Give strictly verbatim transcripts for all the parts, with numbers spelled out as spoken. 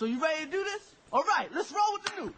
So you ready to do this? All right, let's roll with the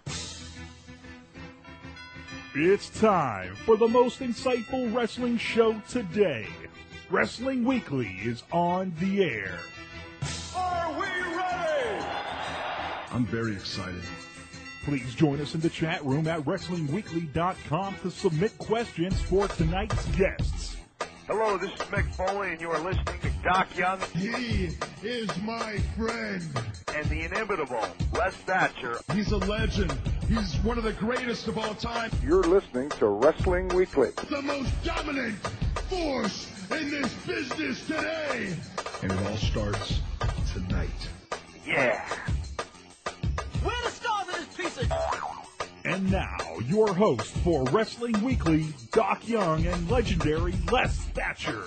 news. It's time for the most insightful wrestling show today. Wrestling Weekly is on the air. Are we ready? I'm very excited. Please join us in the chat room at wrestling weekly dot com to submit questions for tonight's guests. Hello, this is Mick Foley, and you are listening to Doc Young. He is my friend. And the inimitable Les Thatcher. He's a legend. He's one of the greatest of all time. You're listening to Wrestling Weekly. The most dominant force in this business today. And it all starts tonight. Yeah. We're the stars of this piece of... And now, your host for Wrestling Weekly, Doc Young and legendary Les Thatcher.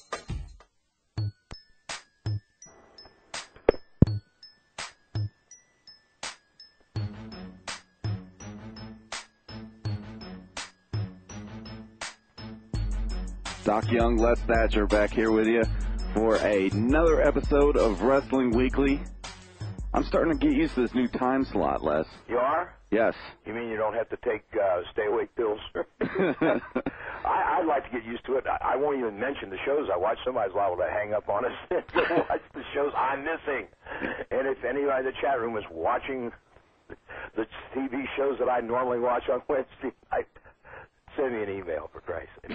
Doc Young, Les Thatcher back here with you for another episode of Wrestling Weekly. I'm starting to get used to this new time slot, Les. You are? Yes. You mean you don't have to take uh, stay-awake pills? I, I'd like to get used to it. I, I won't even mention the shows I watch. Somebody's liable to hang up on us and watch the shows I'm missing. And if anybody in the chat room is watching the T V shows that I normally watch on Wednesday night, send me an email, for Christ's sake.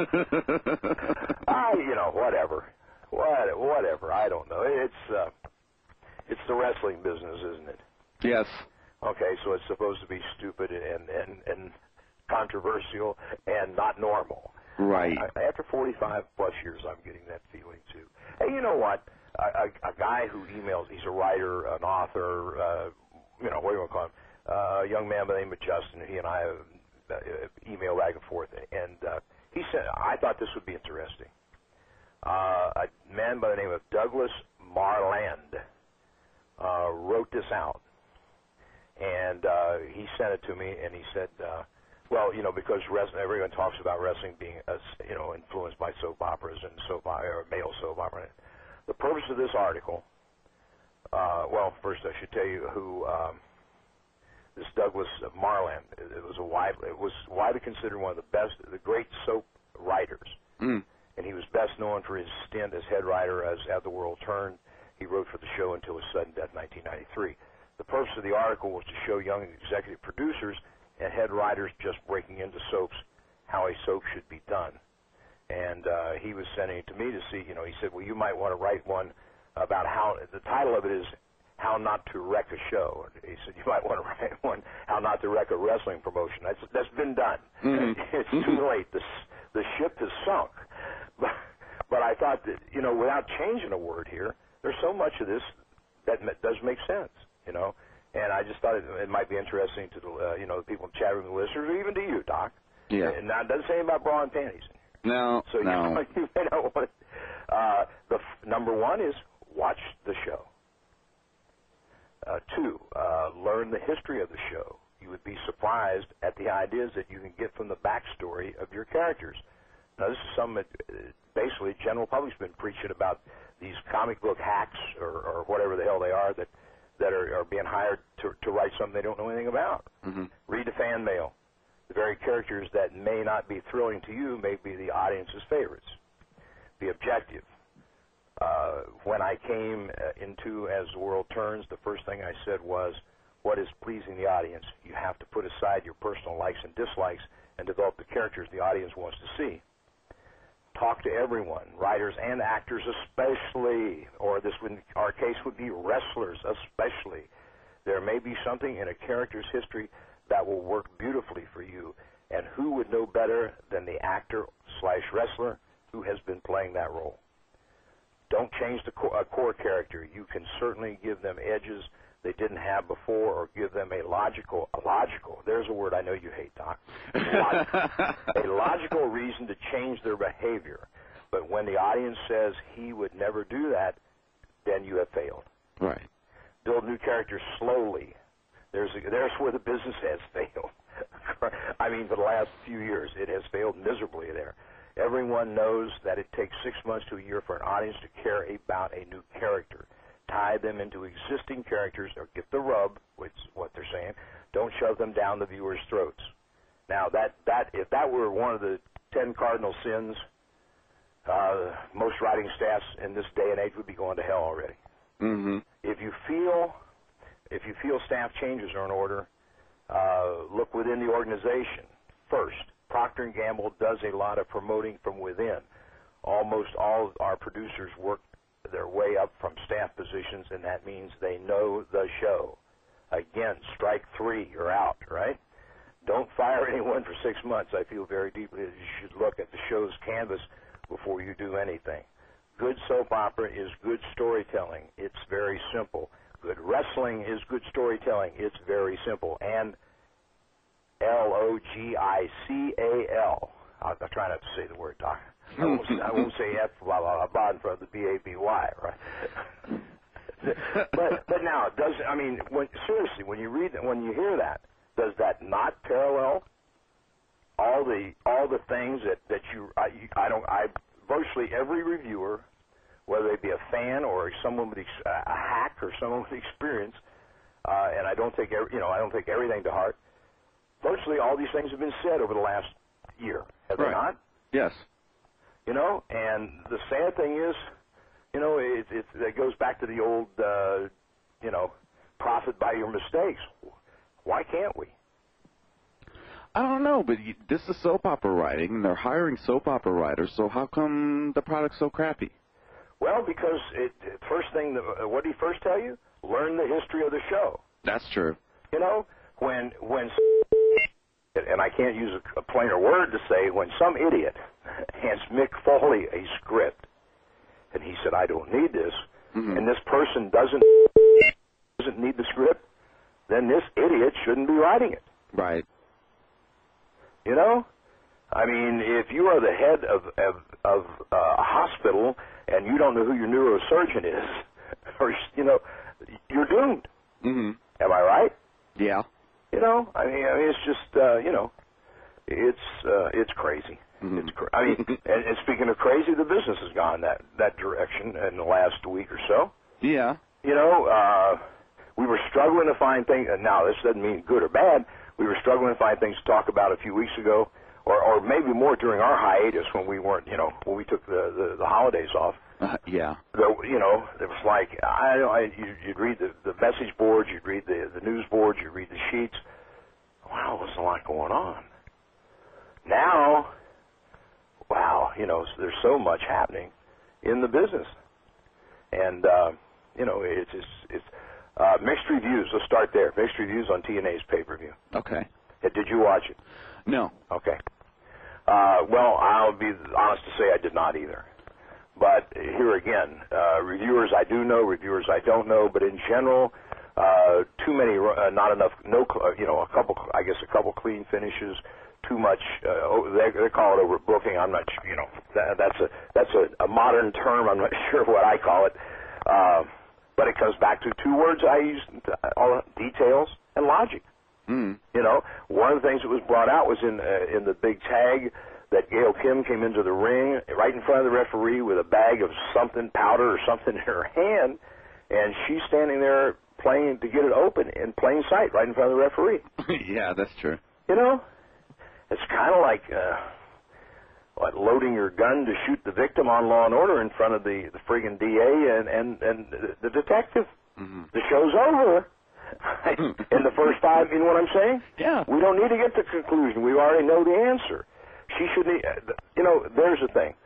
I, you know, whatever. What, whatever. I don't know. It's, uh, it's the wrestling business, isn't it? Yes. Okay, so it's supposed to be stupid and, and, and controversial and not normal. Right. I, after forty-five plus years, I'm getting that feeling, too. Hey, you know what? A, a, a guy who emails, he's a writer, an author, uh, you know, what do you want to call him? Uh, a young man by the name of Justin. He and I have uh, email back and forth. And uh, he said, I thought this would be interesting. Uh, a man by the name of Douglas Marland uh, wrote this out. And uh, he sent it to me, and he said, uh, well, you know, because wrestling, everyone talks about wrestling being, uh, you know, influenced by soap operas and soap or male soap opera. The purpose of this article, uh, well, first I should tell you who um, this Douglas Marland. It was a wide, it was widely considered one of the best, the great soap writers, Mm. and he was best known for his stint as head writer as As the World Turned. He wrote for the show until his sudden death in nineteen ninety-three. The purpose of the article was to show young executive producers and head writers just breaking into soaps how a soap should be done. And uh, he was sending it to me to see, you know, he said, well, you might want to write one about how, the title of it is How Not to Wreck a Show. He said, you might want to write one, How Not to Wreck a Wrestling Promotion. That's, that's been done. Mm-hmm. It's too late. The, the ship has sunk. But, but I thought that, you know, without changing a word here, there's so much of this that does make sense. You know, and I just thought it, it might be interesting to the, uh, you know, the people in the chat room, the listeners, or even to you, Doc. Yeah. And now it doesn't say anything about bra and panties. No, so no. You, you may not want. Uh, the f- number one is watch the show. Uh, two, uh, learn the history of the show. You would be surprised at the ideas that you can get from the backstory of your characters. Now, this is something that uh, basically the general public's been preaching about, these comic book hacks or, or whatever the hell they are that. that are, are being hired to, to write something they don't know anything about. Mm-hmm. Read the fan mail. The very characters that may not be thrilling to you may be the audience's favorites. Be objective. Uh, when I came uh, into As the World Turns, the first thing I said was, what is pleasing the audience? You have to put aside your personal likes and dislikes and develop the characters the audience wants to see. Talk to everyone, writers and actors especially, or this would, our case would be wrestlers especially. There may be something in a character's history that will work beautifully for you, and who would know better than the actor slash wrestler who has been playing that role? Don't change the core, uh, core character. You can certainly give them edges they didn't have before, or give them a logical, a logical, there's a word I know you hate, Doc, Log- a logical reason to change their behavior. But when the audience says he would never do that, then you have failed. Right. Build new characters slowly. There's, a, there's where the business has failed. I mean, for the last few years, it has failed miserably there. Everyone knows that it takes six months to a year for an audience to care about a new character. tie them into existing characters or get the rub, which is what they're saying. Don't shove them down the viewers' throats. Now, that, that if that were one of the ten cardinal sins, uh, most writing staffs in this day and age would be going to hell already. Mm-hmm. If you feel, if you feel staff changes are in order, uh, look within the organization first. Procter and Gamble does a lot of promoting from within. Almost all of our producers work their way up from staff positions, and that means they know the show. Again, strike three, you're out, right? Don't fire anyone for six months. I feel very deeply that you should look at the show's canvas before you do anything. Good soap opera is good storytelling. It's very simple. Good wrestling is good storytelling. It's very simple. And L O G I C A L. I'll, I'll try not to say the word, Doc. I won't, I won't say F, blah, blah, blah, blah, in front of the B A B Y, right? but but now, does I mean, when, seriously, when you read, when you hear that, does that not parallel all the all the things that that you I, you, I don't I virtually every reviewer, whether they be a fan or someone with ex, a hack or someone with experience, uh, and I don't take every, you know I don't take everything to heart. Virtually all these things have been said over the last year, have right. they not? Yes. You know, and the sad thing is, you know, it, it, it goes back to the old, uh, you know, profit by your mistakes. Why can't we? I don't know, but you, this is soap opera writing, and they're hiring soap opera writers, so how come the product's so crappy? Well, because it, first thing, what did he first tell you? Learn the history of the show. That's true. You know, when, when and I can't use a, a plainer word to say, when some idiot hands Mick Foley a script, and he said, I don't need this, mm-hmm. and this person doesn't doesn't need the script, then this idiot shouldn't be writing it. Right. You know? I mean, if you are the head of, of, of uh, a hospital and you don't know who your neurosurgeon is, or, you know, you're doomed. Mm-hmm. Am I right? Yeah. You know, I mean, I mean it's just, uh, you know, it's uh, it's crazy. Mm-hmm. It's cra- I mean, and, and speaking of crazy, the business has gone that, that direction in the last week or so. Yeah. You know, uh, we were struggling to find things, and now this doesn't mean good or bad, we were struggling to find things to talk about a few weeks ago, or, or maybe more during our hiatus when we weren't, you know, when we took the, the, the holidays off. Uh, yeah. The, you know, it was like, I, I you, you'd read the, the message boards, you'd read the, the news boards, you'd read the sheets. Wow, there's a lot going on. Now, wow, you know, there's so much happening in the business. And, uh, you know, it's, it's, it's uh, mixed reviews. Let's start there. Mixed reviews on T N A's pay-per-view. Okay. Did you watch it? No. Okay. Uh, well, I'll be honest to say I did not either. But here again, uh, reviewers I do know, reviewers I don't know, but in general, uh, too many, uh, not enough, no, uh, you know, a couple, I guess a couple clean finishes, too much, uh, they, they call it overbooking. I'm not sure, you know, that, that's a, that's a, a modern term. I'm not sure what I call it. Uh, but it comes back to two words I use, all details and logic. Mm. You know, one of the things that was brought out was in, uh, in the big tag, that Gail Kim came into the ring right in front of the referee with a bag of something, powder or something in her hand, and she's standing there playing to get it open in plain sight right in front of the referee. Yeah, that's true. You know, it's kind of like uh, what, loading your gun to shoot the victim on Law and Order in front of the, the friggin' D A and, and, and the detective. Mm-hmm. The show's over. In the first five, you know what I'm saying? Yeah. We don't need to get to the conclusion. We already know the answer. She shouldn't, you know, there's the thing.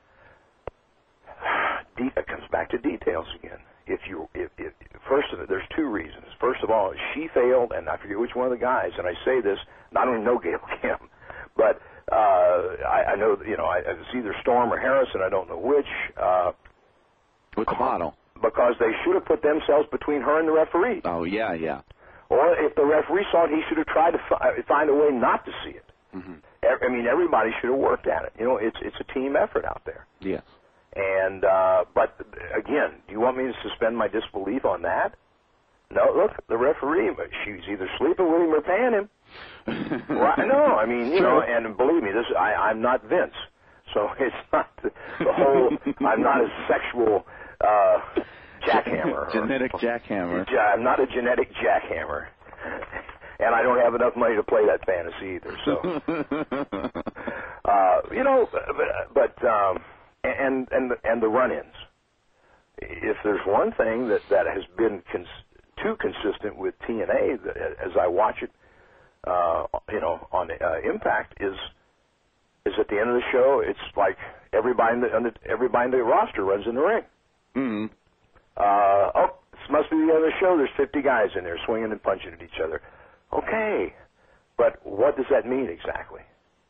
De- it comes back to details again. If you, if, if, first of all, there's two reasons. First of all, she failed, and I forget which one of the guys, and I say this, I don't even know Gail Kim, but uh, I, I know, you know, I, it's either Storm or Harrison, I don't know which. Uh, With the bottle. Because they should have put themselves between her and the referee. Oh, yeah, yeah. Or if the referee saw it, he should have tried to fi- find a way not to see it. Mm-hmm. I mean, everybody should have worked at it. You know, it's it's a team effort out there. Yes. And uh, but again, do you want me to suspend my disbelief on that? No, look, the referee, she's either sleeping with him or paying him. Right? No, I mean, you True. know, and believe me, this I, I'm not Vince, so it's not the, the whole. I'm not as sexual. Uh, jackhammer. Genetic jackhammer. I'm not a genetic jackhammer. And I don't have enough money to play that fantasy either. So, uh, you know, but, but um, and and and the run-ins. If there's one thing that that has been cons- too consistent with T N A, that, as I watch it, uh, you know, on uh, Impact, is is at the end of the show, it's like everybody in the, on the everybody in the roster runs in the ring. Mm-hmm. Uh, oh, this must be the end of the show. There's fifty guys in there swinging and punching at each other. Okay, but what does that mean exactly?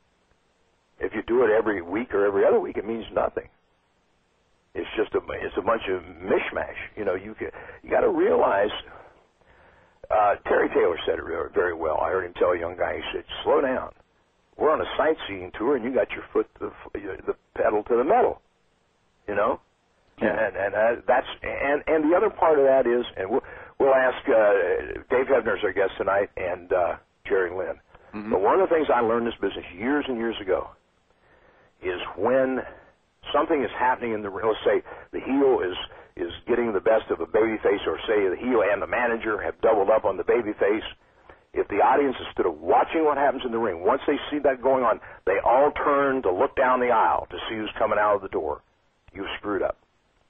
If you do it every week or every other week, it means nothing. It's just a it's a bunch of mishmash. You know, you you got to realize. Uh, Terry Taylor said it very, very well. I heard him tell a young guy. He said, "Slow down. We're on a sightseeing tour, and you got your foot the, the pedal to the metal." You know, yeah. and and uh, that's and and the other part of that is, and we'll we'll ask uh, Dave Hebner's our guest tonight, and uh, Jerry Lynn. Mm-hmm. But one of the things I learned in this business years and years ago is when something is happening in the ring. Let's say the heel is is getting the best of a babyface, or say the heel and the manager have doubled up on the babyface. If the audience, instead of watching what happens in the ring, once they see that going on, they all turn to look down the aisle to see who's coming out of the door, you've screwed up.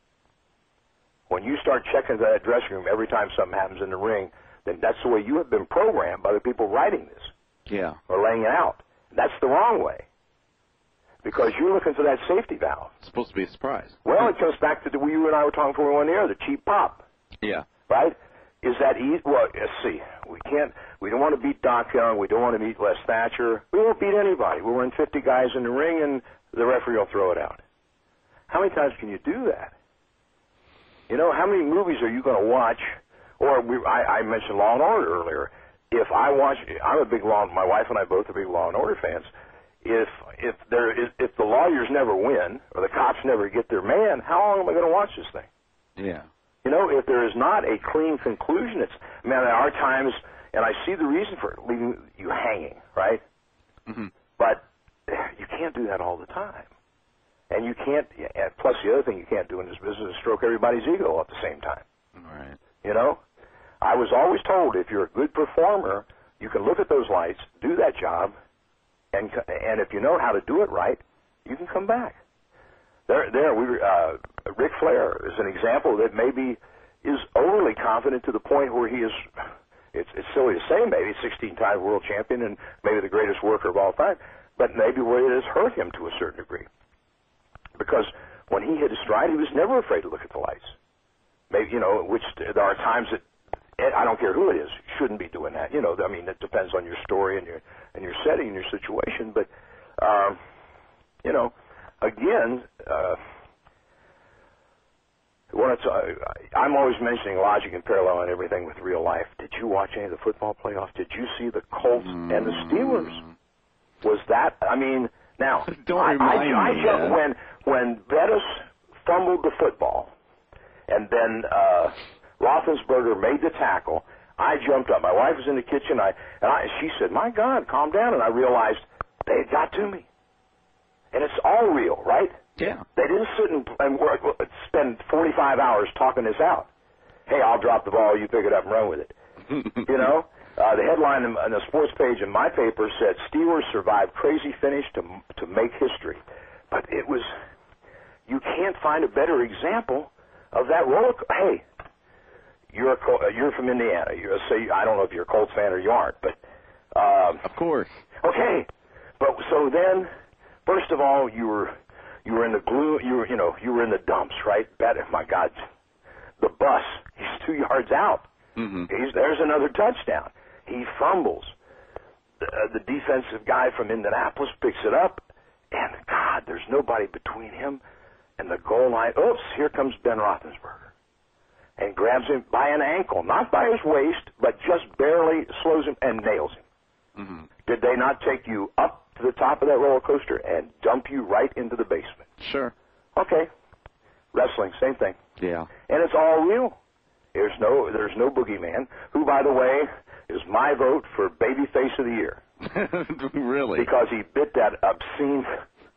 When you start checking that dressing room every time something happens in the ring, then that's the way you have been programmed by the people writing this. Yeah. Or laying it out. That's the wrong way. Because you're looking for that safety valve. It's supposed to be a surprise. Well, it comes back to the you and I were talking before we went on the air, the cheap pop. Yeah. Right? Is that easy? Well, let's see. We can't. We don't want to beat Doc Young. We don't want to beat Les Thatcher. We won't beat anybody. We'll run fifty guys in the ring, and the referee will throw it out. How many times can you do that? You know, how many movies are you going to watch? Or we, I, I mentioned Law and Order earlier. If I watch, I'm a big Law. My wife and I both are big Law and Order fans. If if there is if the lawyers never win or the cops never get their man, how long am I going to watch this thing? Yeah. You know, if there is not a clean conclusion, it's man. There are times, and I see the reason for it, leaving you hanging, right? Mm-hmm. But you can't do that all the time, and you can't. And plus, the other thing you can't do in this business is stroke everybody's ego at the same time. All right. You know, I was always told if you're a good performer, you can look at those lights, do that job. And and if you know how to do it right, you can come back. There, there. We uh, Ric Flair is an example that maybe is overly confident to the point where he is. It's it's silly to say, maybe sixteen-time world champion and maybe the greatest worker of all time, but maybe where it has hurt him to a certain degree. Because when he hit his stride, he was never afraid to look at the lights. Maybe you know, which there are times that. I don't care who it is, shouldn't be doing that. You know, I mean, it depends on your story and your and your setting and your situation. But, um, you know, again, uh, when it's, uh, I'm always mentioning logic and parallel and everything with real life. Did you watch any of the football playoffs? Did you see the Colts mm. and the Steelers? Was that, I mean, now, don't I, remind I, I me, jumped when, when Bettis fumbled the football and then uh, Roethlisberger made the tackle, I jumped up. My wife was in the kitchen, I, and I, she said, my God, calm down. And I realized they had got to me. And it's all real, right? Yeah. They didn't sit and, and work, spend forty-five hours talking this out. Hey, I'll drop the ball, you pick it up and run with it. You know? Uh, the headline on the sports page in my paper said, Steelers survived crazy finish to to make history. But it was, you can't find a better example of that roller. Hey, You're a, you're from Indiana. You're say I don't know if you're a Colts fan or you aren't, but um, of course. Okay, but so then, first of all, you were you were in the glue. You were you know you were in the dumps, right? Bet, my God, the bus. He's two yards out. Mm-hmm. He's there's another touchdown. He fumbles. The, uh, the defensive guy from Indianapolis picks it up, and God, there's nobody between him and the goal line. Oops! Here comes Ben Roethlisberger. And grabs him by an ankle, not by his waist, but just barely slows him and nails him. Mm-hmm. Did they not take you up to the top of that roller coaster and dump you right into the basement? Sure. Okay. Wrestling, same thing. Yeah. And it's all real. There's no, there's no boogeyman, who, by the way, is my vote for babyface of the year. Really? Because he bit that obscene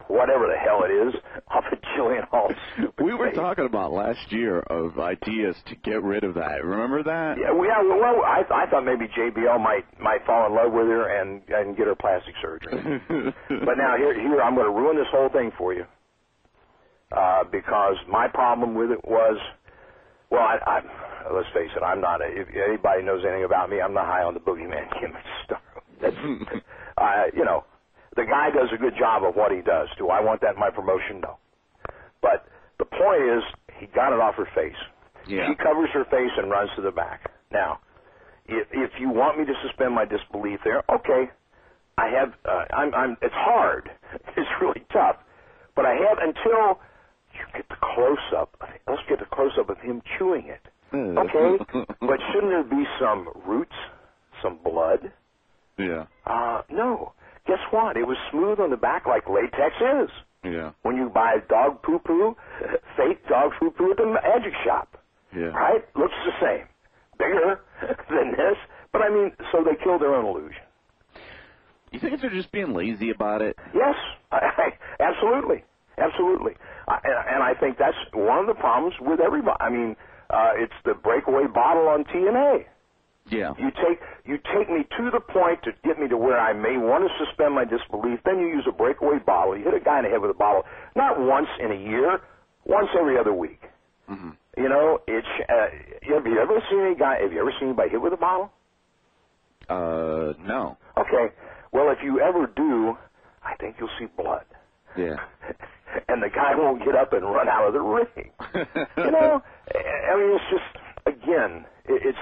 whatever the hell it is off of Gyllenhaal's stupid We were face. talking about last year of ideas to get rid of that. Remember that? Yeah, well, yeah, well I, I thought maybe J B L might might fall in love with her and, and get her plastic surgery. But now here, here I'm going to ruin this whole thing for you uh, because my problem with it was, well, I, I, let's face it, I'm not. A, if anybody knows anything about me, I'm not high on the boogeyman gimmick stuff. That's, uh, you know, the guy does a good job of what he does. Do I want that in my promotion? No. But the point is, he got it off her face. Yeah. She covers her face and runs to the back. Now, if if you want me to suspend my disbelief there, okay. I have. Uh, I'm. I'm. It's hard. It's really tough. But I have until you get the close up. Let's get the close up of him chewing it. Okay. But shouldn't there be some roots, some blood? Yeah. Uh, no. Guess what? It was smooth on the back like latex is. Yeah. When you buy dog poo-poo, fake dog poo-poo at the magic shop. Yeah. Right? Looks the same. Bigger than this. But, I mean, so they kill their own illusion. You think they're just being lazy about it? Yes. I, I, absolutely. Absolutely. I, and, and I think that's one of the problems with everybody. I mean, uh, it's the breakaway bottle on T N A. Yeah. You take you take me to the point to get me to where I may want to suspend my disbelief. Then you use a breakaway bottle. You hit a guy in the head with a bottle, not once in a year, once every other week. Mm-hmm. You know, it's. Uh, have you ever seen any guy? Have you ever seen anybody hit with a bottle? Uh, no. Okay. Well, if you ever do, I think you'll see blood. Yeah. And the guy won't get up and run out of the ring. You know, I mean, it's just again, it's.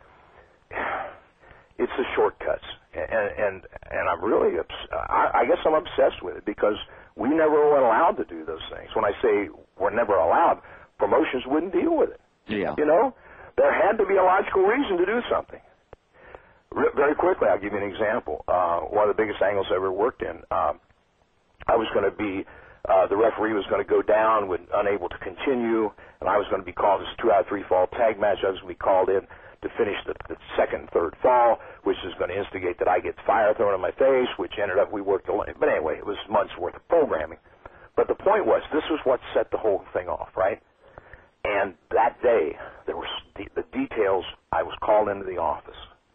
It's the shortcuts, and and and I'm really, obs- I, I guess I'm obsessed with it because we never were allowed to do those things. When I say we're never allowed, promotions wouldn't deal with it. Yeah. You know, there had to be a logical reason to do something. Re- very quickly, I'll give you an example. Uh, one of the biggest angles I ever worked in, uh, I was going to be, uh, the referee was going to go down, with unable to continue, and I was going to be called as a two out of three fall tag match. I was going to be called in to finish the, the second and third fall, which is going to instigate that I get fire thrown in my face, which ended up we worked a lot. But anyway, it was months' worth of programming. But the point was, this was what set the whole thing off, right? And that day, there were the, the details. I was called into the office.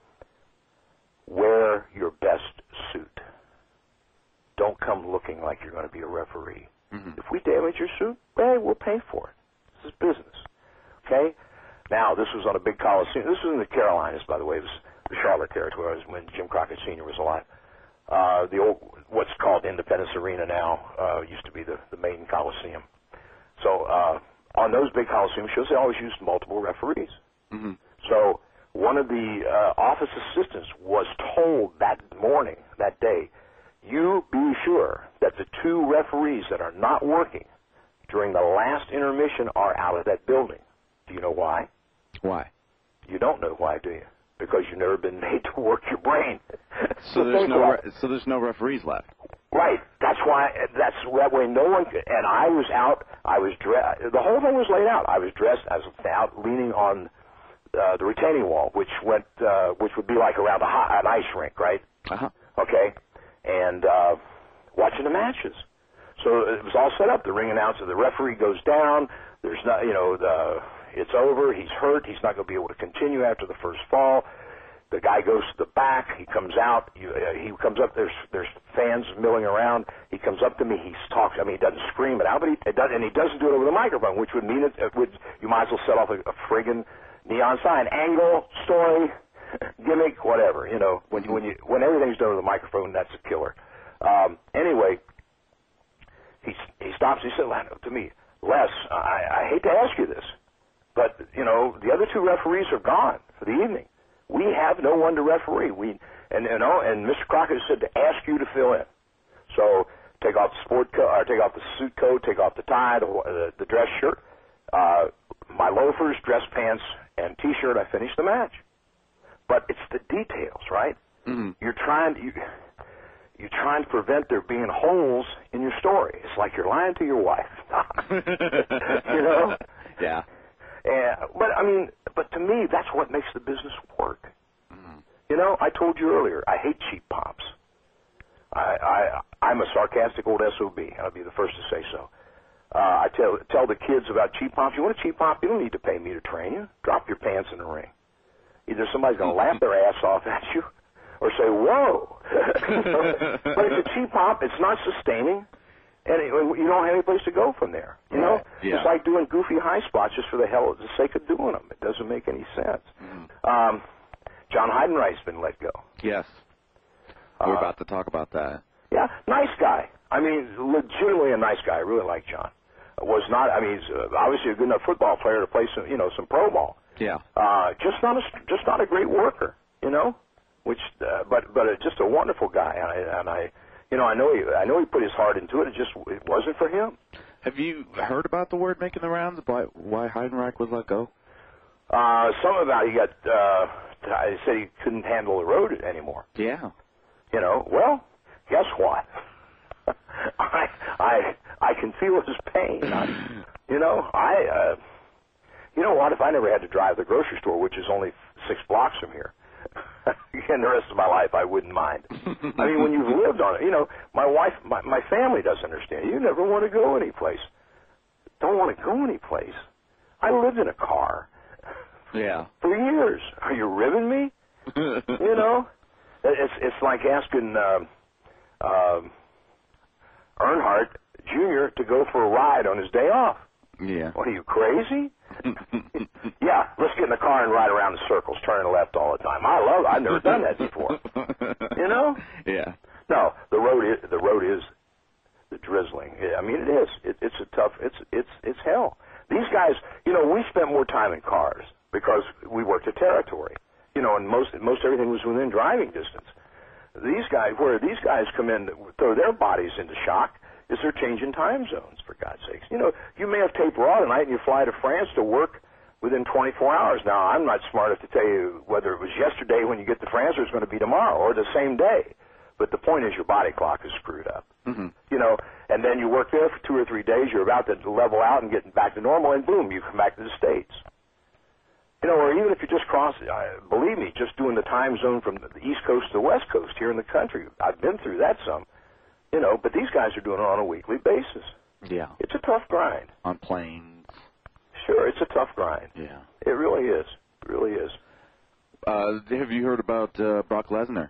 Wear your best suit. Don't come looking like you're going to be a referee. Mm-hmm. If we damage your suit, hey, we'll pay for it. This is business, okay? Now, this was on a big coliseum. This was in the Carolinas, by the way. It was the Charlotte territory. It was when Jim Crockett Senior was alive. Uh, the old, what's called Independence Arena now, uh, used to be the, the main Coliseum. So uh, on those big Coliseum shows, they always used multiple referees. Mm-hmm. So one of the uh, office assistants was told that morning, that day, you be sure that the two referees that are not working during the last intermission are out of that building. Do you know why? Why? You don't know why, do you? Because you've never been made to work your brain. So there's no re- so there's no referees left. Right. That's why. That's that way. No one could. And I was out. I was dressed. The whole thing was laid out. I was dressed. I was out, leaning on uh, the retaining wall, which went, uh, which would be like around a hot, an ice rink, right? Uh huh. Okay. And uh, watching the matches. So it was all set up. The ring announcer, the referee goes down. There's not, you know, the. It's over. He's hurt. He's not going to be able to continue after the first fall. The guy goes to the back. He comes out. You, uh, he comes up. There's there's fans milling around. He comes up to me. He talks. I mean, he doesn't scream it out, but he it does, and he doesn't do it over the microphone, which would mean it, it would you might as well set off a, a friggin' neon sign, angle, story, gimmick, whatever. You know, when you, when you when everything's done over the microphone, that's a killer. Um, anyway, he he stops. He said to me, Les, I, I hate to ask you this. But, you know, the other two referees are gone for the evening. We have no one to referee. We and you know, and Mister Crockett said to ask you to fill in. So take off the sport coat, or take off the suit coat, take off the tie, the, the, the dress shirt, uh, my loafers, dress pants, and T-shirt. I finished the match. But it's the details, right? Mm-hmm. You're trying to you, you're trying to prevent there being holes in your story. It's like you're lying to your wife. You know? Yeah. And, but, I mean, but to me, that's what makes the business work. Mm-hmm. You know, I told you earlier, I hate cheap pops. I, I, I'm a sarcastic old S O B. I'll be the first to say so. Uh, I tell tell the kids about cheap pops. You want a cheap pop? You don't need to pay me to train you. Drop your pants in the ring. Either somebody's going to laugh their ass off at you or say, whoa. You know? But it's a cheap pop. It's not sustaining. And it, you don't have any place to go from there. You know? Yeah. It's like doing goofy high spots just for the hell of the sake of doing them. It doesn't make any sense. Mm-hmm. Um, John Heidenreich's been let go. Yes. We're Uh, about to talk about that. Yeah, nice guy. I mean, legitimately a nice guy. I really like John. Was not, I mean, he's uh, obviously a good enough football player to play some, you know, some pro ball. Yeah. Uh, just not a, just not a great worker, you know. Which, uh, but but uh, just a wonderful guy, and I, and I, you know, I know he, I know he put his heart into it. It just, it wasn't for him. Have you heard about the word making the rounds about why Heidenreich was let go? Uh, some about he got, uh, I said he couldn't handle the road anymore. Yeah. You know, well, guess what? I I I can feel his pain. I, you know, I uh, you know what? If I never had to drive to the grocery store, which is only six blocks from here, and the rest of my life I wouldn't mind. I mean, when you've lived on it, you know, my wife, my my family doesn't understand. You never want to go anyplace. Don't want to go anyplace. I lived in a car. Yeah. For years. Are you ribbing me? You know, it's it's like asking. Um, um, Earnhardt Junior to go for a ride on his day off. Yeah. What, are you crazy? Yeah, let's get in the car and ride around in circles, turning left all the time. I love it. I've never done that before. You know? Yeah. No, the road is the road is the drizzling. I mean, it is. It, it's a tough. It's it's it's hell. These guys, you know, we spent more time in cars because we worked a territory. You know, and most most everything was within driving distance. These guys, where these guys come in, throw their bodies into shock, is they're changing time zones, for God's sakes. You know, you may have tape raw tonight and you fly to France to work within twenty-four hours. Now, I'm not smart enough to tell you whether it was yesterday when you get to France or it's going to be tomorrow or the same day. But the point is your body clock is screwed up. Mm-hmm. You know, and then you work there for two or three days, you're about to level out and get back to normal, and boom, you come back to the States. You know, or even if you just cross, uh, believe me, just doing the time zone from the East Coast to the West Coast here in the country, I've been through that some, you know, but these guys are doing it on a weekly basis. Yeah. It's a tough grind. On planes. Sure, it's a tough grind. Yeah. It really is. It really is. Uh, have you heard about uh, Brock Lesnar?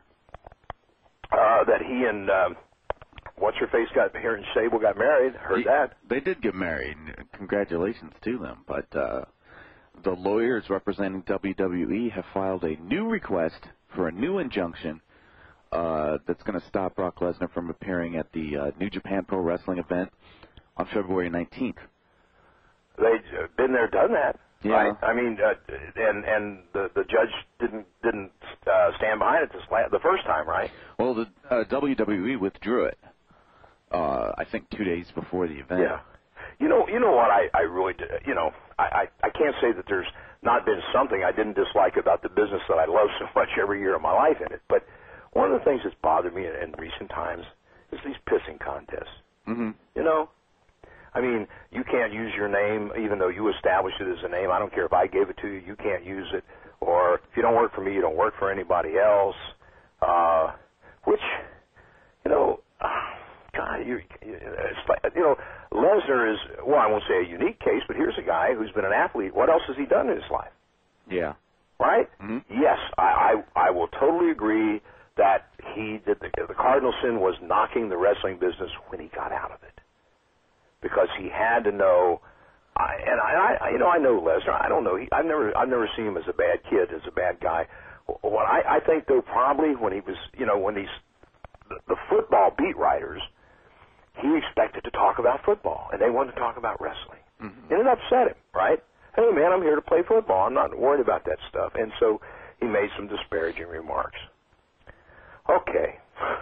Uh, that he and, um, what's-her-face got here in Sable got married. Heard He- that. They did get married. Congratulations to them. But uh, the lawyers representing W W E have filed a new request for a new injunction uh, that's going to stop Brock Lesnar from appearing at the uh, New Japan Pro Wrestling event on February nineteenth. They've been there, done that. Yeah. Right? I mean, uh, and and the the judge didn't didn't uh, stand behind it this la- the first time, right? Well, the uh, W W E withdrew it, uh, I think, two days before the event. Yeah. You know, you know what I, I really, did, you know, I, I, I can't say that there's not been something I didn't dislike about the business that I love so much every year of my life in it. But one of the things that's bothered me in, in recent times is these pissing contests. Mm-hmm. You know? I mean, you can't use your name, even though you established it as a name. I don't care if I gave it to you, you can't use it. Or if you don't work for me, you don't work for anybody else. Uh, which, you know, God, you, it's like, you know, Lesnar is, well, I won't say a unique case, but here's a guy who's been an athlete. What else has he done in his life? Yeah. Right? Mm-hmm. Yes, I, I I will totally agree that he did the, the cardinal sin was knocking the wrestling business when he got out of it, because he had to know. I, and I, I, you know, I know Lesnar. I don't know. He, I've never, I've never seen him as a bad kid, as a bad guy. What I, I think, though, probably when he was, you know, when these the, the football beat writers, he expected to talk about football, and they wanted to talk about wrestling, Mm-hmm. and it upset him. Right? Hey, man, I'm here to play football. I'm not worried about that stuff. And so he made some disparaging remarks. Okay.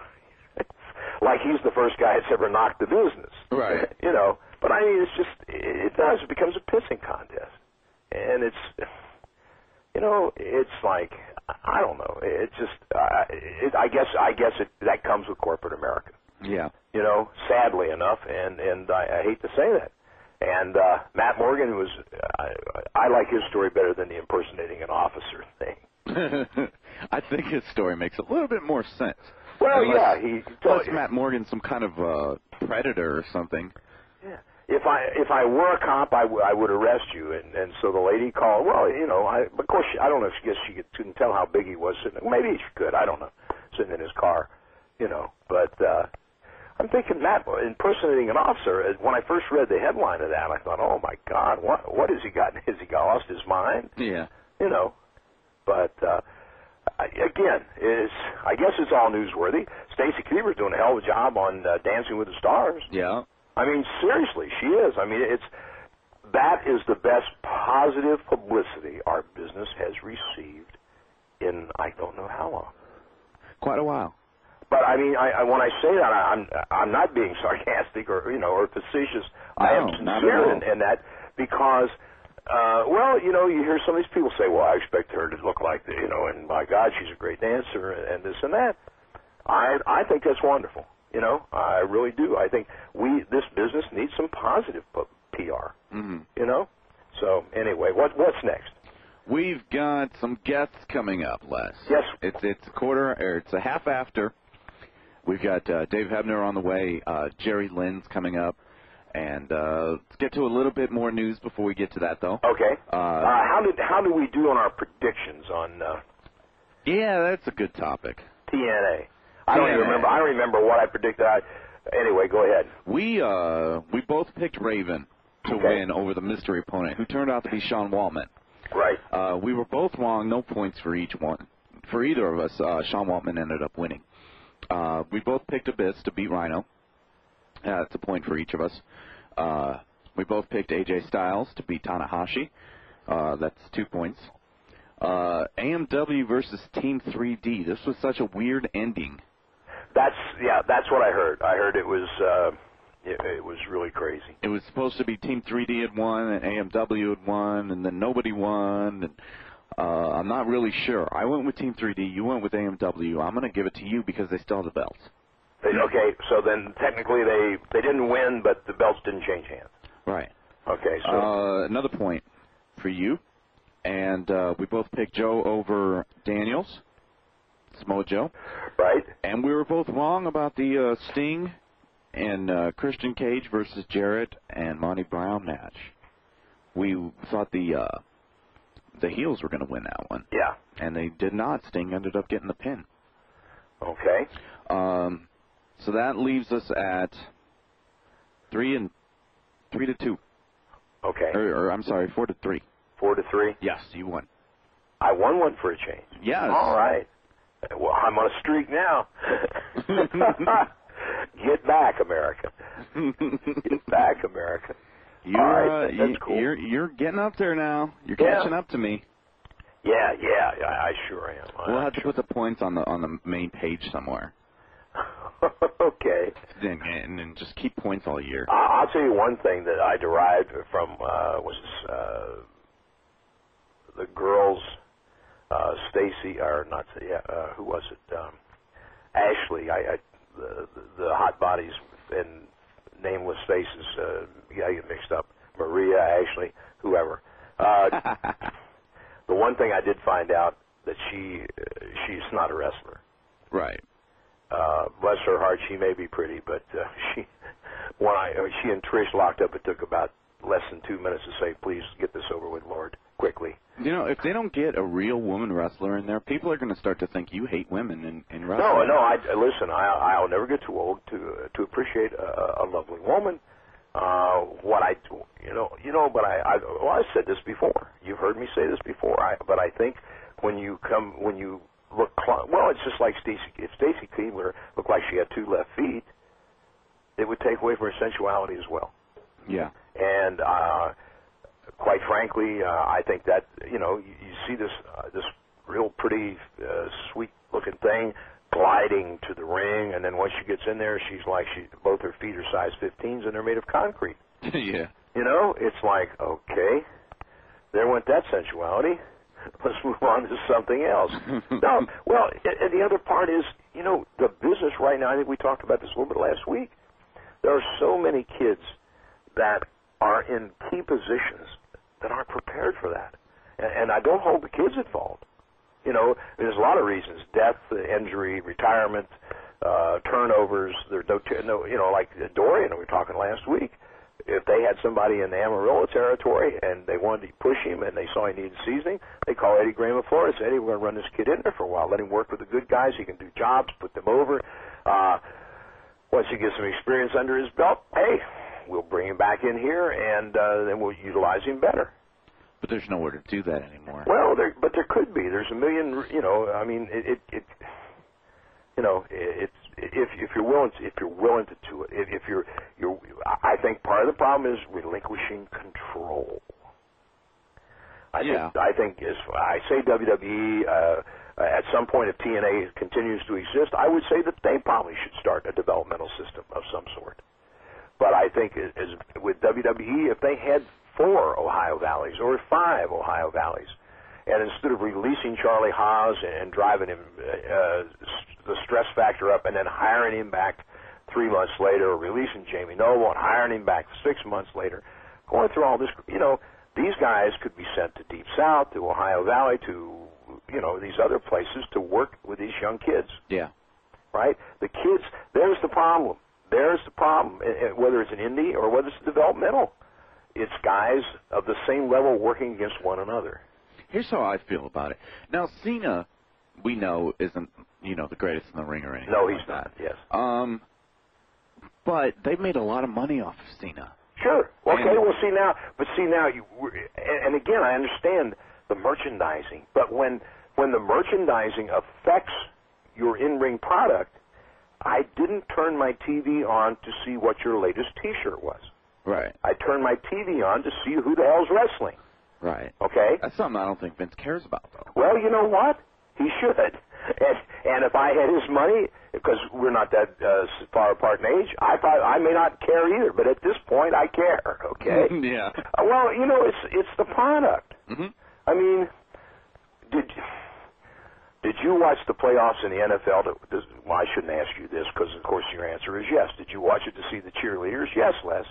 Like he's the first guy that's ever knocked the business. Right. You know, but I mean, it's just, it does. It becomes a pissing contest. And it's, you know, it's like, I don't know. It's just, uh, it, I guess, I guess it, that comes with corporate America. Yeah. You know, sadly enough, and, and I, I hate to say that. And uh, Matt Morgan was, I, I like his story better than the impersonating an officer thing. I think his story makes a little bit more sense. Well, unless, yeah, he told unless Matt Morgan's some kind of uh, predator or something. Yeah. If I if I were a cop, I, w- I would arrest you. And, and so the lady called. Well, you know, I, of course, she, I don't know if she guess she could, couldn't tell how big he was. Sitting, maybe she could. I don't know. Sitting in his car, you know. But uh, I'm thinking Matt impersonating an officer. When I first read the headline of that, I thought, oh my God, what what has he got? Has he got lost his mind? Yeah. You know. But uh, I, again, is I guess it's all newsworthy. Stacey Keebler's doing a hell of a job on uh, Dancing with the Stars. Yeah. I mean, seriously, she is. I mean, it's that is the best positive publicity our business has received in I don't know how long. Quite a while. But I mean, I, I, when I say that, I, I'm I'm not being sarcastic or you know or facetious. No, I am not at sincere all. in, in that because, uh, well, you know, you hear some of these people say, "Well, I expect her to look like the, you know," and by God, she's a great dancer and, and this and that. I I think that's wonderful. You know, I really do. I think we this business needs some positive P R. Mm-hmm. You know. So anyway, what what's next? We've got some guests coming up, Les. Yes. It's it's a quarter or it's a half after. We've got uh, Dave Hebner on the way. Uh, Jerry Lynn's coming up, and uh, let's get to a little bit more news before we get to that, though. Okay. Uh, Uh, how did how do we do on our predictions on uh, yeah, that's a good topic. T N A? I don't T N A. even remember. I don't remember what I predicted. I, anyway, go ahead. We uh we both picked Raven to Okay. win over the mystery opponent, who turned out to be Sean Waltman. Right. Uh, we were both wrong. No points for each one. For either of us, uh, Sean Waltman ended up winning. Uh, we both picked Abyss to beat Rhino. Uh, that's a point for each of us. Uh, we both picked A J Styles to beat Tanahashi. Uh, that's two points. Uh, A M W versus Team three D. This was such a weird ending. That's yeah. That's what I heard. I heard it was uh, it, it was really crazy. It was supposed to be Team three D had won and A M W had won, and then nobody won. And uh, I'm not really sure. I went with Team three D. You went with A M W. I'm going to give it to you because they still have the belts. They, okay, so then technically they they didn't win, but the belts didn't change hands. Right. Okay, so Uh, another point for you. And uh, we both picked Joe over Daniels, Samoa Joe. right. And we were both wrong about the uh, Sting and uh, Christian Cage versus Jarrett and Monty Brown match. We thought the uh, the heels were going to win that one, Yeah. and they did not. Sting ended up getting the pin. Okay. Um, so that leaves us at three and three to two, Okay. or, or I'm sorry, four to three. Four to three. Yes, you won. I won one for a change. Yes. All right. Well, I'm on a streak now. Get back, America. Get back, America. You're, All right, uh, that's you, cool. You're you're getting up there now. You're Yeah. catching up to me. Yeah, yeah, yeah, I sure am. We'll I'm have to put the points on the on the main page somewhere, sure. Okay. and, and, and just keep points all year. I- I'll tell you one thing that I derived from uh, was uh, the girls, uh, Stacy, or not? Yeah, uh, who was it? Um, Ashley. I, I the, the the hot bodies and nameless faces. Uh, I get mixed up. Maria, Ashley, whoever. Uh, the one thing I did find out that she uh, she's not a wrestler. Right. Uh, bless her heart, she may be pretty, but uh, she, when I, uh, she and Trish locked up, it took about less than two minutes to say, "Please get this over with, Lord, quickly." You know, if they don't get a real woman wrestler in there, people are going to start to think you hate women in, in wrestling. No, no. I listen. I, I'll never get too old to uh, to appreciate a, a lovely woman. Uh, what I, you know, you know, but I, I, well, I said this before. You've heard me say this before. I, but I think when you come, when you look, cl- well, it's just like Stacey. If Stacey Keebler looked like she had two left feet, it would take away from her sensuality as well. Yeah. And uh, quite frankly, uh, I think that you know you, you see this uh, this real pretty, uh, sweet-looking thing gliding to the ring, and then once she gets in there, she's like she both her feet are size fifteens and they're made of concrete. Yeah. You know, it's like okay, there went that sensuality. Let's move on to something else. No, well, and, and the other part is, you know, the business right now. I think we talked about this a little bit last week. There are so many kids that are in key positions that aren't prepared for that. And, and I don't hold the kids at fault. You know, there's a lot of reasons: death, injury, retirement, uh, turnovers. There's no, no, you know, like Dorian, we were talking last week. If they had somebody in the Amarillo territory and they wanted to push him and they saw he needed seasoning, they call Eddie Graham of Florida and say, Eddie, we're going to run this kid in there for a while. Let him work with the good guys. He can do jobs, put them over. Uh, once he gets some experience under his belt, hey, we'll bring him back in here and uh, then we'll utilize him better. But there's nowhere to do that anymore. Well, there, but there could be. There's a million, you know, I mean, it, it, it you know, it's, if if you're willing to, if you're willing to do it, if, if you're you're, I think part of the problem is relinquishing control. I yeah. think I think as I say W W E uh, at some point if T N A continues to exist, I would say that they probably should start a developmental system of some sort. But I think as, as with W W E, if they had four Ohio Valleys or five Ohio Valleys, and instead of releasing Charlie Haas and driving him uh, the stress factor up and then hiring him back three months later, or releasing Jamie Noble and hiring him back six months later, going through all this, you know, these guys could be sent to Deep South, to Ohio Valley, to, you know, these other places to work with these young kids. Yeah. Right? The kids, there's the problem. There's the problem, whether it's an indie or whether it's developmental. It's guys of the same level working against one another. Here's how I feel about it. Now, Cena, we know, isn't, you know, the greatest in the ring or anything. No, he's like not, that. yes. Um, but they've made a lot of money off of Cena. Sure. Okay, and, well, see now, but see now, you, and again, I understand the merchandising, but when when the merchandising affects your in-ring product, I didn't turn my T V on to see what your latest T-shirt was. Right. I turned my T V on to see who the hell's wrestling. Right. Okay? That's something I don't think Vince cares about, though. Well, you know what? He should. And, and if I had his money, because we're not that uh, far apart in age, I thought I may not care either. But at this point, I care. Okay? Yeah. Uh, well, you know, it's it's the product. Mm-hmm. I mean, did did you watch the playoffs in the N F L? To, does, well, I shouldn't ask you this because, of course, your answer is yes. Did you watch it to see the cheerleaders? Yes, Les.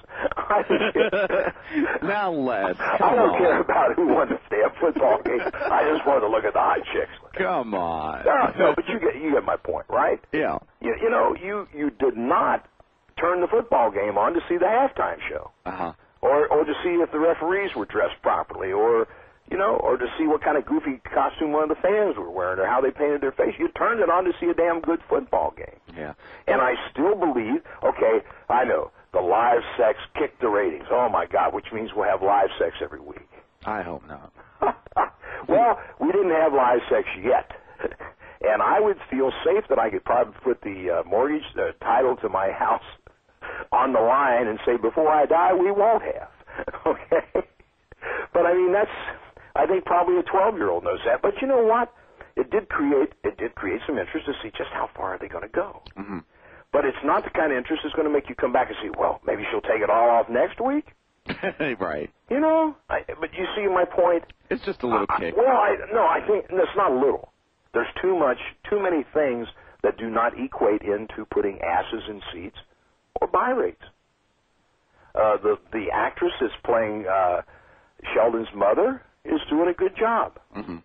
Now, Les, I don't on. care about who won the damn football game. I just wanted to look at the hot chicks. Come on. No, no, but you get you get my point, right? Yeah. You, you know, you you did not turn the football game on to see the halftime show, Uh-huh. or or to see if the referees were dressed properly, or you know, or to see what kind of goofy costume one of the fans were wearing, or how they painted their face. You turned it on to see a damn good football game. Yeah. And I still believe, okay, I know, the live sex kicked the ratings. Oh, my God, which means we'll have live sex every week. I hope not. Well, we didn't have live sex yet. And I would feel safe that I could probably put the uh, mortgage uh, title to my house on the line and say, before I die, we won't have. Okay? But, I mean, that's... I think probably a twelve-year-old knows that. But you know what? It did create it did create some interest to see just how far are they going to go. Mm-hmm. But it's not the kind of interest that's going to make you come back and say, well, maybe she'll take it all off next week. Right. You know? I, but you see my point? It's just a little I, kick. Well, I, no, I think it's not little. There's too much, too many things that do not equate into putting asses in seats or buy rates. Uh, the, the actress that's playing uh, Sheldon's mother is doing a good job. Mm-hmm.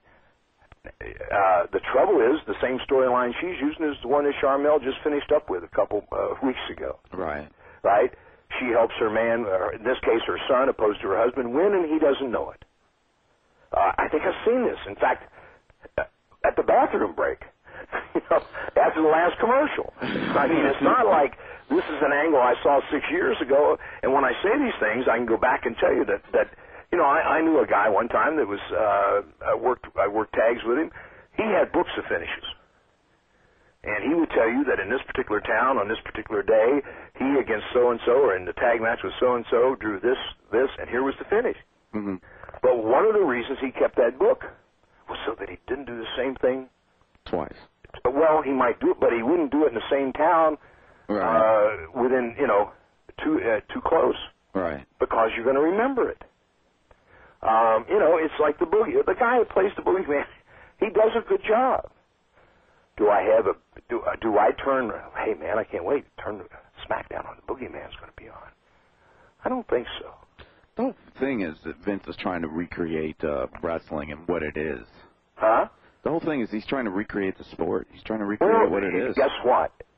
Uh, the trouble is, the same storyline she's using is the one that Charmel just finished up with a couple uh, weeks ago. Right. Right? She helps her man, or in this case her son, opposed to her husband, win, and he doesn't know it. Uh, I think I've seen this. In fact, at the bathroom break, you know, after the last commercial. I mean, it's not like this is an angle I saw six years ago, and when I say these things, I can go back and tell you that, that you know, I, I knew a guy one time that was, uh, I worked, I worked tags with him. He had books of finishes. And he would tell you that in this particular town, on this particular day, he against so-and-so, or in the tag match with so-and-so, drew this, this, and here was the finish. Mm-hmm. But one of the reasons he kept that book was so that he didn't do the same thing. Twice. Well, he might do it, but he wouldn't do it in the same town, right. uh, within, you know, too, uh, too close. Right. Because you're going to remember it. Um, you know, it's like the boogie. The guy who plays the boogeyman, he does a good job. Do I have a do? Uh, do I turn? Hey man, I can't wait. Turn SmackDown on. The boogeyman's going to be on. I don't think so. The whole thing is that Vince is trying to recreate uh, wrestling and what it is. Huh? The whole thing is he's trying to recreate the sport. He's trying to recreate Well, what it is. Guess what?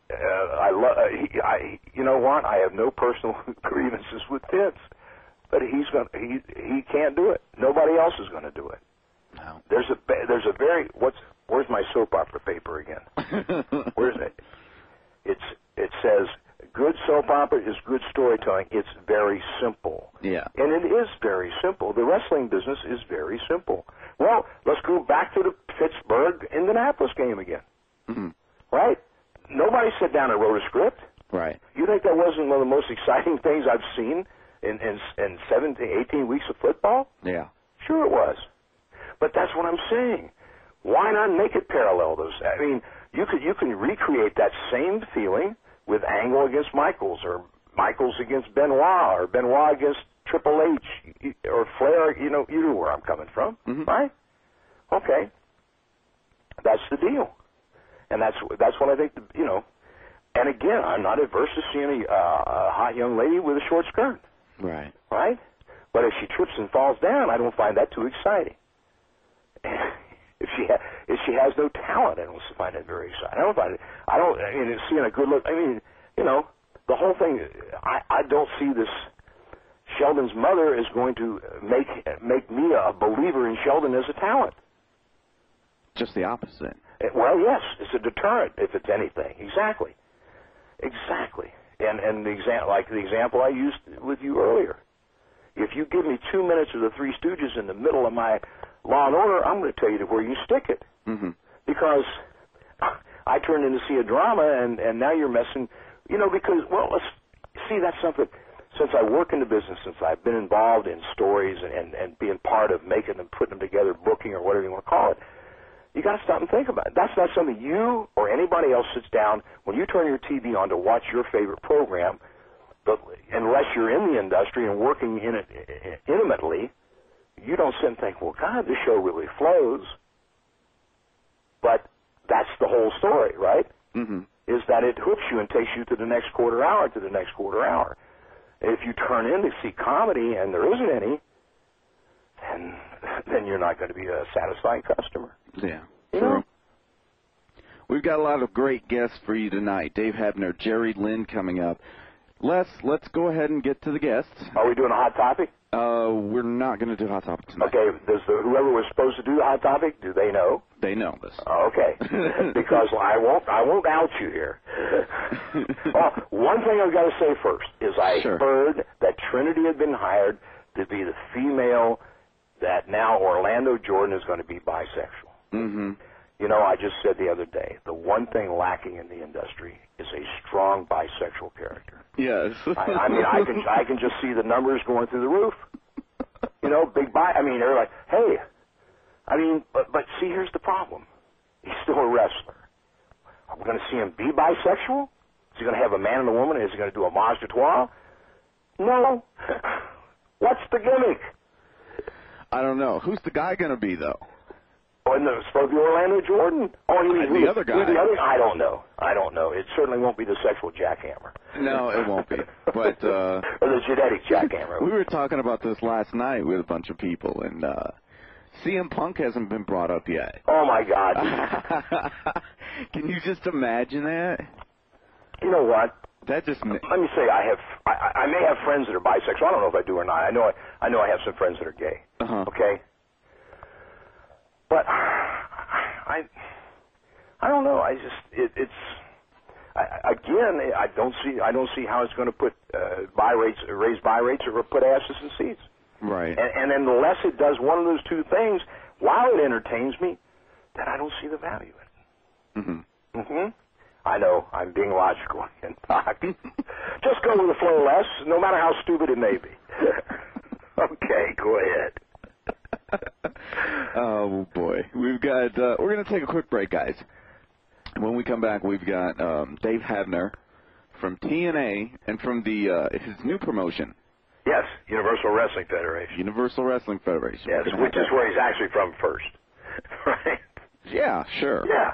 uh, I love. Uh, he, I, you know what? I have no personal grievances with Vince, but he's going. He he can't do it. Nobody else is going to do it. No. There's a there's a very what's where's my soap opera paper again? Where's it? It's it says good soap opera is good storytelling. It's very simple. Yeah. And it is very simple. The wrestling business is very simple. Well, let's go back to the Pittsburgh Indianapolis game again. Mm-hmm. Right? Nobody sat down and wrote a script. Right. You think that wasn't one of the most exciting things I've seen in in, in seventeen, eighteen weeks of football? Yeah. Sure it was. But that's what I'm saying. Why not make it parallel those? I mean, you could you can recreate that same feeling with Angle against Michaels, or Michaels against Benoit, or Benoit against Triple H, or Flair. You know, you know where I'm coming from, mm-hmm. right? Okay, that's the deal, and that's that's what I think. You know, and again, I'm not adverse to seeing a, uh, a hot young lady with a short skirt, right? Right, but if she trips and falls down, I don't find that too exciting. If she ha- if she has no talent, I don't find it very exciting. I don't find it. I don't. I mean, seeing a good look. I mean, you know, the whole thing. I, I don't see this. Sheldon's mother is going to make make me a believer in Sheldon as a talent. Just the opposite. It, well, yes, it's a deterrent if it's anything. Exactly, exactly. And and the example, like the example I used with you earlier. If you give me two minutes of the Three Stooges in the middle of my Law and Order, I'm going to tell you where you stick it. Mm-hmm. Because I turned in to see a drama, and, and now you're messing, you know, because, well, let's see, that's something, since I work in the business, since I've been involved in stories and, and, and being part of making them, putting them together, booking or whatever you want to call it, you got to stop and think about it. That's not something you or anybody else sits down, when you turn your T V on to watch your favorite program, but unless you're in the industry and working in it intimately, you don't sit and think, well, God, this show really flows. But that's the whole story, right? Mm-hmm. Is that it hooks you and takes you to the next quarter hour, to the next quarter hour. And if you turn in to see comedy and there isn't any, then, then you're not going to be a satisfying customer. Yeah, you true. know? We've got a lot of great guests for you tonight. Dave Hebner, Jerry Lynn coming up. Les, let's go ahead and get to the guests. Are we doing a hot topic? Uh, we're not going to do Hot Topic tonight. Okay, does the, whoever was supposed to do the hot topic, do they know? They know this. Okay, because I won't I won't out you here. Well, one thing I've got to say first is I Sure. heard that Trinity had been hired to be the female that now Orlando Jordan is going to be bisexual. Mm-hmm. You know, I just said the other day, the one thing lacking in the industry is a strong bisexual character. Yes. I, I mean, I can I can just see the numbers going through the roof. You know, big bi. I mean, they're like, hey. I mean, but but see, here's the problem. He's still a wrestler. Are we going to see him be bisexual? Is he going to have a man and a woman? Is he going to do a menage a trois? No. What's the gimmick? I don't know. Who's the guy going to be, though? Oh, and it's supposed to be Orlando Jordan? Oh, you mean the who, other guy. who the other? I don't know. I don't know. It certainly won't be the sexual jackhammer. No, it won't be. But uh, or the genetic jackhammer. We were talking about this last night with a bunch of people, and uh, C M Punk hasn't been brought up yet. Oh, my God. Can you just imagine that? You know what? That just ma- Let me say, I have, I, I may have friends that are bisexual. I don't know if I do or not. I know, I, I know, I have some friends that are gay. Uh-huh. Okay, but I, I don't know. I just, it, it's, I, again, I don't see, I don't see how it's going to put uh, buy rates, raise buy rates, or put asses in seats. Right. And, and unless it does one of those two things, while it entertains me, then I don't see the value in it. Mm-hmm. Mm-hmm. I know, I'm being logical and not. Just go with the flow, Les, no matter how stupid it may be. Okay, go ahead. Oh, boy. We've got, uh, we're going to take a quick break, guys. When we come back, we've got um, Dave Hebner from T N A and from the uh, his new promotion. Yes, Universal Wrestling Federation. Universal Wrestling Federation. Yes, which is where he's actually from first. Right? Yeah, sure. Yeah.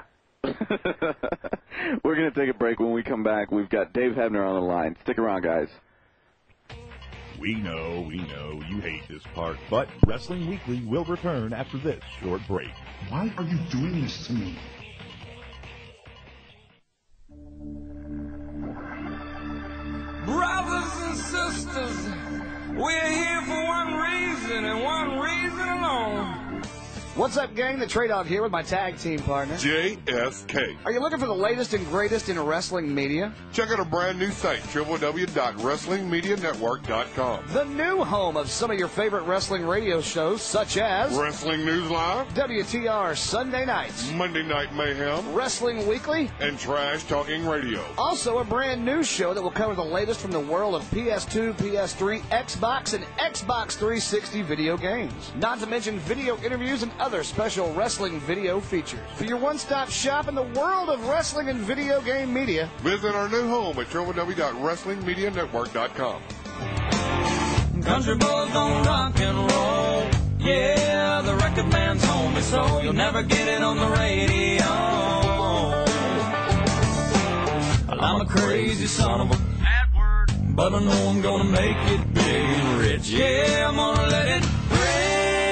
We're going to take a break. When we come back, we've got Dave Hebner on the line. Stick around, guys. We know, we know, you hate this part, but Wrestling Weekly will return after this short break. Why are you doing this to me? Brothers and sisters, we're here for one reason and one reason alone. What's up, gang? The Trade Dog here with my tag team partner, J S K. Are you looking for the latest and greatest in wrestling media? Check out a brand new site, w w w dot wrestling media network dot com. The new home of some of your favorite wrestling radio shows, such as Wrestling News Live, W T R Sunday Nights, Monday Night Mayhem, Wrestling Weekly, and Trash Talking Radio. Also a brand new show that will cover the latest from the world of P S two, P S three, Xbox, and Xbox three sixty video games. Not to mention video interviews and other special wrestling video features. For your one-stop shop in the world of wrestling and video game media, visit our new home at w w w dot wrestling media network dot com. Country boys don't rock and roll. Yeah, the record man's home is so you'll never get it on the radio. Well, I'm a crazy son of a bad word, but I know I'm gonna make it big and rich. Yeah, I'm gonna let it rip.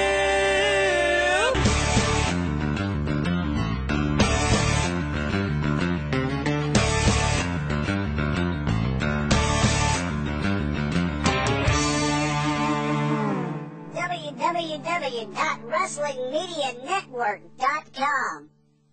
w w w dot wrestling media network dot com.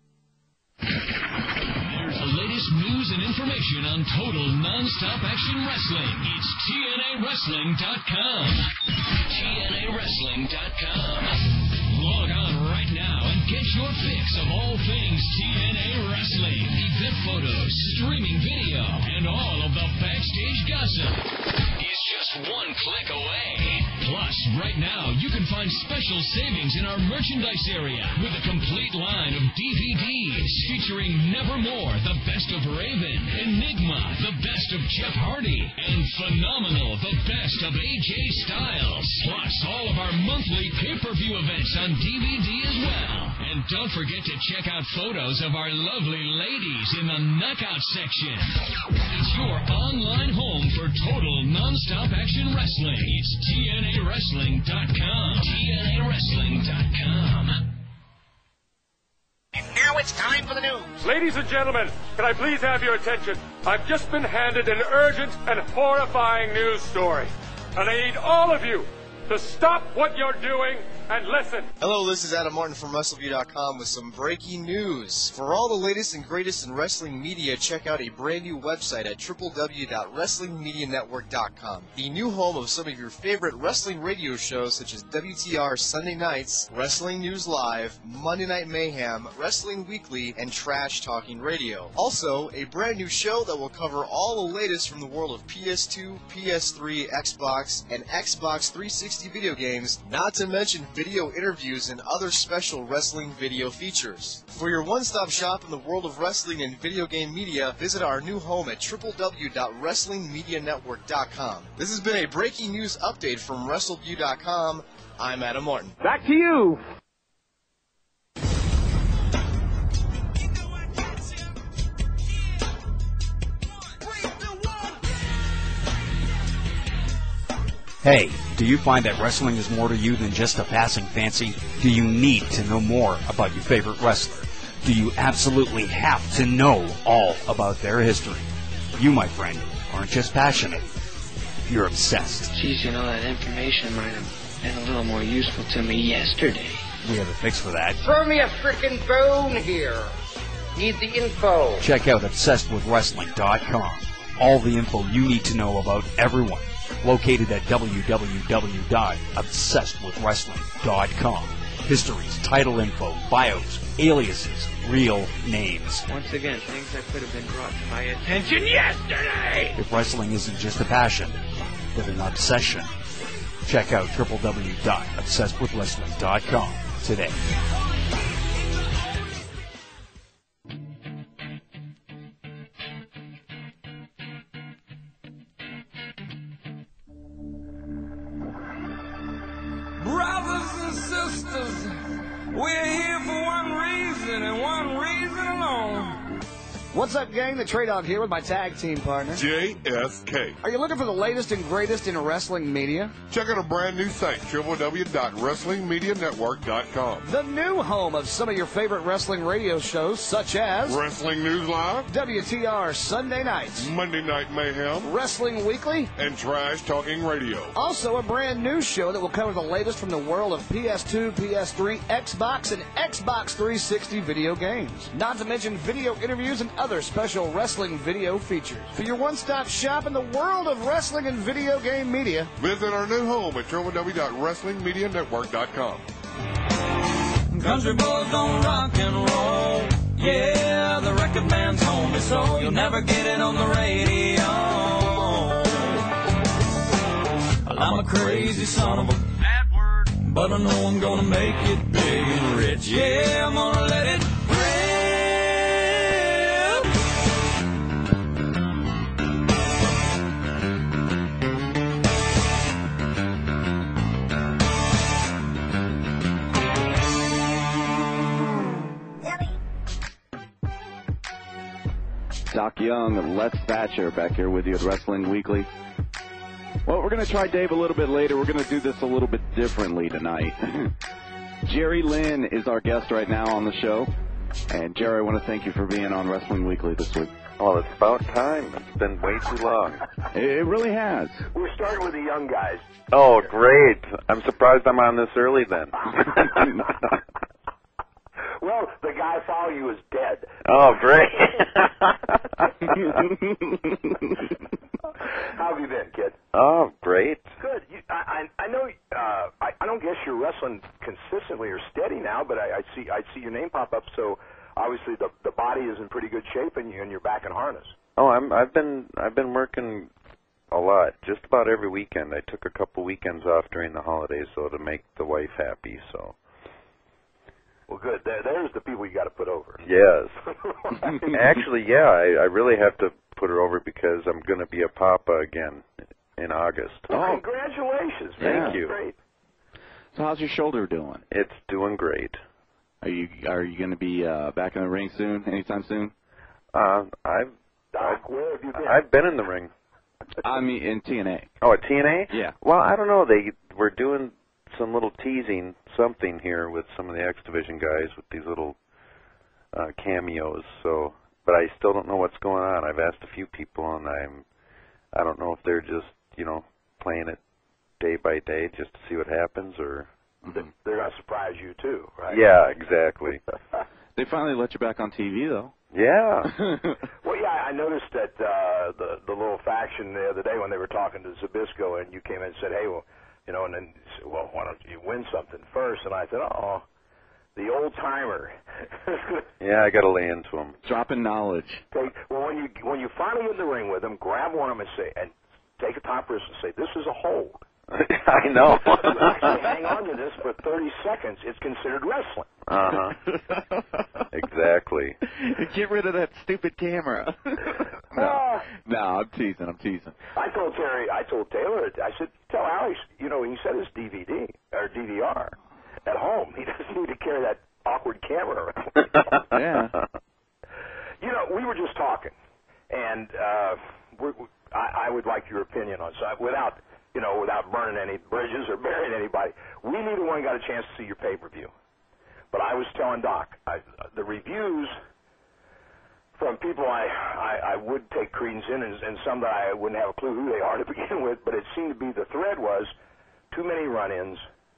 There's the latest news and information on total non-stop action wrestling. It's T N A wrestling dot com. T N A wrestling dot com. Log on right now and get your fix of all things T N A Wrestling. Event photos, streaming video, and all of the backstage gossip is just one click away. Plus, right now, you can find special savings in our merchandise area with a complete line of D V Ds featuring Nevermore, the best of Raven, Enigma, the best of Jeff Hardy, and Phenomenal, the best of A J Styles. Plus, all of our monthly pay-per-view events on D V D as well. And don't forget to check out photos of our lovely ladies in the knockout section. It's your online home for total non-stop action wrestling. It's T N A wrestling dot com. T N A wrestling dot com. And now it's time for the news. Ladies and gentlemen, can I please have your attention? I've just been handed an urgent and horrifying news story. And I need all of you to stop what you're doing and listen. Hello, this is Adam Martin from WrestleView dot com with some breaking news. For all the latest and greatest in wrestling media, check out a brand new website at w w w dot wrestling media network dot com. The new home of some of your favorite wrestling radio shows such as W T R Sunday Nights, Wrestling News Live, Monday Night Mayhem, Wrestling Weekly, and Trash Talking Radio. Also, a brand new show that will cover all the latest from the world of P S two, P S three, Xbox, and Xbox three sixty video games, not to mention video interviews and other special wrestling video features. For your one-stop shop in the world of wrestling and video game media, visit our new home at w w w dot wrestling media network dot com. This has been a breaking news update from WrestleView dot com. I'm Adam Martin. Back to you. Hey, do you find that wrestling is more to you than just a passing fancy? Do you need to know more about your favorite wrestler? Do you absolutely have to know all about their history? You, my friend, aren't just passionate. You're obsessed. Geez, you know, that information might have been a little more useful to me yesterday. We have a fix for that. Throw me a frickin' bone here. Need the info. Check out obsessed with wrestling dot com. All the info you need to know about everyone. Located at w w w dot obsessed with wrestling dot com. Histories, title info, bios, aliases, real names. Once again, things that could have been brought to my attention yesterday! If wrestling isn't just a passion, but an obsession, check out w w w dot obsessed with wrestling dot com today. Brothers and sisters, we're here for one reason and one reason alone. What's up, gang? The Trade Dog here with my tag team partner, J S K. Are you looking for the latest and greatest in wrestling media? Check out a brand new site, w w w dot wrestling media network dot com. The new home of some of your favorite wrestling radio shows, such as Wrestling News Live, W T R Sunday Nights, Monday Night Mayhem, Wrestling Weekly, and Trash Talking Radio. Also, a brand new show that will cover the latest from the world of P S two, P S three, Xbox, and Xbox three sixty video games. Not to mention video interviews and other special wrestling video features. For your one-stop shop in the world of wrestling and video game media, visit our new home at w w w dot wrestling media network dot com. Country boys don't rock and roll. Yeah, the record man's home is so you'll never get it on the radio. Well, I'm a crazy son of a bad word, but I know I'm gonna make it big and rich. Yeah, I'm gonna let it Doc Young and Les Thatcher back here with you at Wrestling Weekly. Well, we're going to try Dave a little bit later. We're going to do this a little bit differently tonight. Jerry Lynn is our guest right now on the show. And, Jerry, I want to thank you for being on Wrestling Weekly this week. Well, it's about time. It's been way too long. It really has. We're starting with the young guys. Oh, great. I'm surprised I'm on this early then. Well, the guy following you is dead. Oh, great. How have you been, kid? Oh, great. Good. You, I, I I know. Uh, I, I don't guess you're wrestling consistently or steady now, but I, I see I see your name pop up. So obviously the the body is in pretty good shape, and you and you're back in harness. Oh, I'm I've been I've been working a lot, just about every weekend. I took a couple weekends off during the holidays, so to make the wife happy. So. Well, good. There, there's the people you got to put over. Yes. Actually, yeah, I, I really have to put her over because I'm going to be a papa again in August. Well, congratulations. Thank That's you. Great. So how's your shoulder doing? It's doing great. Are you are you going to be uh, back in the ring soon, anytime soon? Uh, I've, Doc, where have you been? I've been in the ring. I mean, in T N A. Oh, at T N A? Yeah. Well, I don't know. They were doing some little teasing something here with some of the X Division guys with these little uh, cameos. So, but I still don't know what's going on. I've asked a few people, and I'm I don't know if they're just you know playing it day by day just to see what happens, or mm-hmm. they're gonna surprise you too, right? Yeah, exactly. They finally let you back on T V though. Yeah. Well, yeah, I noticed that uh, the the little faction the other day when they were talking to Zbyszko, and you came in and said, "Hey, well." You know, and then you said, well, why don't you win something first? And I said, oh, the old timer. Yeah, I got to lay into him. Dropping knowledge. Take, well, when you when you finally get in the ring with him, grab one of them and say, and take a top wrist and say, this is a hold. I know. You actually hang on to this for thirty seconds. It's considered wrestling. Uh huh. Exactly. Get rid of that stupid camera. no, uh, no, I'm teasing. I'm teasing. I told Terry, I told Taylor, I said, tell Alex, you know, he said his D V D or D V R at home. He doesn't need to carry that awkward camera around. Yeah. You know, we were just talking, and uh, we're, I, I would like your opinion on so without. You know, without burning any bridges or burying anybody. We neither one got a chance to see your pay-per-view. But I was telling Doc, I, the reviews from people I, I, I would take credence in and, and some that I wouldn't have a clue who they are to begin with, but it seemed to be the thread was too many run-ins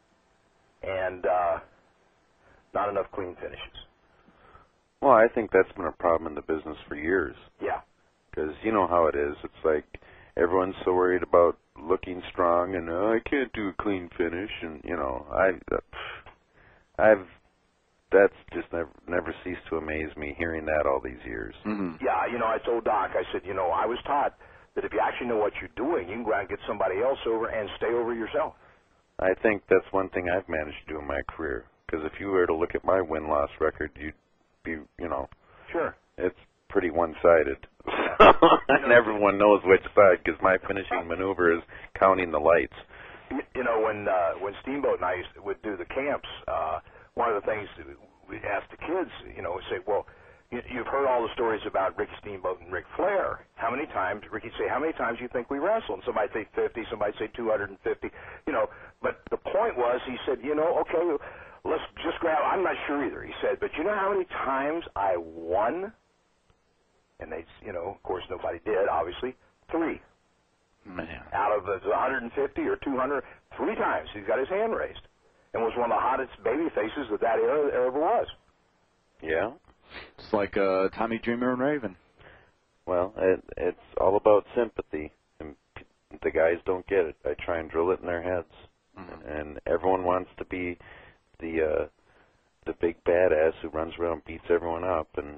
and uh, not enough clean finishes. Well, I think that's been a problem in the business for years. Yeah. Because you know how it is. It's like everyone's so worried about looking strong and oh, I can't do a clean finish, and you know I, uh, I've that's just never never ceased to amaze me hearing that all these years. Mm-hmm. Yeah, you know I told Doc, I said, you know I was taught that if you actually know what you're doing, you can go out and get somebody else over and stay over yourself. I think that's one thing I've managed to do in my career. Because if you were to look at my win-loss record, you'd be, you know, sure, it's pretty one-sided. And everyone knows which side, because my finishing maneuver is counting the lights. You, you know, when uh, when Steamboat and I used to, would do the camps, uh, one of the things we asked the kids, you know, we say, well, you, you've heard all the stories about Ricky Steamboat and Ric Flair. How many times, Ricky'd say, how many times do you think we wrestled? And somebody'd say fifty, somebody'd say two hundred fifty, you know. But the point was, he said, you know, okay, let's just grab, I'm not sure either, he said, but you know how many times I won? And they, you know, of course, nobody did, obviously. Three. Man. Out of the one hundred fifty or two hundred, three times he's got his hand raised. And was one of the hottest baby faces that that era there ever was. Yeah. It's like uh, Tommy Dreamer and Raven. Well, it, it's all about sympathy, and p- the guys don't get it. I try and drill it in their heads, mm-hmm. and everyone wants to be the uh, the big badass who runs around and beats everyone up, and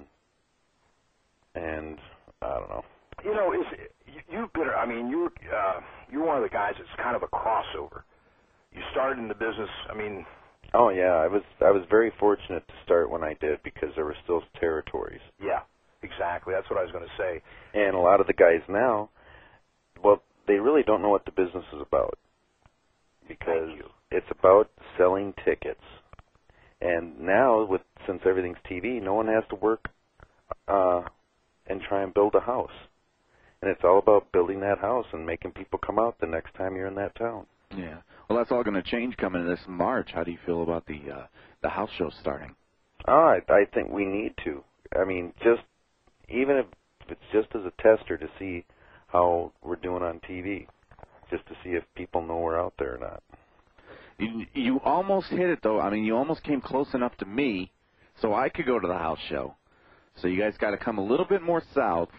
and I don't know. You know, is you, you've been. I mean, you're uh, you're one of the guys that's kind of a crossover. You started in the business. I mean. Oh yeah, I was I was very fortunate to start when I did because there were still territories. Yeah, exactly. That's what I was going to say. And a lot of the guys now, well, they really don't know what the business is about because it's about selling tickets. And now, with since everything's T V, no one has to work uh, and try and build a house. And it's all about building that house and making people come out the next time you're in that town. Yeah. Well, that's all going to change coming this March. How do you feel about the uh, the house show starting? Oh, I, I think we need to. I mean, just even if it's just as a tester to see how we're doing on T V, just to see if people know we're out there or not. You, you almost hit it, though. I mean, you almost came close enough to me, so I could go to the house show. So you guys got to come a little bit more south,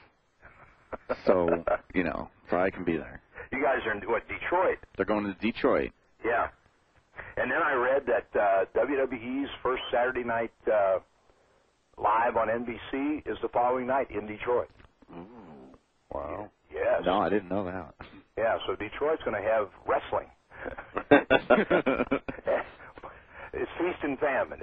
so you know, so I can be there. You guys are in, what, Detroit? They're going to Detroit. Yeah. And then I read that uh, W W E's first Saturday night uh, live on N B C is the following night in Detroit. Ooh. Wow. Yes. No, I didn't know that. Yeah, so Detroit's going to have wrestling. It's feast and famine.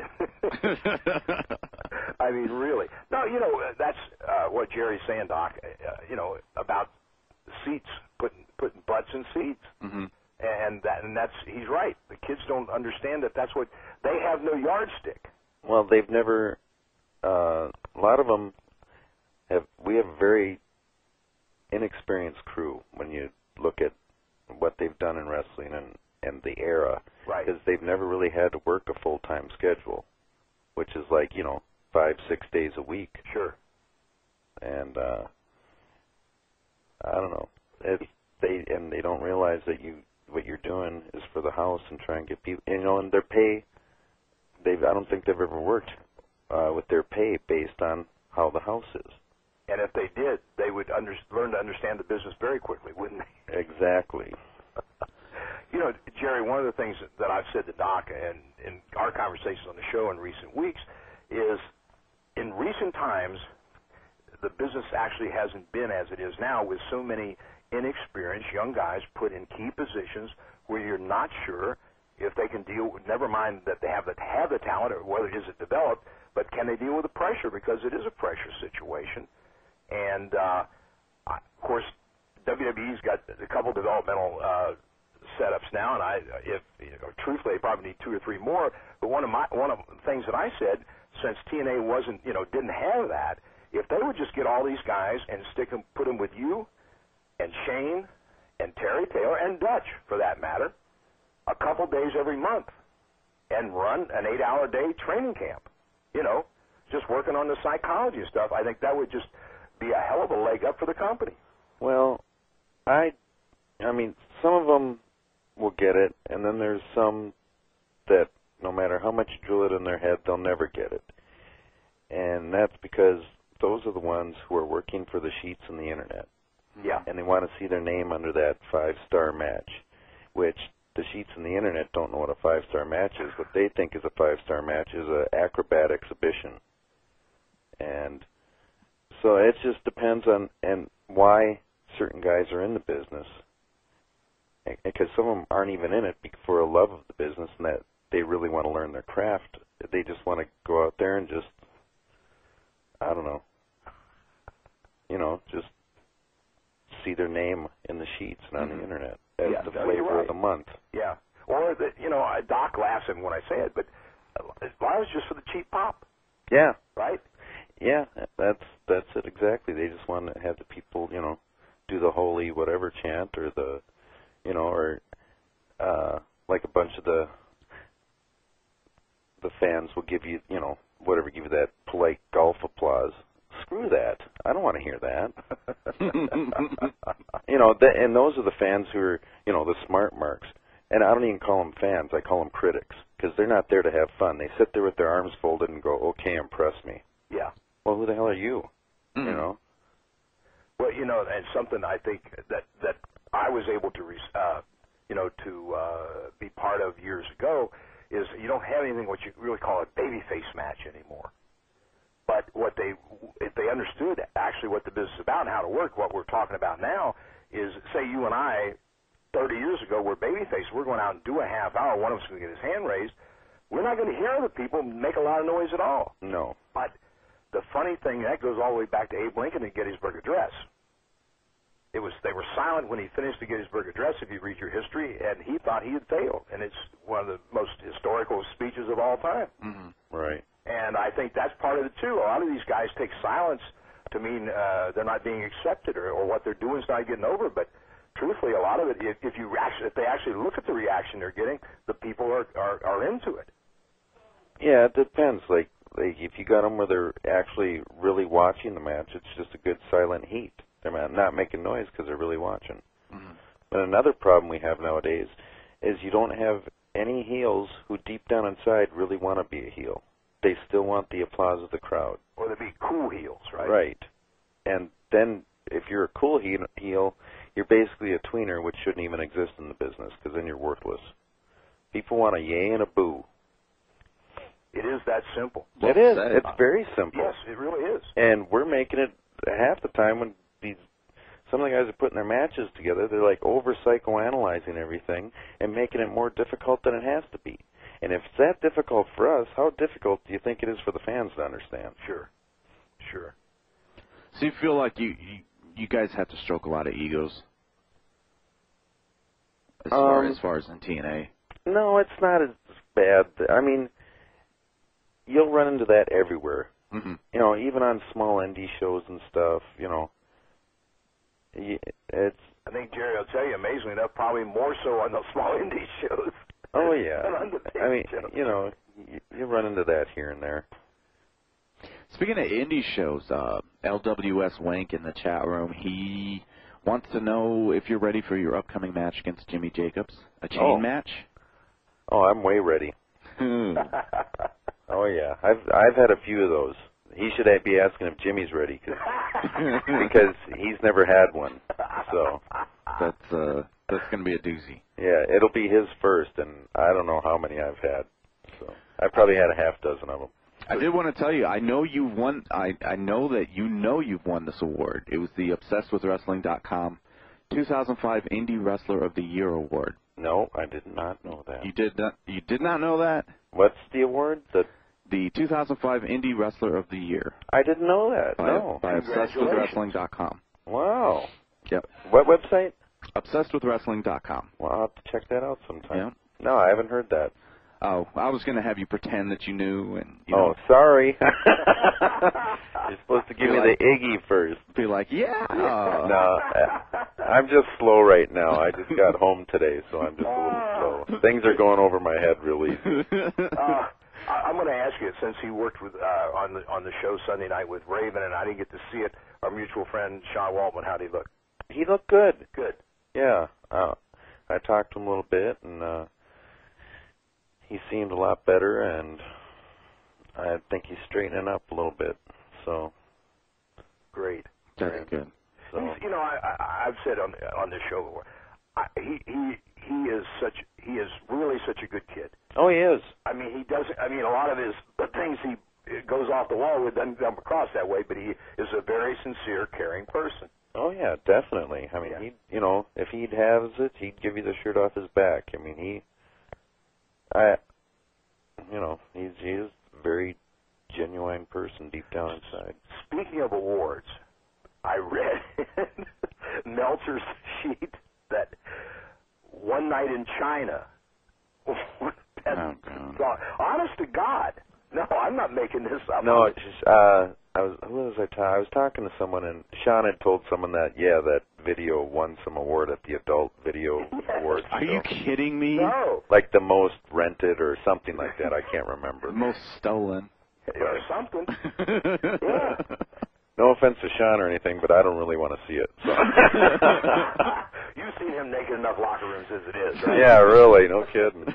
I mean, really. No, you know, that's uh, what Jerry's saying, Doc, uh, you know, about seats, putting putting butts in seats. Mm-hmm. And that, and that's, he's right. The kids don't understand that that's what, they have no yardstick. Well, they've never, uh, a lot of them have, we have a very inexperienced crew when you look at what they've done in wrestling and, and the era. Right. Because they've never really had to work a full-time schedule, which is like, you know, five, six days a week. Sure. And, uh, I don't know. It's, they, and they don't realize that you, what you're doing is for the house and try and get people, you know, and their pay, they've, I don't think they've ever worked uh, with their pay based on how the house is. And if they did, they would under, learn to understand the business very quickly, wouldn't they? Exactly. You know, Jerry, one of the things that I've said to Doc and in our conversations on the show in recent weeks is in recent times, the business actually hasn't been as it is now with so many inexperienced young guys put in key positions where you're not sure if they can deal with, never mind that they have the, have the talent or whether it is it developed, but can they deal with the pressure because it is a pressure situation. And, uh, of course, W W E's got a couple developmental uh, setups now, and I, if you know, truthfully, they probably need two or three more. But one of my one of the things that I said, since T N A wasn't, you know, didn't have that, if they would just get all these guys and stick them, put them with you, and Shane, and Terry Taylor, and Dutch, for that matter, a couple days every month, and run an eight-hour day training camp. You know, just working on the psychology and stuff. I think that would just be a hell of a leg up for the company. Well, I, I mean, some of them will get it, and then there's some that no matter how much you drill it in their head, they'll never get it. And that's because those are the ones who are working for the sheets and the internet. Yeah. And they want to see their name under that five-star match, which the sheets and the internet don't know what a five-star match is. What they think is a five-star match is an acrobat exhibition. And so it just depends on and why certain guys are in the business. Because some of them aren't even in it for a love of the business and that they really want to learn their craft. They just want to go out there and just, I don't know, you know, just see their name in the sheets and on mm-hmm. the internet as yeah, the no, flavor right. of the month. Yeah. Or, the, you know, Doc laughs at me when I say it, but a lot of it's just for the cheap pop. Yeah. Right? Yeah, that's that's it exactly. They just want to have the people, you know, do the holy whatever chant or the, you know, or uh, like a bunch of the the fans will give you, you know, whatever, give you that polite golf applause. Screw that. I don't want to hear that. You know, th- and those are the fans who are, you know, the smart marks. And I don't even call them fans. I call them critics because they're not there to have fun. They sit there with their arms folded and go, okay, impress me. Yeah. Well, who the hell are you? Mm. You know? Well, you know, and something I think that, that I was able to, re- uh, you know, to uh, be part of years ago is you don't have anything what you really call a babyface match anymore. But what they, if they understood actually what the business is about and how to work, what we're talking about now is, say you and I, thirty years ago, were babyface. We're going out and do a half hour. One of us is going to get his hand raised. We're not going to hear other people make a lot of noise at all. No. But the funny thing, that goes all the way back to Abe Lincoln and Gettysburg Address. It was they were silent when he finished the Gettysburg Address, if you read your history, and he thought he had failed. And it's one of the most historical speeches of all time. Mm-hmm. Right. And I think that's part of it, too. A lot of these guys take silence to mean uh, they're not being accepted or, or what they're doing is not getting over. But truthfully, a lot of it, if, if you actually, if they actually look at the reaction they're getting, the people are, are, are into it. Yeah, it depends. Like, like if you got them where they're actually really watching the match, it's just a good silent heat. They're not making noise because they're really watching. Mm-hmm. But another problem we have nowadays is you don't have any heels who deep down inside really want to be a heel. They still want the applause of the crowd. Or they be cool heels, right? Right. And then if you're a cool he- heel, you're basically a tweener, which shouldn't even exist in the business because then you're worthless. People want a yay and a boo. It is that simple. It is. It's very simple. Yes, it really is. And we're making it half the time when these some of the guys are putting their matches together, they're like over psychoanalyzing everything and making it more difficult than it has to be. And if it's that difficult for us, how difficult do you think it is for the fans to understand? Sure. Sure. So you feel like you you, you guys have to stroke a lot of egos as far Um, as far as in T N A? No, it's not as bad. I mean, you'll run into that everywhere. Mm-hmm. You know, even on small indie shows and stuff, you know, y- it's... I think, Jerry, I'll tell you, amazingly enough, probably more so on those small indie shows. Oh, yeah. than on the big I mean, shows. you know, you, you run into that here and there. Speaking of indie shows, uh, L W S Wank in the chat room, he wants to know if you're ready for your upcoming match against Jimmy Jacobs, a chain Oh. match. Oh, I'm way ready. Hmm. Oh, yeah. I've I've had a few of those. He should be asking if Jimmy's ready cause, because he's never had one. So that's uh, that's going to be a doozy. Yeah, it'll be his first, and I don't know how many I've had. So I probably had a half dozen of them. I did want to tell you, I know you've won. I I know that you know you've won this award. It was the Obsessed With Wrestling dot com two thousand five Indie Wrestler of the Year award. No, I did not know that. You did not. You did not know that. What's the award? The the two thousand five Indie Wrestler of the Year. I didn't know that. By, no. by Obsessed With Wrestling dot com. Wow. Yep. What website? Obsessed With Wrestling dot com. Well, I'll have to check that out sometime. Yeah. No, I haven't heard that. Oh, I was going to have you pretend that you knew, and you oh, know, sorry. You're supposed to give me like, the Iggy first. Be like, yeah. No, I'm just slow right now. I just got home today, so I'm just a little slow. Things are going over my head real easy. uh, I- I'm going to ask you, since he worked with uh, on the on the show Sunday night with Raven, and I didn't get to see it. Our mutual friend Sean Waltman, how did he look? He looked good. Good. Yeah. Uh, I talked to him a little bit, and uh, he seemed a lot better, and I think he's straightening up a little bit. So great. That's good. So He's, you know, I, I, I've said on on this show before, I, he he he is such he is really such a good kid. Oh, he is. I mean, he doesn't. I mean, a lot of his the things he it goes off the wall with doesn't come across that way, but he is a very sincere, caring person. Oh yeah, definitely. I mean, Yeah. he, you know, if he'd has it, he'd give you the shirt off his back. I mean, he, I, you know, he's he's a very genuine person deep down inside. Speaking of awards, I read in Meltzer's sheet that One Night in China. Oh, God. Honest to God. No, I'm not making this up. No, it's, uh, I was who was I ta- I was talking to someone, and Sean had told someone that yeah, that video won some award at the Adult Video Awards. Are you kidding me? No. Like the most rented or something like that. I can't remember. Most stolen. Or something. Yeah. No offense to Sean or anything, but I don't really want to see it. So. You've seen him naked enough locker rooms as it is, right? Yeah, really. No kidding.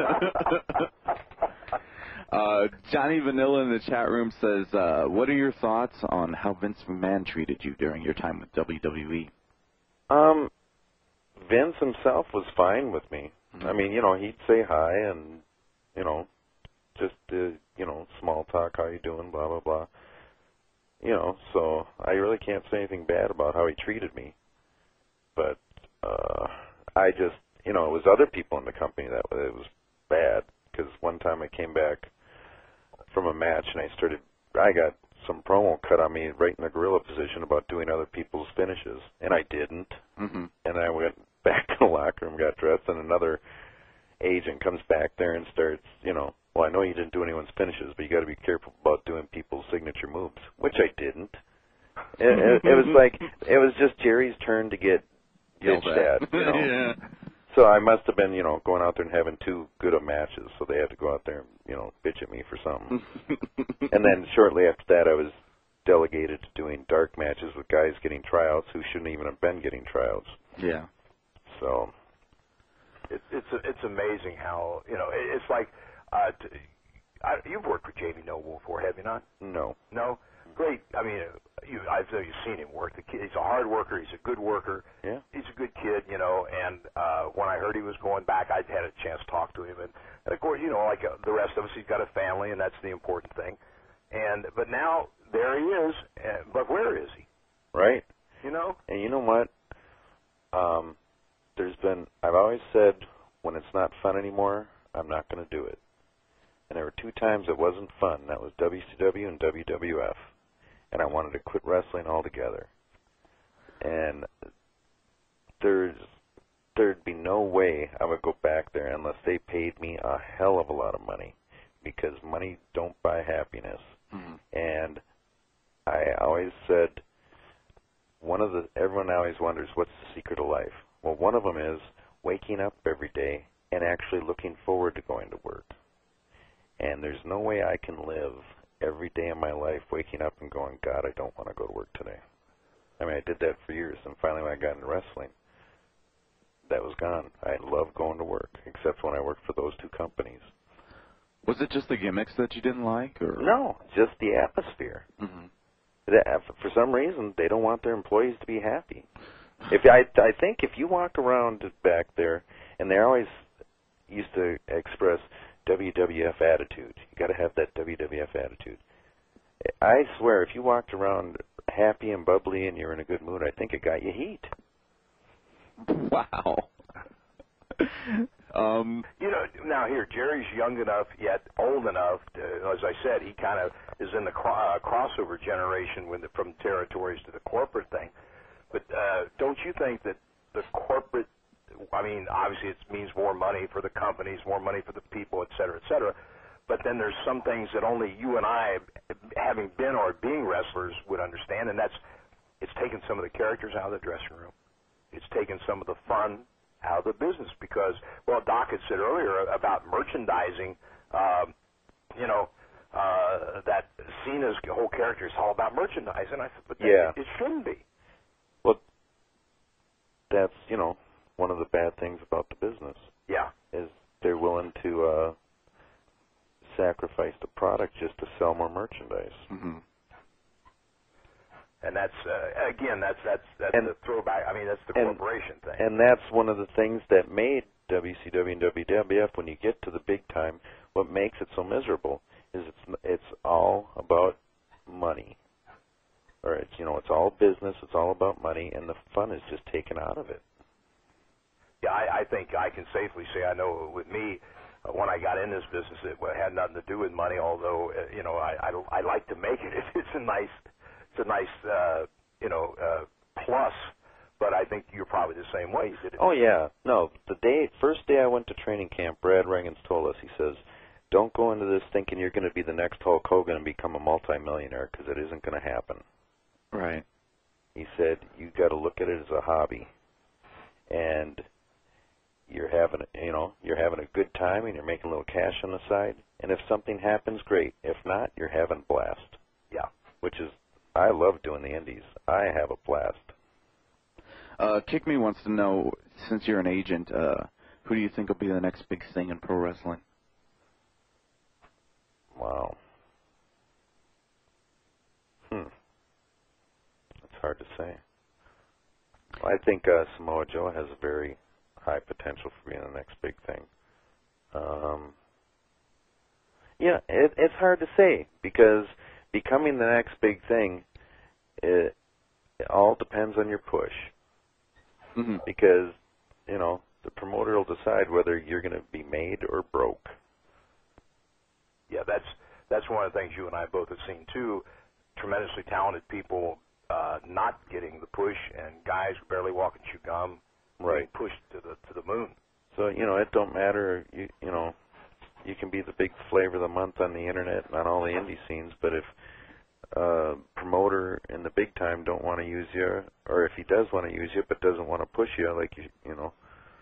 Uh, Johnny Vanilla in the chat room says, uh, what are your thoughts on how Vince McMahon treated you during your time with W W E? Um, Vince himself was fine with me. I mean, you know, he'd say hi and, you know, just, uh, you know, small talk, how you doing, blah, blah, blah. You know, so I really can't say anything bad about how he treated me. But uh, I just, you know, it was other people in the company that it was bad. Because one time I came back from a match and I started, I got some promo cut on me right in the gorilla position about doing other people's finishes, and I didn't. Mm-hmm. And I went back to the locker room, got dressed, and another agent comes back there and starts, you know, well, I know you didn't do anyone's finishes, but you got to be careful about doing people's signature moves, which I didn't. It, it, it was like, it was just Jerry's turn to get Yelled bitched at, you know. Yeah. So I must have been, you know, going out there and having too good of matches, so they had to go out there and, you know, bitch at me for something. And then shortly after that, I was delegated to doing dark matches with guys getting tryouts who shouldn't even have been getting tryouts. Yeah. So It's it's it's amazing how, you know, it, it's like uh, t- I, you've worked with Jamie Noble before, have you not? no. No. Great. I mean, you I've you've seen him work. The kid, he's a hard worker. He's a good worker. Yeah. He's a good kid, you know. And uh, when I heard he was going back, I had a chance to talk to him. And, and of course, you know, like uh, the rest of us, he's got a family, and that's the important thing. And but now there he is. Uh, but where is he? Right. You know. And you know what? Um, there's been, I've always said, when it's not fun anymore, I'm not going to do it. And there were two times it wasn't fun. That was W C W and W W F. And I wanted to quit wrestling altogether. And there's, there'd be no way I would go back there unless they paid me a hell of a lot of money, because money don't buy happiness. Mm-hmm. And I always said, one of the, everyone always wonders, what's the secret of life? Well, one of them is waking up every day and actually looking forward to going to work. And there's no way I can live every day of my life waking up and going, God, I don't want to go to work today. I mean, I did that for years, and finally when I got into wrestling, that was gone. I love going to work, except when I worked for those two companies. Was it just the gimmicks that you didn't like, or No, just the atmosphere. Mm-hmm. That, for some reason, they don't want their employees to be happy. If I, I think if you walk around back there, and they always used to express W W F attitude. You got to have that W W F attitude. I swear, if you walked around happy and bubbly and you're in a good mood, I think it got you heat. Wow. um, You know, now here, Jerry's young enough yet old enough. To, as I said, he kind of is in the cro- uh, crossover generation with the, from territories to the corporate thing. But uh, don't you think that the corporate, I mean, obviously it means more money for the companies, more money for the people, et cetera, et cetera. But then there's some things that only you and I, having been or being wrestlers, would understand, and that's it's taken some of the characters out of the dressing room. It's taken some of the fun out of the business because, well, Doc had said earlier about merchandising, um, you know, uh, that Cena's whole character is all about merchandising. I said, but Yeah. it, it shouldn't be. Well, that's, you know, one of the bad things about the business. Yeah. Is they're willing to uh, sacrifice the product just to sell more merchandise. Mm-hmm. And that's uh, again, that's that's that's And- the throwback. I mean, that's the and- corporation thing. And that's one of the things that made W C W and W W F, when you get to the big time, what makes it so miserable is it's it's all about money. Or it's, you know, it's all business, it's all about money, and the fun is just taken out of it. Yeah, I, I think I can safely say I know with me, uh, when I got in this business, it had nothing to do with money. Although uh, you know, I, I I like to make it. It's a nice, it's a nice uh, you know uh, plus. But I think you're probably the same way. You did it. Oh yeah, no. The day first day I went to training camp, Brad Reagan's told us. He says, don't go into this thinking you're going to be the next Hulk Hogan and become a multimillionaire, because it isn't going to happen. Right. He said you got to look at it as a hobby, and you're having, you know, you're having a good time and you're making a little cash on the side. And if something happens, great. If not, you're having a blast. Yeah. Which is, I love doing the indies. I have a blast. Uh, Kick Me wants to know, since you're an agent, uh, who do you think will be the next big thing in pro wrestling? Wow. Hmm. That's hard to say. I think uh, Samoa Joe has a very high potential for being the next big thing. Um, yeah, it, it's hard to say, because becoming the next big thing, it, it all depends on your push. Mm-hmm. Because, you know, the promoter will decide whether you're going to be made or broke. Yeah, that's that's one of the things you and I both have seen too. Tremendously talented people uh, not getting the push, and guys barely walking chew gum, right, being pushed to the to the moon. So, you know, it don't matter. You you know, you can be the big flavor of the month on the internet and on all the indie scenes, but if uh, promoter in the big time don't want to use you, or if he does want to use you but doesn't want to push you, like you you know,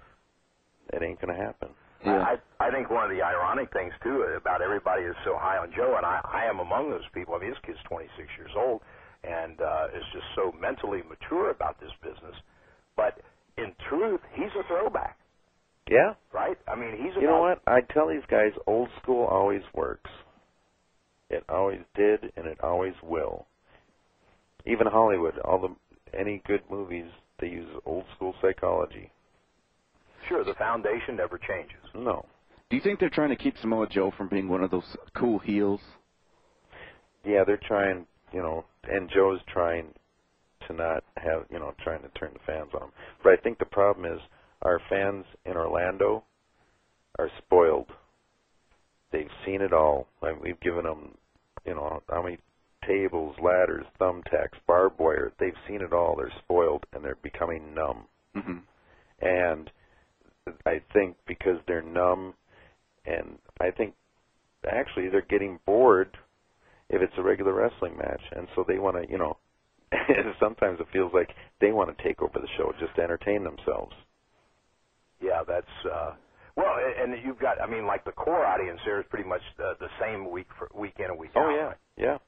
it ain't gonna happen. Yeah. I, I think one of the ironic things, too, about everybody is so high on Joe, and I, I am among those people. I mean, this kid's twenty-six years old and uh, is just so mentally mature about this business. But in truth, he's a throwback. Yeah. Right? I mean, he's a... You know what? I tell these guys, old school always works. It always did, and it always will. Even Hollywood, all the any good movies, they use old school psychology. Sure, the foundation never changes. No. Do you think they're trying to keep Samoa Joe from being one of those cool heels? Yeah, they're trying, you know, and Joe's trying to not have, you know, trying to turn the fans on him. But I think the problem is our fans in Orlando are spoiled. They've seen it all. I mean, we've given them, you know, how many tables, ladders, thumbtacks, barbed wire. They've seen it all. They're spoiled, and they're becoming numb. Mm-hmm. And I think because they're numb, and I think actually they're getting bored if it's a regular wrestling match, and so they want to, you know, sometimes it feels like they want to take over the show just to entertain themselves. Yeah, that's, uh, well, and you've got, I mean, like the core audience there is pretty much the, the same week for, week in and week out. Oh, yeah, yeah.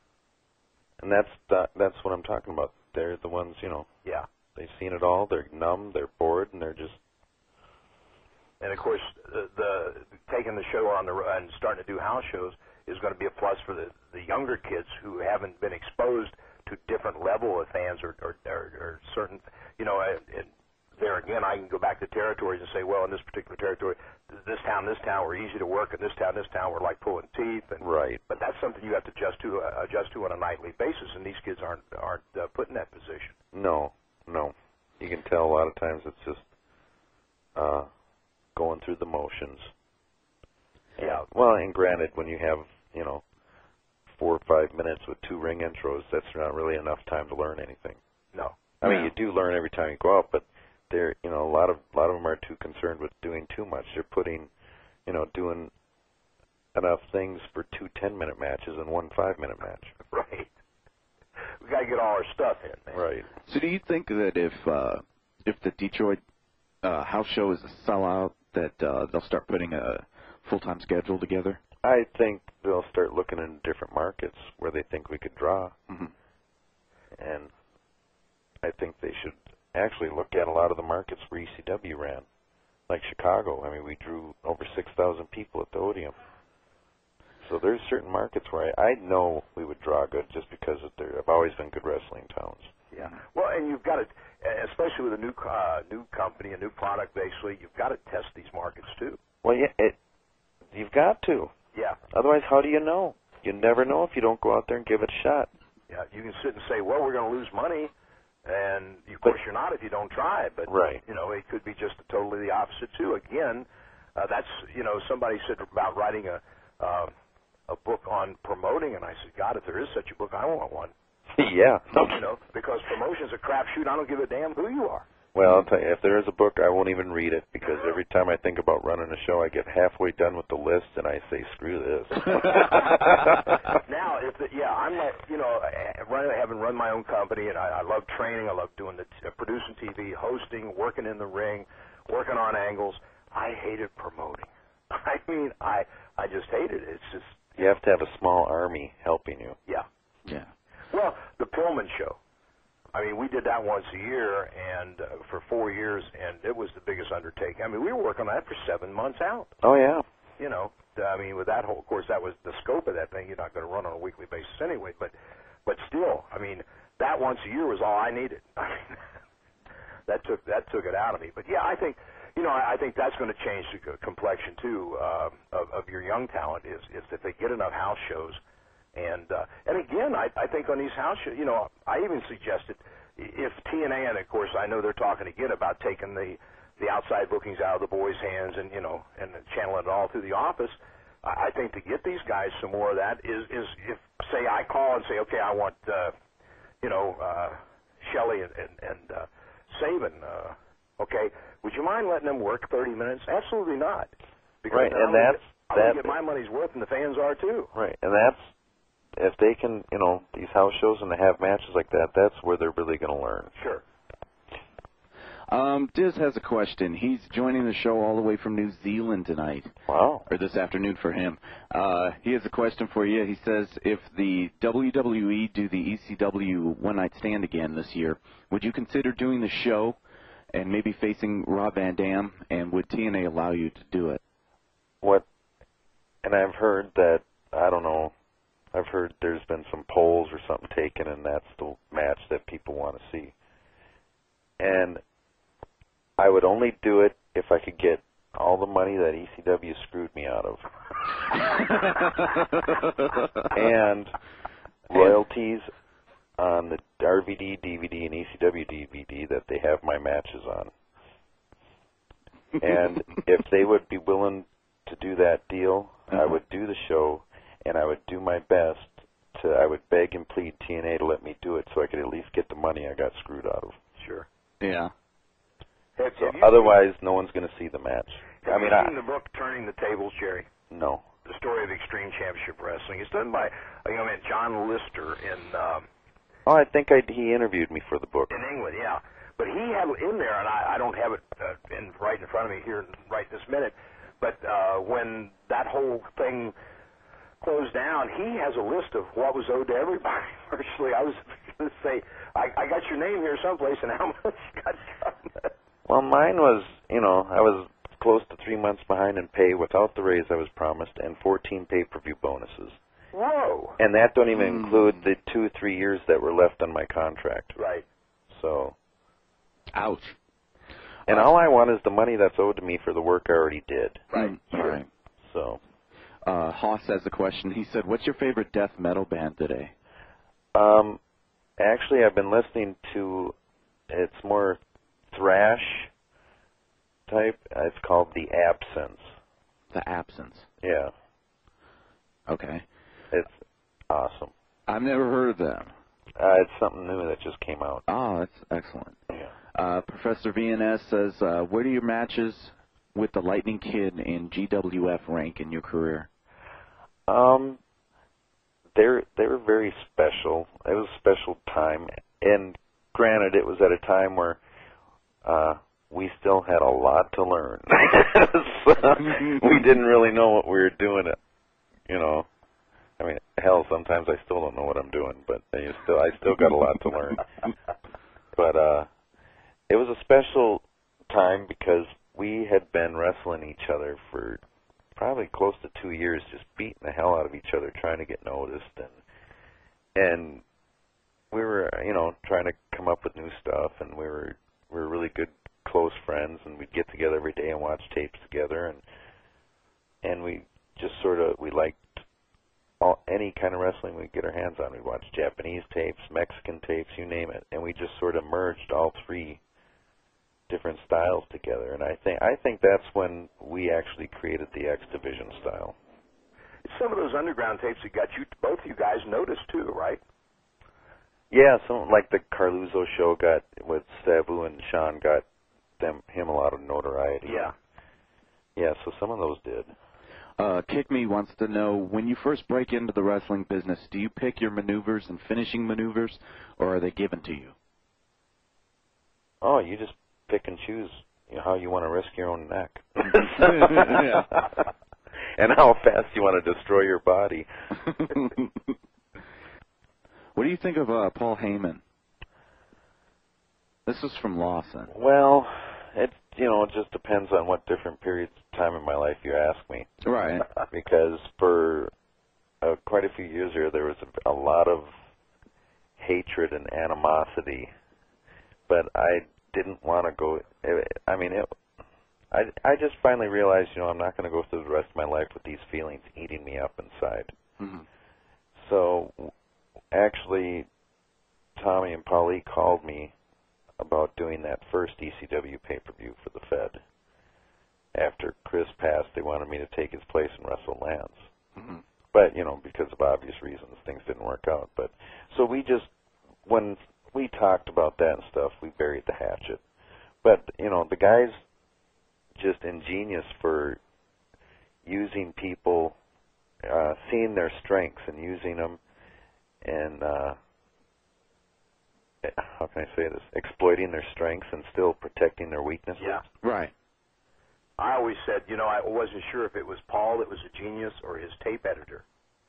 And that's the, that's what I'm talking about. They're the ones, you know. Yeah. They've seen it all. They're numb. They're bored, and they're just. And of course, the, the taking the show on the and starting to do house shows is going to be a plus for the the younger kids who haven't been exposed to different level of fans or or, or, or certain, you know. And there again, I can go back to territories and say, well, in this particular territory, this town, this town, we're easy to work, and this town, this town, we're like pulling teeth. And, right. But that's something you have to adjust to uh, adjust to on a nightly basis, and these kids aren't aren't uh, put in that position. No. No, you can tell a lot of times it's just uh, going through the motions. Yeah. Well, and granted, when you have, you know, four or five minutes with two ring intros, that's not really enough time to learn anything. No. I mean, you do learn every time you go out, but they're, you know, a lot of a lot of them are too concerned with doing too much. They're putting, you know, doing enough things for two ten-minute matches and one five-minute match. Right. We got to get all our stuff in, man. Right. So do you think that if uh, if the Detroit uh, house show is a sellout, that uh, they'll start putting a full-time schedule together? I think they'll start looking in different markets where they think we could draw. Mm-hmm. And I think they should actually look at a lot of the markets where E C W ran. Like Chicago. I mean, we drew over six thousand people at the Odeum. So there's certain markets where I, I know we would draw good just because there have always been good wrestling towns. Yeah. Well, and you've got to, especially with a new uh, new company, a new product, basically, you've got to test these markets too. Well, yeah, it, you've got to. Yeah. Otherwise, how do you know? You never know if you don't go out there and give it a shot. Yeah. You can sit and say, well, we're going to lose money, and of course you're not if you don't try. But right. You know, it could be just totally the opposite too. Again, uh, that's, you know, somebody said about writing a. Uh, a book on promoting, and I said, God, if there is such a book, I want one. Yeah. You know, because promotion's a crapshoot. I don't give a damn who you are. Well, I'll tell you, if there is a book, I won't even read it because every time I think about running a show, I get halfway done with the list and I say, screw this. Now, if the, yeah, I'm like, you know, running, having run my own company, and I, I love training. I love doing the uh, producing T V, hosting, working in the ring, working on angles. I hated promoting. I mean, I I just hated it. It's just you have to have a small army helping you. Yeah. Yeah. Well, the Pillman Show. I mean, we did that once a year, and uh, for four years, and it was the biggest undertaking. I mean, we were working on that for seven months out. Oh yeah. You know, I mean, with that whole, of course, that was the scope of that thing. You're not going to run on a weekly basis anyway, but, but still, I mean, that once a year was all I needed. I mean, that took that took it out of me. But yeah, I think, you know, I, I think that's going to change the complexion too uh, of, of your young talent. Is is if they get enough house shows. And uh, and again, I, I think on these house shows, you know, I even suggested if T N A, and of course I know they're talking again about taking the, the outside bookings out of the boys' hands and, you know, and channeling it all through the office, I think to get these guys some more of that is, is if, say, I call and say, okay, I want, uh, you know, uh, Shelley and, and, and uh, Saban, uh, okay, would you mind letting them work thirty minutes? Absolutely not. Because right, and I'm that's... I'm that, going to get my money's worth, and the fans are too. Right, and that's, if they can, you know, these house shows and they have matches like that, that's where they're really going to learn. Sure. Um, Diz has a question. He's joining the show all the way from New Zealand tonight. Wow. Or this afternoon for him. Uh, he has a question for you. He says, if the W W E do the E C W One Night Stand again this year, would you consider doing the show and maybe facing Rob Van Dam, and would T N A allow you to do it? What, and I've heard that, I don't know, I've heard there's been some polls or something taken, and that's the match that people want to see. And I would only do it if I could get all the money that E C W screwed me out of. And royalties on the R V D, D V D, and E C W D V D that they have my matches on. And if they would be willing to do that deal, uh-huh. I would do the show, and I would do my best to, I would beg and plead T N A to let me do it so I could at least get the money I got screwed out of. Sure. Yeah. Have, so have you otherwise, no one's going to see the match. Have I mean, you I, seen the book Turning the Tables, Jerry? No. The story of Extreme Championship Wrestling. It's done by a young man, John Lister, in um, oh, I think I, he interviewed me for the book. in England, yeah. But he had in there, and I, I don't have it uh, in, right in front of me here right this minute, but uh, when that whole thing closed down, he has a list of what was owed to everybody. Virtually, I was going to say, I, I got your name here someplace, and how much you got from it. Well, mine was, you know, I was close to three months behind in pay without the raise I was promised, and fourteen pay-per-view bonuses. Whoa! And that don't even Mm. include the two, three years that were left on my contract. Right. So. Ouch. And all I want is the money that's owed to me for the work I already did. Right. Sure. Right. So. Uh, Hoss has a question. He said, what's your favorite death metal band today? Um, actually, I've been listening to, it's more thrash type. It's called The Absence. The Absence. Yeah. Okay. It's awesome. I've never heard of them. Uh, it's something new that just came out. Oh, that's excellent. Yeah. Uh, Professor V N S says, uh, where do your matches with the Lightning Kid in G W F rank in your career? Um, they're they were very special. It was a special time, and granted, it was at a time where uh, we still had a lot to learn. So we didn't really know what we were doing. You know, I mean, hell, sometimes I still don't know what I'm doing, but you still I still got a lot to learn. But uh, it was a special time because we had been wrestling each other for probably close to two years, just beating the hell out of each other, trying to get noticed, and and we were, you know, trying to come up with new stuff, and we were we were really good, close friends, and we'd get together every day and watch tapes together, and and we just sort of we liked all, any kind of wrestling we'd get our hands on. We'd watch Japanese tapes, Mexican tapes, you name it, and we just sort of merged all three different styles together, and I think I think that's when we actually created the X Division style. Some of those underground tapes that got you, both you guys noticed too, right? Yeah, some like the Carluzzo show got with Sabu and Sean got them him a lot of notoriety. Yeah. Yeah, so some of those did. Uh, Kick Me wants to know, when you first break into the wrestling business, do you pick your maneuvers and finishing maneuvers, or are they given to you? Oh, you just pick and choose you know, how you want to risk your own neck. Yeah. And how fast you want to destroy your body. What do you think of uh, Paul Heyman? This is from Lawson. Well, it you know it just depends on what different periods of time in my life you ask me. Right. Because for uh, quite a few years there, there was a, a lot of hatred and animosity, but I didn't want to go. I mean, it, I I just finally realized, you know, I'm not going to go through the rest of my life with these feelings eating me up inside. Mm-hmm. So, actually, Tommy and Paulie called me about doing that first E C W pay-per-view for the Fed. After Chris passed, they wanted me to take his place and wrestle Lance. Mm-hmm. But, you know, because of obvious reasons, things didn't work out. But so we just, when we talked about that and stuff, we buried the hatchet. But, you know, the guy's just ingenious for using people, uh, seeing their strengths and using them, and uh, how can I say this? Exploiting their strengths and still protecting their weaknesses. Yeah. Right. I always said, you know, I wasn't sure if it was Paul that was a genius or his tape editor.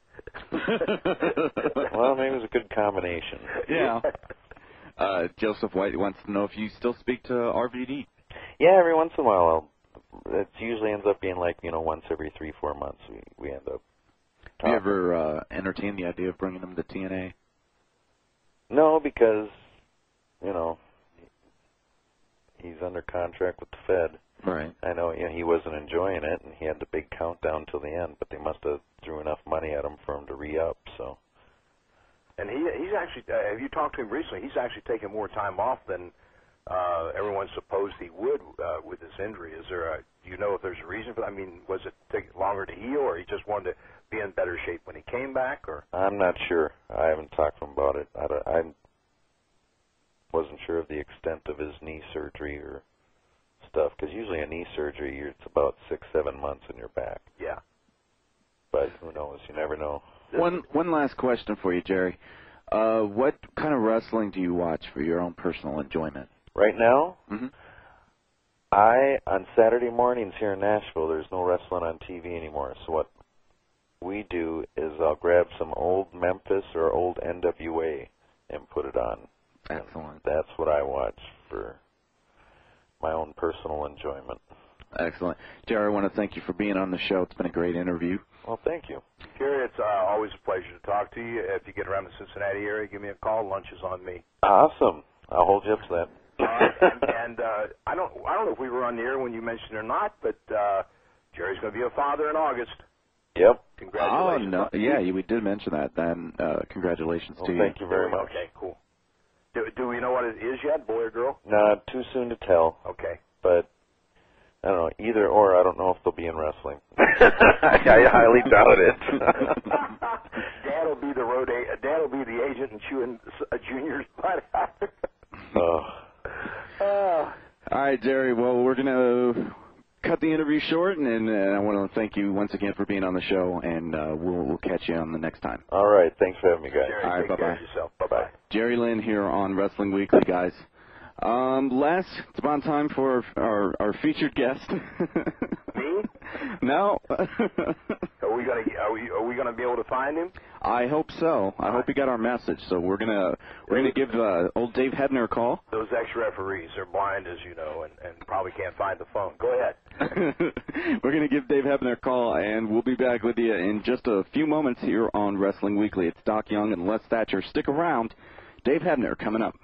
Well, maybe it was a good combination. Yeah. Uh, Joseph White wants to know if you still speak to R V D. Yeah, every once in a while. I'll, it usually ends up being like, you know, once every three, four months we, we end up talking. Have you ever uh, entertained the idea of bringing him to T N A? No, because, you know, he's under contract with the Fed. Right. I know, you know he wasn't enjoying it, and he had the big countdown till the end, but they must have threw enough money at him for him to re-up, so. And he he's actually, uh, have you talked to him recently? He's actually taken more time off than uh, everyone supposed he would uh, with this injury. Is there a, do you know if there's a reason for that? I mean, was it take longer to heal, or he just wanted to be in better shape when he came back, or? I'm not sure. I haven't talked to him about it. I, don't, I wasn't sure of the extent of his knee surgery or stuff, because usually a knee surgery, you're, it's about six, seven months in your back. Yeah. But who knows? You never know. One one last question for you, Jerry. Uh, what kind of wrestling do you watch for your own personal enjoyment? Right now, mm-hmm. I, on Saturday mornings here in Nashville, there's no wrestling on T V anymore. So what we do is I'll grab some old Memphis or old N W A and put it on. Excellent. And that's what I watch for my own personal enjoyment. Excellent. Jerry, I want to thank you for being on the show. It's been a great interview. Well, thank you. Gary, it's uh, always a pleasure to talk to you. If you get around the Cincinnati area, give me a call. Lunch is on me. Awesome. I'll hold you up to that. uh, and and uh, I don't I don't know if we were on the air when you mentioned it or not, but uh, Jerry's going to be a father in August. Yep. Congratulations. Oh, no. Yeah, we did mention that. Then uh, congratulations well, to thank you. you very much. Okay, cool. Do, do we know what it is yet, boy or girl? No, too soon to tell. Okay. But I don't know, either or. I don't know if they'll be in wrestling. I highly doubt it. Dad will be the road. A- Dad will be the agent and chewing a junior's butt out. Oh. Uh, All right, Jerry. Well, we're gonna cut the interview short, and, and uh, I want to thank you once again for being on the show, and uh, we'll we'll catch you on the next time. All right. Thanks for having me, guys. Jerry, All right. take Bye care bye. of yourself. Bye bye. Jerry Lynn here on Wrestling Weekly, guys. Um, Les, it's about time for our our featured guest. Me? No. Are we gonna are we are we gonna be able to find him? I hope so. I hope he got our message. So we're gonna we're gonna give uh, old Dave Hebner a call. Those ex-referees are blind, as you know, and, and probably can't find the phone. Go ahead. We're gonna give Dave Hebner a call, and we'll be back with you in just a few moments here on Wrestling Weekly. It's Doc Young and Les Thatcher. Stick around. Dave Hebner coming up.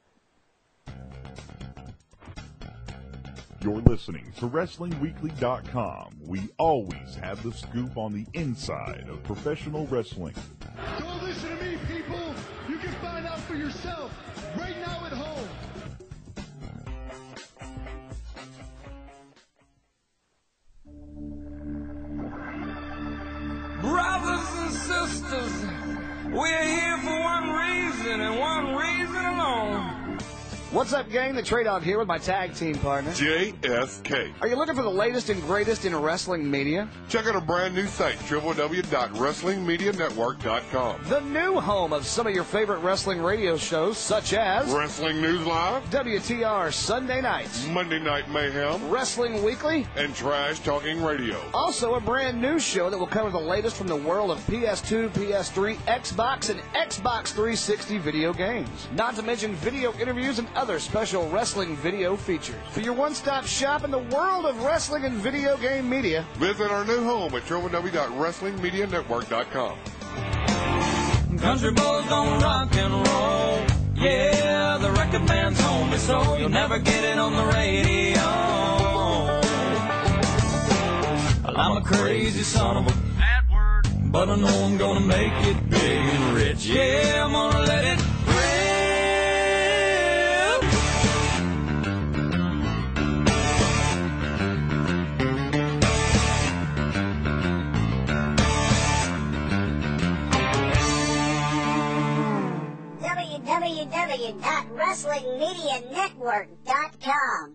You're listening to Wrestling Weekly dot com. We always have the scoop on the inside of professional wrestling. Don't listen to me, people. You can find out for yourself right now at home. Brothers and sisters, we're here for one reason and one What's up, gang? The Trade Dog here with my tag team partner, J S K. Are you looking for the latest and greatest in wrestling media? Check out our brand new site, w w w dot wrestling media network dot com. The new home of some of your favorite wrestling radio shows, such as Wrestling News Live, W T R Sunday Nights, Monday Night Mayhem, Wrestling Weekly, and Trash Talking Radio. Also, a brand new show that will cover the latest from the world of P S two, P S three, Xbox, and Xbox three sixty video games. Not to mention video interviews and other special wrestling video features. For your one-stop shop in the world of wrestling and video game media, visit our new home at w w w dot wrestling media network dot com. Country boys don't rock and roll. Yeah, the record man's home, so you'll never get it on the radio. Well, I'm a crazy son of a bad word, but I know I'm gonna make it big and rich. Yeah, I'm gonna let it rip. w w w dot wrestling media network dot com.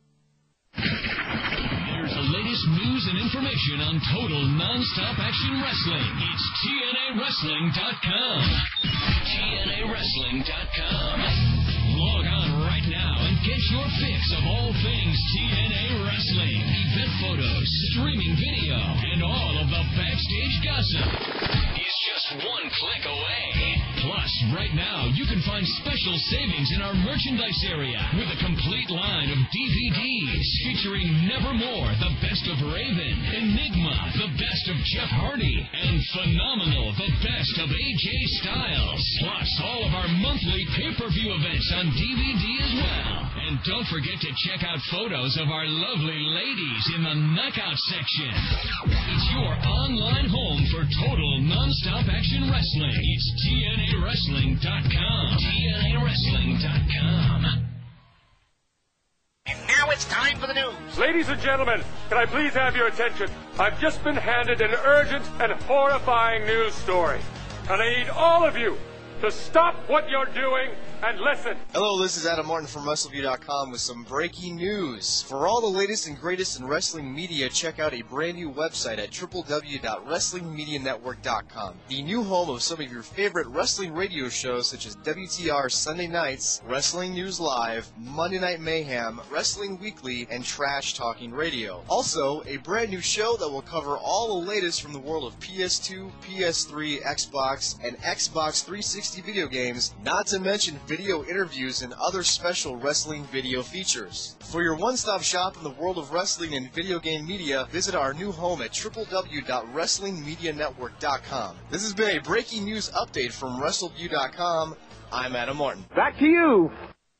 Here's the latest news and information on total non-stop action wrestling. It's T N A wrestling dot com. T N A wrestling dot com. Log on right now and get your fix of all things T N A Wrestling. Event photos, streaming video, and all of the backstage gossip is just one click away. Plus, right now, you can find special savings in our merchandise area with a complete line of D V Ds featuring Nevermore, the best of Raven, Enigma, the best of Jeff Hardy, and Phenomenal, the best of A J Styles. Plus, all of our monthly pay-per-view events on D V D as well. And don't forget to check out photos of our lovely ladies in the Knockout section. It's your online home for total non-stop action wrestling. It's T N A wrestling dot com. T N A wrestling dot com. And now it's time for the news. Ladies and gentlemen, can I please have your attention? I've just been handed an urgent and horrifying news story. And I need all of you to stop what you're doing and listen. Hello, this is Adam Martin from Wrestle View dot com with some breaking news. For all the latest and greatest in wrestling media, check out a brand new website at w w w dot wrestling media network dot com. The new home of some of your favorite wrestling radio shows such as W T R Sunday Nights, Wrestling News Live, Monday Night Mayhem, Wrestling Weekly, and Trash Talking Radio. Also, a brand new show that will cover all the latest from the world of P S two, P S three, Xbox, and Xbox three sixty video games, not to mention video interviews and other special wrestling video features. For your one-stop shop in the world of wrestling and video game media, visit our new home at w w w dot wrestling media network dot com. This has been a breaking news update from Wrestle View dot com. I'm Adam Martin. Back to you.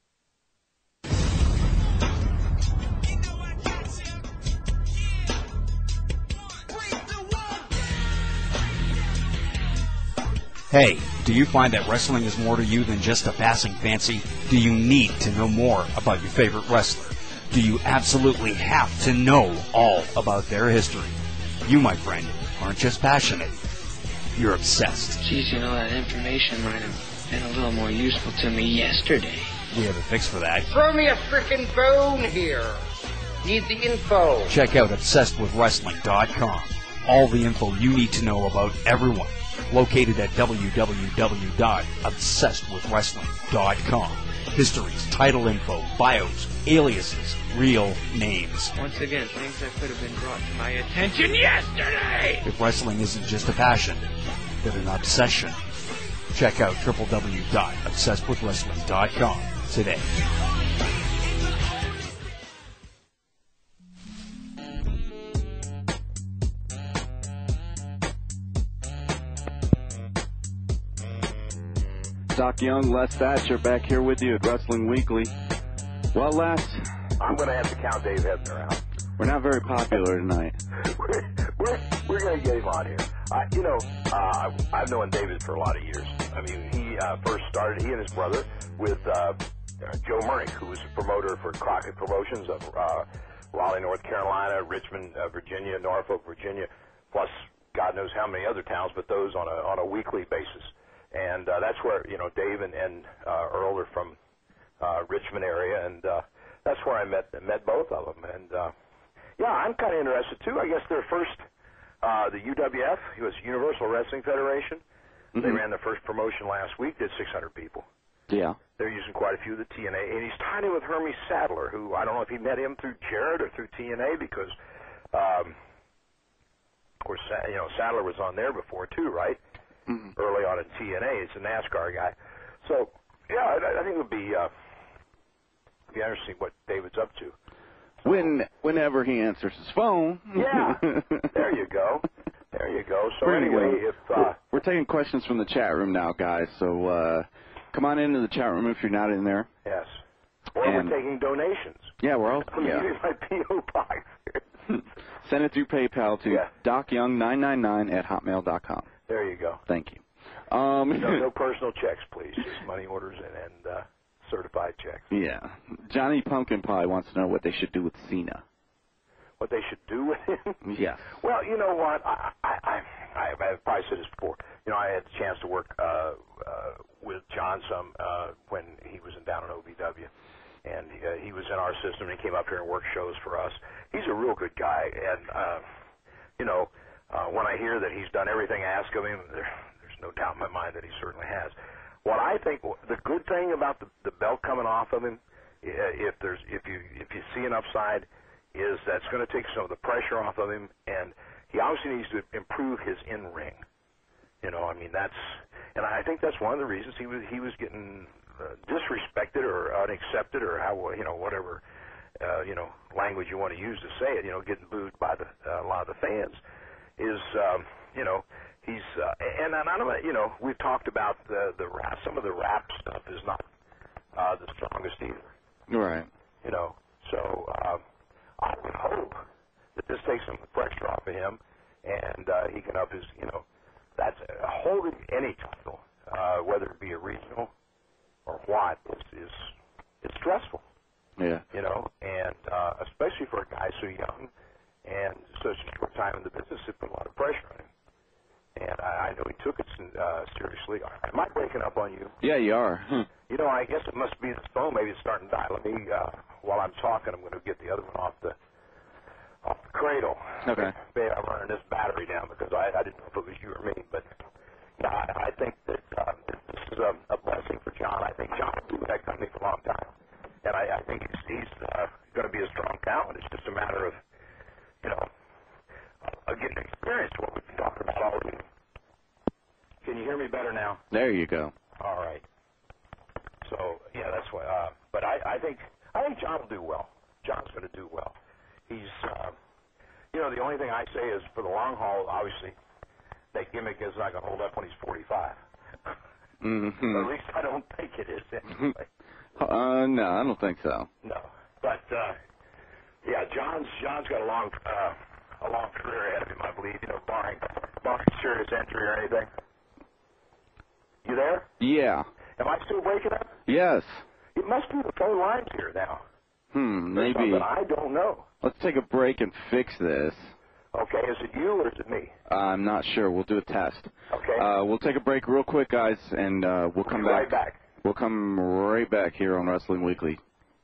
Hey, do you find that wrestling is more to you than just a passing fancy? Do you need to know more about your favorite wrestler? Do you absolutely have to know all about their history? You, my friend, aren't just passionate. You're obsessed. Geez, you know, that information might have been a little more useful to me yesterday. We have a fix for that. Throw me a frickin' bone here. Need the info. Check out obsessed with wrestling dot com. All the info you need to know about everyone. Located at w w w dot obsessed with wrestling dot com. Histories, title info, bios, aliases, real names. Once again, things that could have been brought to my attention yesterday. If wrestling isn't just a passion, but an obsession, check out w w w dot obsessed with wrestling dot com today. Doc Young, Les Thatcher back here with you at Wrestling Weekly. Well, Les, I'm going to have to count Dave Hebner out. We're not very popular tonight. we're we're, we're going to get him on here. I, you know, uh, I've known David for a lot of years. I mean, he uh, first started, he and his brother, with uh, Joe Murray, who was a promoter for Crockett Promotions of uh, Raleigh, North Carolina, Richmond, uh, Virginia, Norfolk, Virginia, plus God knows how many other towns, but those on a on a weekly basis. And uh, that's where, you know, Dave and, and uh, Earl are from uh, Richmond area, and uh, that's where I met met both of them. And uh, yeah, I'm kind of interested too. I guess their first, uh, the U W F, it was Universal Wrestling Federation. Mm-hmm. They ran their first promotion last week, did six hundred people. Yeah. They're using quite a few of the T N A, and he's tied in with Hermie Sadler, who I don't know if he met him through Jarrett or through T N A, because, um, of course, you know, Sadler was on there before too, right? Mm-hmm. Early on in T N A, he's a NASCAR guy. So, yeah, I, I think it would be uh, be interesting what David's up to. So, when whenever he answers his phone. Yeah. There you go. There you go. So anyway, if uh, we're taking questions from the chat room now, guys. So uh, come on into the chat room if you're not in there. Yes. Or and, we're taking donations. Yeah, we're all. I'm yeah. using my P O box. Send it through PayPal to yeah. doc young nine nine nine at hotmail dot com. There you go. Thank you. Um, no, no personal checks, please. Just money orders and, and uh, certified checks. Yeah. Johnny Pumpkin Pie wants to know what they should do with Cena. What they should do with him? Yes. Well, you know what? I, I, I, I, I've probably said this before. You know, I had the chance to work uh, uh, with John some uh, when he was in, down in O V W. And uh, he was in our system, and he came up here and worked shows for us. He's a real good guy. And, uh, you know, uh, when I hear that he's done everything asked of him, there, there's no doubt in my mind that he certainly has. What I think, the good thing about the, the belt coming off of him, if there's, if you if you see an upside, is that's going to take some of the pressure off of him, and he obviously needs to improve his in-ring. You know, I mean, that's, and I think that's one of the reasons he was he was getting uh, disrespected or unaccepted or how, you know, whatever, uh, you know, language you want to use to say it, you know, getting booed by the, uh, a lot of the fans, is, um, you know, he's, uh, and, and I don't know, you know, we've talked about the, the rap, some of the rap stuff is not uh, the strongest either. Right. You know, so uh, I would hope that this takes some of the pressure off of him, and uh, he can up his, you know, that's uh, holding any title, uh, whether it be a regional or what, is is, is stressful. Yeah. You know, and uh, especially for a guy so young and such a short time in the business, it put a lot of pressure on him. And I, I know he took it uh, seriously. Am I breaking up on you? Yeah, you are. Hmm. You know, I guess it must be the phone. Maybe it's starting to die. Let me, uh, while I'm talking, I'm going to get the other one off the off the cradle. Okay. Maybe I'm running this battery down because I, I didn't know if it was you or me. But yeah, I, I think that uh, this is a, a blessing for John. I think John will be with that company for a long time. And I, I think he's, he's uh, going to be a strong talent. It's just a matter of, you know, uh, getting experience, what we've been talking about already. Can you hear me better now? There you go. All right. So, yeah, that's what, uh, but I, I think, I think John will do well. John's going to do well. He's, uh, you know, the only thing I say is for the long haul, obviously, that gimmick is not going to hold up when he's forty-five. Mm-hmm. Or at least I don't think it is anyway. Uh, no, I don't think so. No, but uh, yeah, John's John's got a long uh, a long career ahead of him, I believe. You know, barring barring serious injury or anything. You there? Yeah. Am I still breaking up? Yes. It must be the phone lines here now. Hmm. There's Maybe. something I don't know. Let's take a break and fix this. Okay, is it you or is it me? I'm not sure. We'll do a test. Okay. Uh, we'll take a break real quick, guys, and uh, we'll come We'll be back. right back. We'll come right back here on Wrestling Weekly.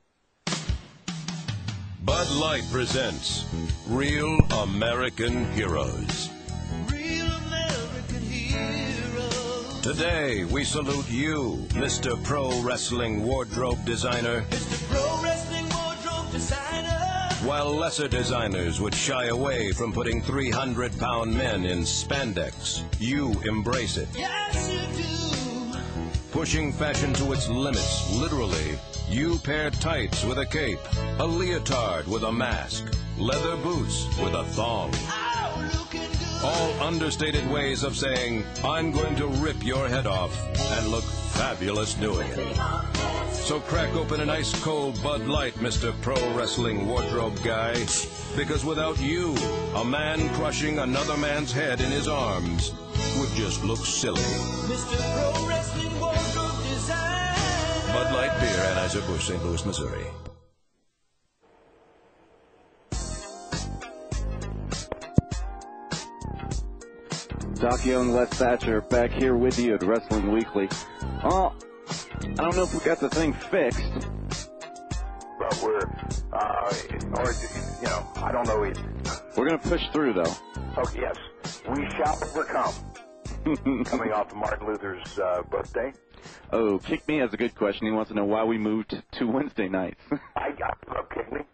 Bud Light presents Real American Heroes. Real American heroes. Today, we salute you, Mister Pro Wrestling Wardrobe Designer. Mister Pro Wrestling Wardrobe Designer. While lesser designers would shy away from putting three hundred pound men in spandex, you embrace it. Yes, you do. Pushing fashion to its limits, literally, you pair tights with a cape, a leotard with a mask, leather boots with a thong. Oh, looking good. All understated ways of saying, I'm going to rip your head off and look fabulous doing it. So crack open an ice cold Bud Light, Mister Pro Wrestling Wardrobe Guy, because without you, a man crushing another man's head in his arms would just look silly. Mister Pro Wrestling Wardrobe Design. Bud Light Beer, Anheuser-Busch, Saint Louis, Missouri. Doc Young, Les Thatcher, back here with you at Wrestling Weekly. Oh, I don't know if we got the thing fixed. But we're, uh, or, you know, I don't know either. We're going to push through, though. Okay, yes. We shall overcome. Coming off of Martin Luther's uh, birthday. Oh, Kick Me has a good question. He wants to know why we moved to Wednesday nights. I got uh, Kick Me.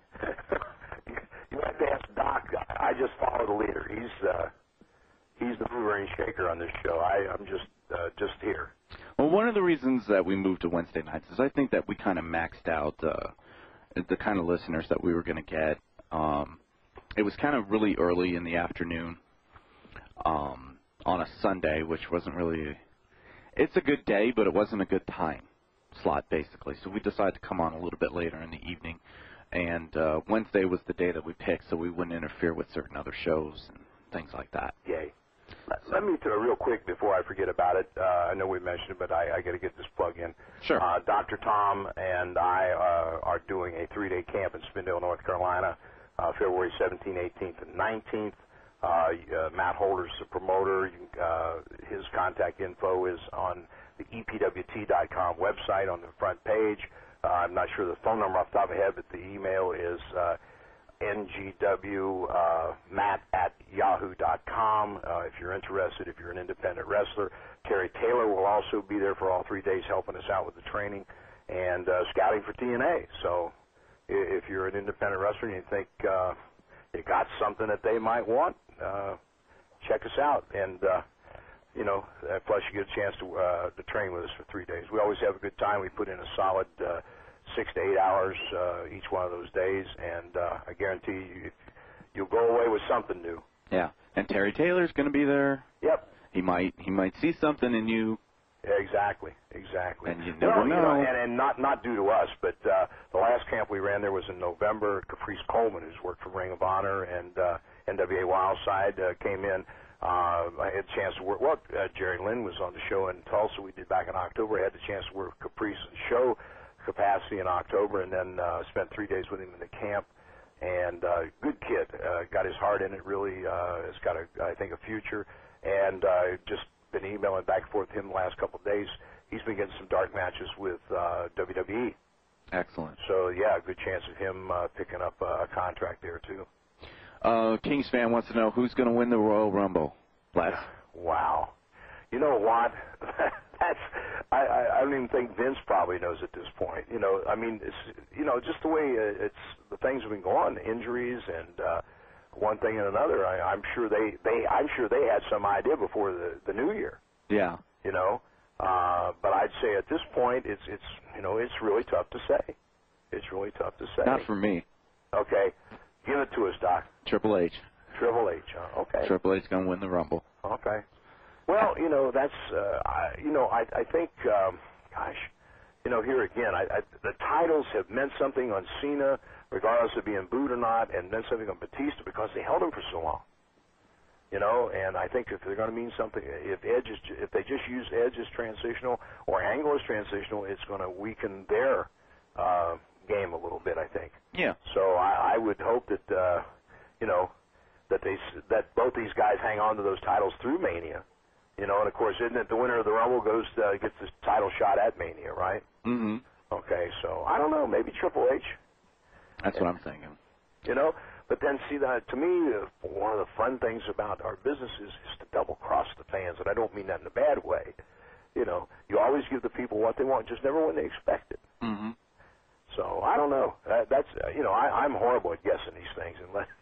You have to ask Doc. I just follow the leader. He's uh, he's the mover and shaker on this show. I, I'm just uh, just here. Well, one of the reasons that we moved to Wednesday nights is I think that we kind of maxed out uh, the kind of listeners that we were going to get. Um, it was kind of really early in the afternoon um, on a Sunday, which wasn't really – it's a good day, but it wasn't a good time slot, basically. So we decided to come on a little bit later in the evening. And uh, Wednesday was the day that we picked, so we wouldn't interfere with certain other shows and things like that. Yay. Let, let me throw real quick before I forget about it. Uh, I know we mentioned it, but I, I got to get this plug in. Sure. Uh, Doctor Tom and I uh, are doing a three-day camp in Spindale, North Carolina, uh, February seventeenth, eighteenth, and nineteenth. Uh, uh, Matt Holder's the promoter. You, uh, his contact info is on the E P W T dot com website on the front page. Uh, I'm not sure the phone number off the top of my head, but the email is uh, N G W uh, Matt at yahoo dot com. Uh, if you're interested, if you're an independent wrestler, Terry Taylor will also be there for all three days helping us out with the training and uh, scouting for T N A. So if you're an independent wrestler and you think uh, you got something that they might want, uh, check us out. And, uh, you know, uh, plus you get a chance to, uh, to train with us for three days. We always have a good time. We put in a solid uh, six to eight hours uh, each one of those days, and uh, I guarantee you you'll go away with something new. Yeah, and Terry Taylor's going to be there. Yep. He might he might see something in you. Yeah, exactly, exactly. And you never well, know. You know and, and not not due to us, but uh, the last camp we ran there was in November. Caprice Coleman, who's worked for Ring of Honor and uh, N W A Wildside, uh, came in. Uh, I had a chance to work. Well, uh, Jerry Lynn was on the show in Tulsa. We did back in October. I had the chance to work with Caprice and show capacity in October, and then uh, spent three days with him in the camp. And uh, good kid, uh, got his heart in it. Really, uh, has got a, I think, a future. And uh, just been emailing back and forth with him the last couple of days. He's been getting some dark matches with uh, W W E. Excellent. So yeah, a good chance of him uh, picking up uh, a contract there too. Uh, Kings fan wants to know who's going to win the Royal Rumble. Les. Wow. You know what? That's I, I, I don't even think Vince probably knows at this point. You know, I mean, it's, you know, just the way it's the things have been going, injuries and uh, one thing and another. I, I'm sure they, they I'm sure they had some idea before the, the new year. Yeah. You know, uh, but I'd say at this point, it's it's you know, it's really tough to say. It's really tough to say. Not for me. Okay, give it to us, Doc. Triple H. Triple H. Huh? Okay. Triple H going to win the Rumble. Okay. Well, you know, that's, uh, I, you know, I, I think, um, gosh, you know, here again, I, I, the titles have meant something on Cena, regardless of being booed or not, and meant something on Batista because they held him for so long. You know, and I think if they're going to mean something, if Edge is, if they just use Edge as transitional or Angle as transitional, it's going to weaken their uh, game a little bit, I think. Yeah. So I, I would hope that, uh, you know, that they that both these guys hang on to those titles through Mania. You know, and of course, isn't it the winner of the Rumble goes uh, gets the title shot at Mania, right? Mm-hmm. Okay, so I don't know, maybe Triple H. That's what I'm thinking. You know, but then see that to me, uh, one of the fun things about our business is, is to double cross the fans, and I don't mean that in a bad way. You know, you always give the people what they want, just never when they expect it. Mm-hmm. So I don't know. That, that's uh, you know, I, I'm horrible at guessing these things, and let,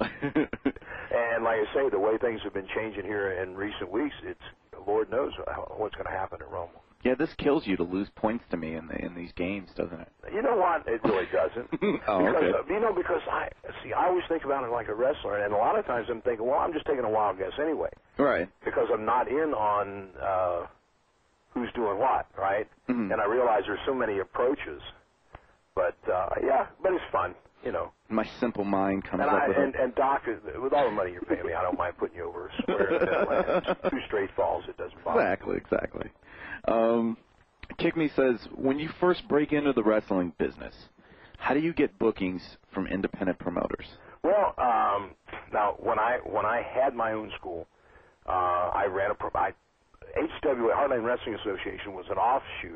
and like I say, the way things have been changing here in recent weeks, it's Lord knows how, what's going to happen at Rumble. Yeah, this kills you to lose points to me in the in these games, doesn't it? You know what? It really doesn't. Oh, because, okay. uh, you know, because I see, I always think about it like a wrestler, and a lot of times I'm thinking, well, I'm just taking a wild guess anyway, Right. because I'm not in on uh, who's doing what, right? Mm-hmm. And I realize there's so many approaches. But, uh, yeah, but it's fun, you know. My simple mind comes And, up I, with and, a... and Doc, with all the money you're paying me, I don't mind putting you over a square. Like two straight falls, it doesn't bother me. Exactly, exactly. Um, Kick Me says, when you first break into the wrestling business, how do you get bookings from independent promoters? Well, um, now, when I when I had my own school, uh, I ran a... Pro- I, H W A, Heartland Wrestling Association, was an offshoot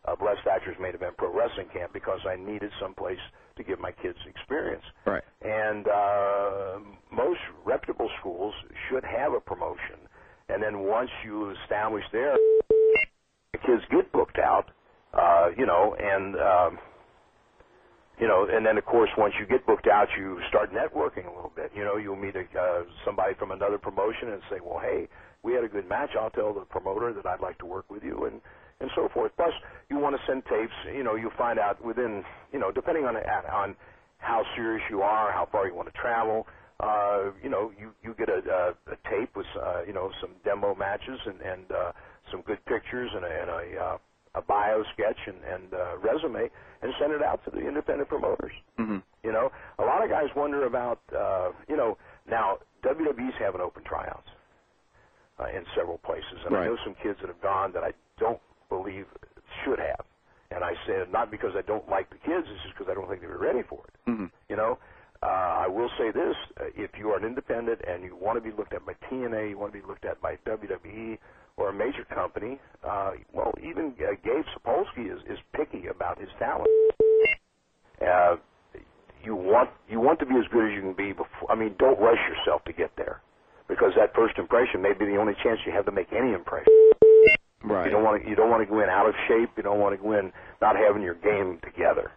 of Les Thatcher's Main Event Pro Wrestling Camp because I needed someplace to give my kids experience. Right. And uh, most reputable schools should have a promotion. And then once you establish there, the kids get booked out, uh, you know, and, um, you know, and then, of course, once you get booked out, you start networking a little bit. You know, you'll meet a, uh, somebody from another promotion and say, well, hey, we had a good match. I'll tell the promoter that I'd like to work with you, and, and so forth. Plus, you want to send tapes. You know, you find out within, you know, depending on on how serious you are, how far you want to travel, uh, you know, you, you get a, a, a tape with, uh, you know, some demo matches and, and uh, some good pictures and a, and a, uh, a bio sketch and, and uh, resume, and send it out to the independent promoters. Mm-hmm. You know, a lot of guys wonder about, uh, you know, now W W E's having open tryouts uh, in several places, and right. I know some kids that have gone that I don't believe should have. And I said, not because I don't like the kids, it's just because I don't think they were ready for it. Mm-hmm. You know, uh, I will say this, uh, if you are an independent and you want to be looked at by T N A, you want to be looked at by W W E or a major company, uh, well, even uh, Gabe Sapolsky is, is picky about his talent. Uh, you want you want to be as good as you can be before. I mean, don't rush yourself to get there, because that first impression may be the only chance you have to make any impression. Right. You don't want to. You don't want to go in out of shape. You don't want to go in not having your game together.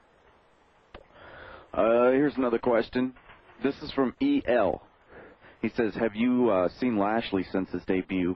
Uh, here's another question. This is from E L. He says, "Have you uh, seen Lashley since his debut,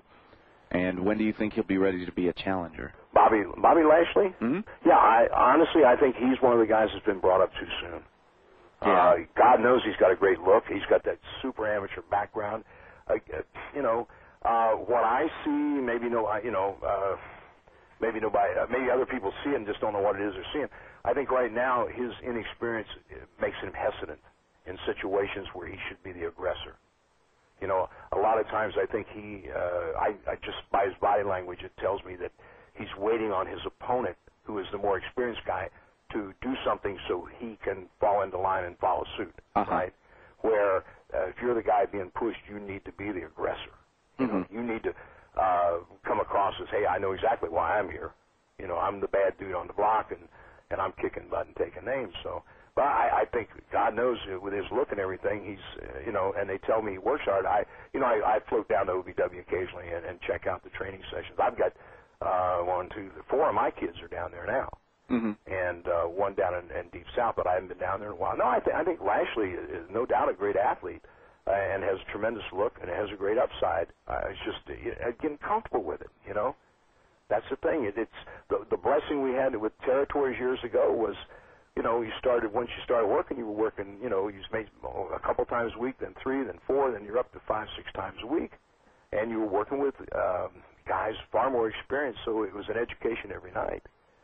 and when do you think he'll be ready to be a challenger?" Bobby Bobby Lashley? Mm-hmm. Yeah, I honestly I think he's one of the guys that's been brought up too soon. Yeah. Uh, God knows he's got a great look. He's got that super amateur background. Uh, you know, uh, what I see, maybe no, you know, uh, maybe nobody, uh, maybe other people see it and just don't know what it is they're seeing. I think right now his inexperience makes him hesitant in situations where he should be the aggressor. You know, a lot of times I think he, uh, I, I just by his body language, it tells me that he's waiting on his opponent, who is the more experienced guy, to do something so he can fall into line and follow suit, uh-huh. right? Where uh, if you're the guy being pushed, you need to be the aggressor. You mm-hmm. know, you need to uh, come across as, hey, I know exactly why I'm here. You know, I'm the bad dude on the block, and, and I'm kicking butt and taking names. So, but I, I think God knows uh, with his look and everything, he's, uh, you know, and they tell me he works hard. I, you know, I, I float down to O V W occasionally and, and check out the training sessions. I've got uh, one, two, four of my kids are down there now. Mm-hmm. And uh, one down in, in Deep South, but I haven't been down there in a while. No, I, th- I think Lashley is, is no doubt a great athlete uh, and has a tremendous look and has a great upside. Uh, it's just uh, getting comfortable with it, you know. That's the thing. It, it's the, the blessing we had with territories years ago was, you know, you started once you started working, you were working, you know, you made a couple times a week, then three, then four, then you're up to five, six times a week, and you were working with um, guys far more experienced. So it was an education every night.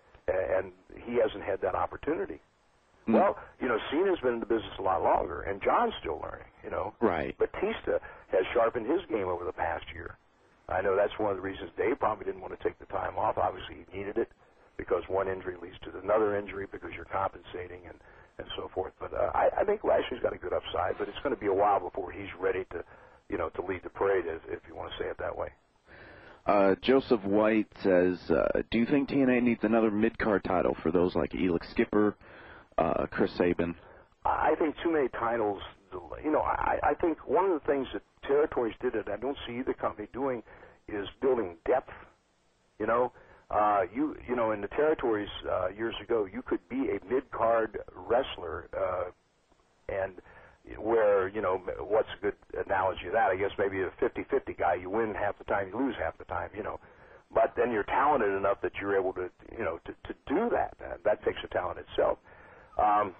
And he hasn't had that opportunity. Mm. Well, you know, Cena's been in the business a lot longer, and John's still learning, you know. Right. Batista has sharpened his game over the past year. I know that's one of the reasons Dave probably didn't want to take the time off. Obviously, he needed it because one injury leads to another injury because you're compensating and, and so forth. But uh, I, I think Lashley's got a good upside, but it's going to be a while before he's ready to, you know, to lead the parade, if, if you want to say it that way. Uh, Joseph White says, uh, do you think T N A needs another mid-card title for those like Elix Skipper, uh, Chris Sabin? I think too many titles, you know, I, I think one of the things that territories did that I don't see either company doing is building depth. You know, uh, you you know, in the territories uh, years ago, you could be a mid-card wrestler uh, and where, you know, what's a good analogy of that? I guess maybe a fifty-fifty guy. You win half the time, you lose half the time, you know. But then you're talented enough that you're able to, you know, to, to do that. Uh, that takes a talent itself. Um,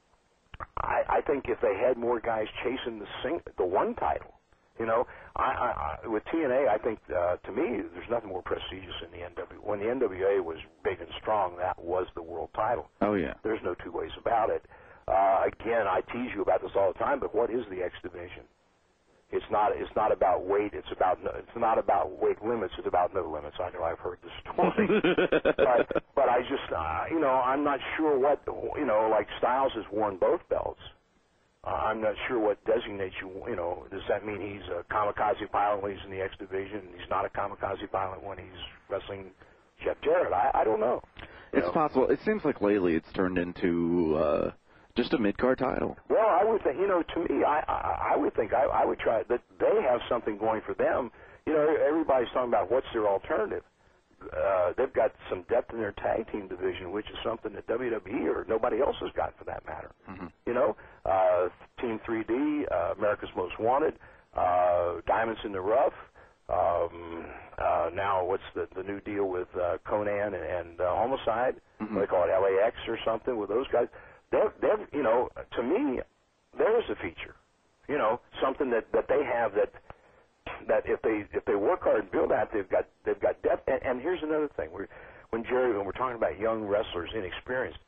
I, I think if they had more guys chasing the sing, the one title, you know, I, I, I, with T N A, I think, uh, to me, there's nothing more prestigious in the N W A. When the N W A was big and strong, that was the world title. Oh, yeah. There's no two ways about it. Uh, again, I tease you about this all the time, but what is the X division? It's not. It's not about weight. It's about. No, it's not about weight limits. It's about no limits. I know I've heard the story, but but I just uh, you know I'm not sure what you know. Like Styles has worn both belts. Uh, I'm not sure what designates you. You know, does that mean he's a kamikaze pilot when he's in the X division, and he's not a kamikaze pilot when he's wrestling Jeff Jarrett? I, I don't know. It's know? possible. It seems like lately it's turned into uh, just a mid-card title. Well, I would think, you know, to me, I I, I would think I, I would try that they have something going for them. You know, everybody's talking about what's their alternative. Uh, they've got some depth in their tag team division, which is something that W W E or nobody else has got for that matter. Mm-hmm. You know, uh, Team three D, uh, America's Most Wanted, uh, Diamonds in the Rough. Um, uh, now, what's the the new deal with uh, Conan and, and uh, Homicide? Mm-hmm. What do they call it, L A X or something with those guys? They're, they're, you know, to me, there is a feature. You know, something that, that they have that that if they if they work hard and build that, they've got they've got depth. And, and here's another thing: we're, when Jerry, when we're talking about young wrestlers, inexperienced.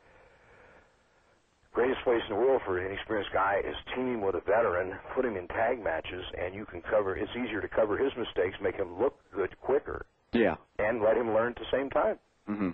Greatest place in the world for an inexperienced guy is teaming with a veteran, put him in tag matches, and you can cover. It's easier to cover his mistakes, make him look good quicker, Yeah. and let him learn at the same time. Mm-hmm.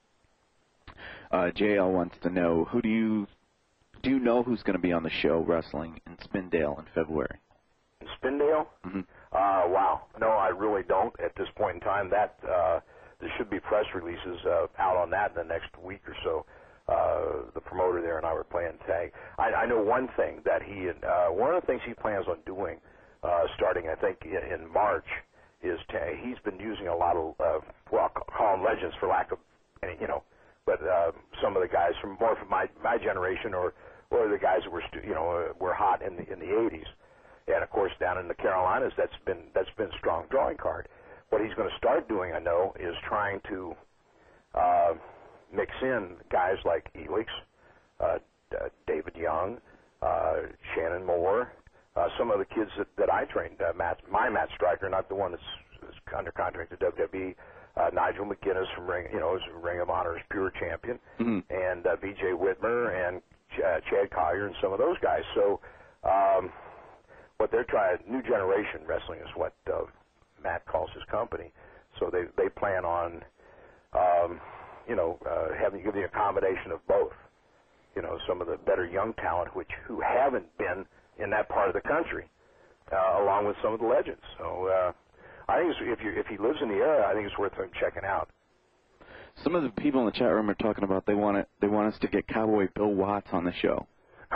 Uh, J L wants to know, who do you do you know who's going to be on the show wrestling in Spindale in February? In Spindale? Mm-hmm. Uh, wow. No, I really don't at this point in time. That uh, there should be press releases uh, out on that in the next week or so. Uh, the promoter there and I were playing tag. I, I know one thing that he, uh, one of the things he plans on doing, uh, starting I think in, in March, is ta- he's been using a lot of, uh, well, I'll call them legends for lack of, any, you know, but uh, some of the guys from more from my my generation, or or the guys that were stu- you know uh, were hot in the in the eighties, and of course down in the Carolinas, that's been that's been a strong drawing card. What he's going to start doing, I know, is trying to. Uh, mix in guys like Elix, uh, uh, David Young, uh, Shannon Moore, uh, some of the kids that, that I trained, uh, Matt, my Matt Striker, not the one that's, that's under contract to W W E, uh, Nigel McGuinness from Ring, you know, is Ring of Honor's pure champion, mm-hmm. and uh, B J Whitmer and Ch- uh, Chad Collier and some of those guys. So um, what they're trying, New Generation Wrestling is what uh, Matt calls his company. So they they plan on. Um, you know, uh, having give the accommodation of both. You know, some of the better young talent, which who haven't been in that part of the country, uh, along with some of the legends. So uh, I think it's, if you if he lives in the area, I think it's worth him checking out. Some of the people in the chat room are talking about they want it. They want us to get Cowboy Bill Watts on the show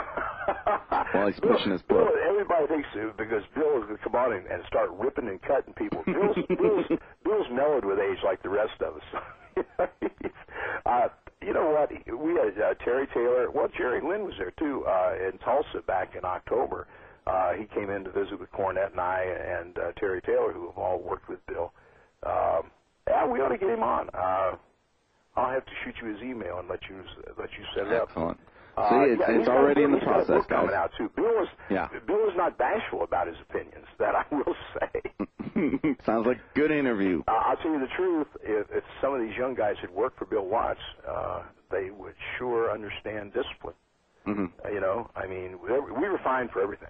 while he's pushing his book. Bill, everybody thinks so, because Bill is going to come on and, and start ripping and cutting people. Bill's, Bill's, Bill's mellowed with age like the rest of us. uh, you know what? We had uh, Terry Taylor. Well, Jerry Lynn was there too uh, in Tulsa back in October. Uh, he came in to visit with Cornette and I and uh, Terry Taylor, who have all worked with Bill. Um, yeah, we ought to get him on. Uh, I'll have to shoot you his email and let you let you set it up. Excellent. Uh, See, it's, yeah, it's already got, in the he's got a process, book coming guys. out too. Bill is Yeah. Bill is not bashful about his opinions. That I will say. Sounds like a good interview. Uh, I'll tell you the truth. If, if some of these young guys had worked for Bill Watts, uh, they would sure understand discipline. Mm-hmm. Uh, you know, I mean, we, we were fine for everything.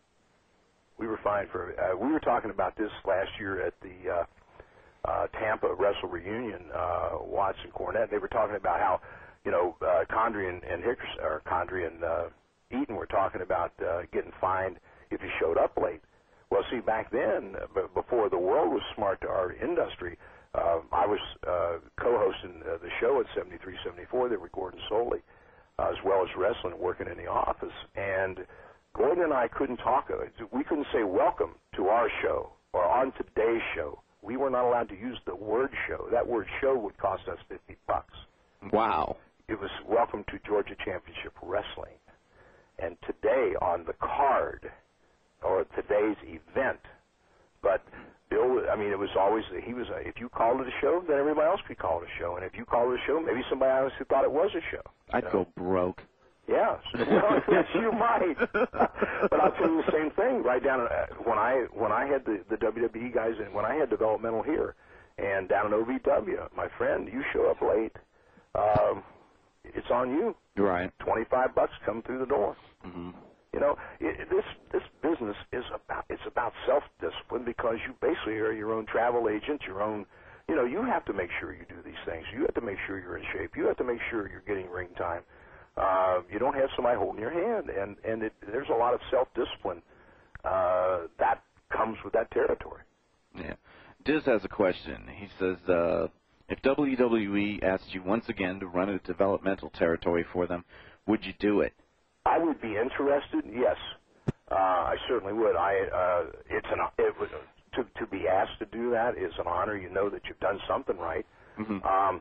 We were fine for. Uh, we were talking about this last year at the uh, uh, Tampa Wrestle Reunion. Uh, Watts and Cornette. They were talking about how, you know, uh, Condrey and, and Hicks, or Condrey and uh, Eaton were talking about uh, getting fined if you showed up late. Well, see, back then, uh, b- before the world was smart to our industry, uh, I was uh, co-hosting uh, the show at seventy-three seventy-four. They were Gordon Soley, uh, as well as wrestling, working in the office. And Gordon and I couldn't talk. Uh, we couldn't say welcome to our show or on today's show. We were not allowed to use the word show. That word show would cost us fifty bucks. Wow. It was welcome to Georgia Championship Wrestling. And today on the card, or today's event, but Bill, I mean, it was always, he was, a, if you called it a show, then everybody else could call it a show. And if you called it a show, maybe somebody else who thought it was a show. I'd know? go broke. Yeah, so, well, yes, you might. But I'll tell you the same thing. Right down uh, when I when I had the, the W W E guys, and when I had developmental here, and down in O V W, my friend, you show up late, um, it's on you. Right. Twenty-five bucks come through the door. Mm-hmm. You know, it, this this business is about it's about self-discipline, because you basically are your own travel agent, your own. You know, you have to make sure you do these things. You have to make sure you're in shape. You have to make sure you're getting ring time. Uh, you don't have somebody holding your hand, and and it, there's a lot of self-discipline uh, that comes with that territory. Yeah. Diz has a question. He says, uh, If W W E asked you once again to run a developmental territory for them, would you do it? I would be interested. Yes, uh, I certainly would. I uh, it's an it would, to to be asked to do that is an honor. You know that you've done something right. Mm-hmm. Um,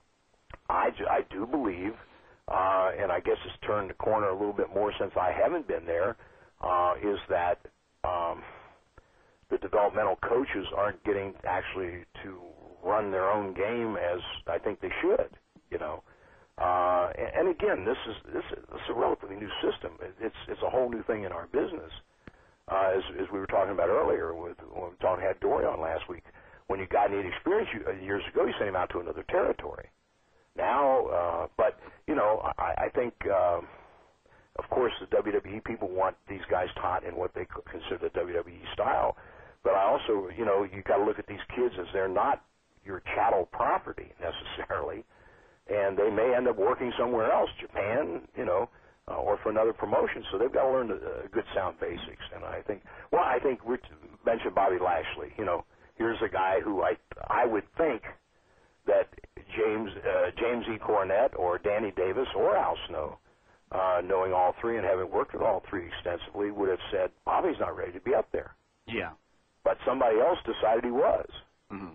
I ju- I do believe, uh, and I guess it's turned the corner a little bit more since I haven't been there. Uh, is that um, the developmental coaches aren't getting actually to run their own game as I think they should, you know. Uh, and, and again, this is this is, this is a relatively new system. It, it's it's a whole new thing in our business. Uh, as, as we were talking about earlier, with, when we talked, had Dory on last week, when you got any experience you, uh, years ago, you sent him out to another territory. Now, uh, but you know, I, I think, uh, of course, the W W E people want these guys taught in what they consider the W W E style. But I also, you know, you got to look at these kids as they're not your chattel property necessarily, and they may end up working somewhere else, Japan, you know, uh, or for another promotion. So they've got to learn the uh, good sound basics. And I think, well, I think we mentioned Bobby Lashley. You know, here's a guy who I I would think that James uh, James E. Cornette or Danny Davis or Al Snow, uh, knowing all three and having worked with all three extensively, would have said Bobby's not ready to be up there. Yeah. But somebody else decided he was. Mm-hmm.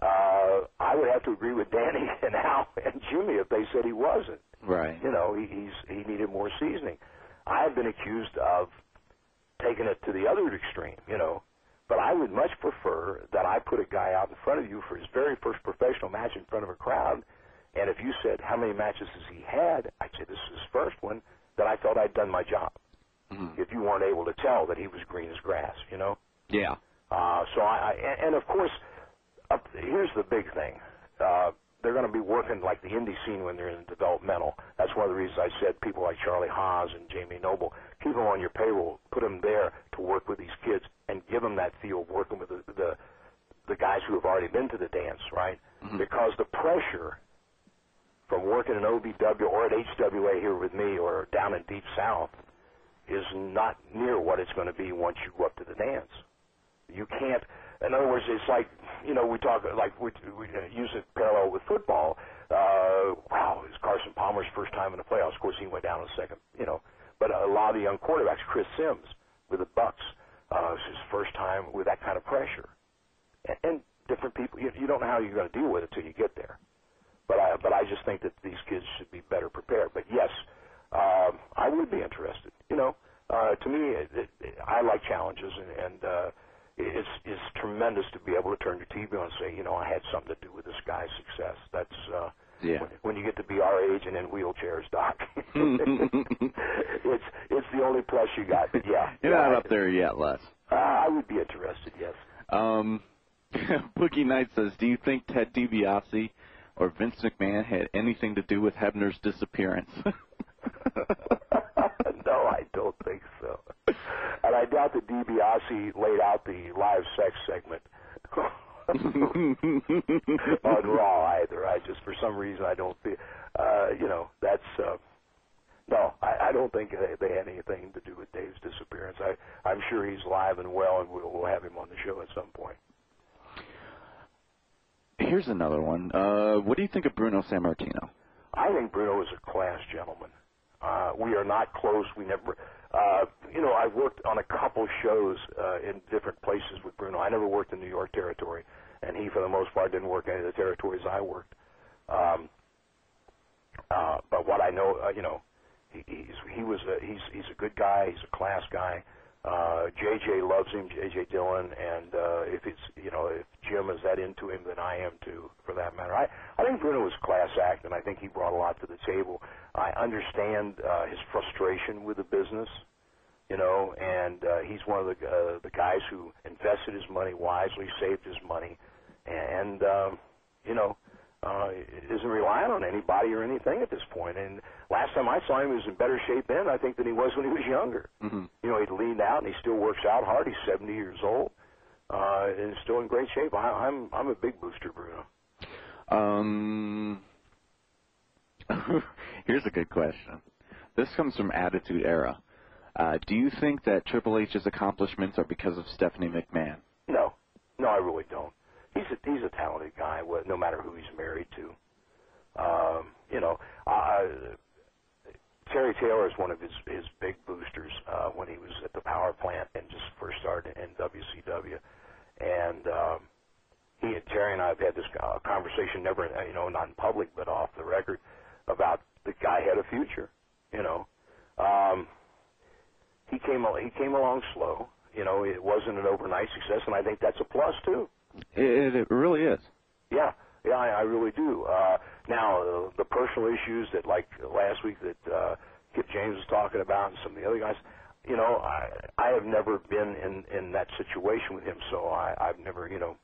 Uh, I would have to agree with Danny and Al and Jimmy if they said he wasn't. Right. You know, he, he's he needed more seasoning. I have been accused of taking it to the other extreme, you know, but I would much prefer that I put a guy out in front of you for his very first professional match in front of a crowd, and if you said, how many matches has he had, I'd say, this is his first one, that I felt I'd done my job. Mm-hmm. If you weren't able to tell that he was green as grass, you know? Yeah. Uh, so I, I, and of course, up, here's the big thing. Uh, they're going to be working like the indie scene when they're in developmental. That's one of the reasons I said people like Charlie Haas and Jamie Noble, keep them on your payroll, put them there to work with these kids and give them that feel of working with the, the, the guys who have already been to the dance, right? Mm-hmm. Because the pressure from working in O V W or at H W A here with me or down in Deep South is not near what it's going to be once you go up to the dance. You can't, in other words, it's like, you know, we talk, like, we, we use it parallel with football. Uh, wow, it was Carson Palmer's first time in the playoffs. Of course, he went down in second, you know. But a lot of the young quarterbacks, Chris Sims with the Bucks, uh, it was his first time with that kind of pressure. And, and different people, you, you don't know how you're going to deal with it until you get there. But I, but I just think that these kids should be better prepared. But, yes, um, I would be interested. You know, uh, to me, it, it, I like challenges, and, and uh, It's, it's tremendous to be able to turn your T V on and say, you know, I had something to do with this guy's success. That's uh, yeah. when, when you get to be our age and in wheelchairs, Doc. it's it's the only plus you got. But yeah, You're yeah, not I, up there yet, Les. Uh, I would be interested. Yes. Um, Boogie Knight says, do you think Ted DiBiase or Vince McMahon had anything to do with Hebner's disappearance? No, I don't think so. And I doubt that DiBiase laid out the live sex segment on Raw either. I just, for some reason, I don't feel, uh, you know, that's, uh, no, I, I don't think they, they had anything to do with Dave's disappearance. I, I'm sure he's alive and well, and we'll, we'll have him on the show at some point. Here's another one. Uh, what do you think of Bruno Sammartino? I think Bruno is a class gentleman. Uh, we are not close. We never, uh, you know, I've worked on a couple shows uh, in different places with Bruno. I never worked in New York territory, and he, for the most part, didn't work any of the territories I worked. Um, uh, but what I know, uh, you know, he, he's he was a, he's he's a good guy. He's a class guy. Uh, J J loves him, J J Dillon, and uh, if it's you know if Jim is that into him, then I am too, for that matter. I I think Bruno was a class act, and I think he brought a lot to the table. I understand uh, his frustration with the business, you know, and uh, he's one of the uh, the guys who invested his money wisely, saved his money, and um, you know. Uh, isn't relying on anybody or anything at this point. And last time I saw him, he was in better shape then, I think, than he was when he was younger. Mm-hmm. You know, he'd leaned out, and he still works out hard. He's seventy years old, uh, and still in great shape. I, I'm I'm a big booster, Bruno. Um, here's a good question. This comes from Attitude Era. Uh, do you think that Triple H's accomplishments are because of Stephanie McMahon? No. No, I really don't. he's a, he's a talented guy, wh- no matter who he's married to. Um, you know, uh, Terry Taylor is one of his, his big boosters uh, when he was at the power plant and just first started in W C W. And um, he and Terry and I have had this uh, conversation, never, you know, not in public, but off the record, about the guy had a future. You know, um, he came al- he came along slow. You know, it wasn't an overnight success, and I think that's a plus too. It, it really is. Yeah, yeah, I, I really do. Uh, now, uh, the personal issues that, like last week, that uh, Kip James was talking about, and some of the other guys. You know, I I have never been in in that situation with him, so I I've never, you know,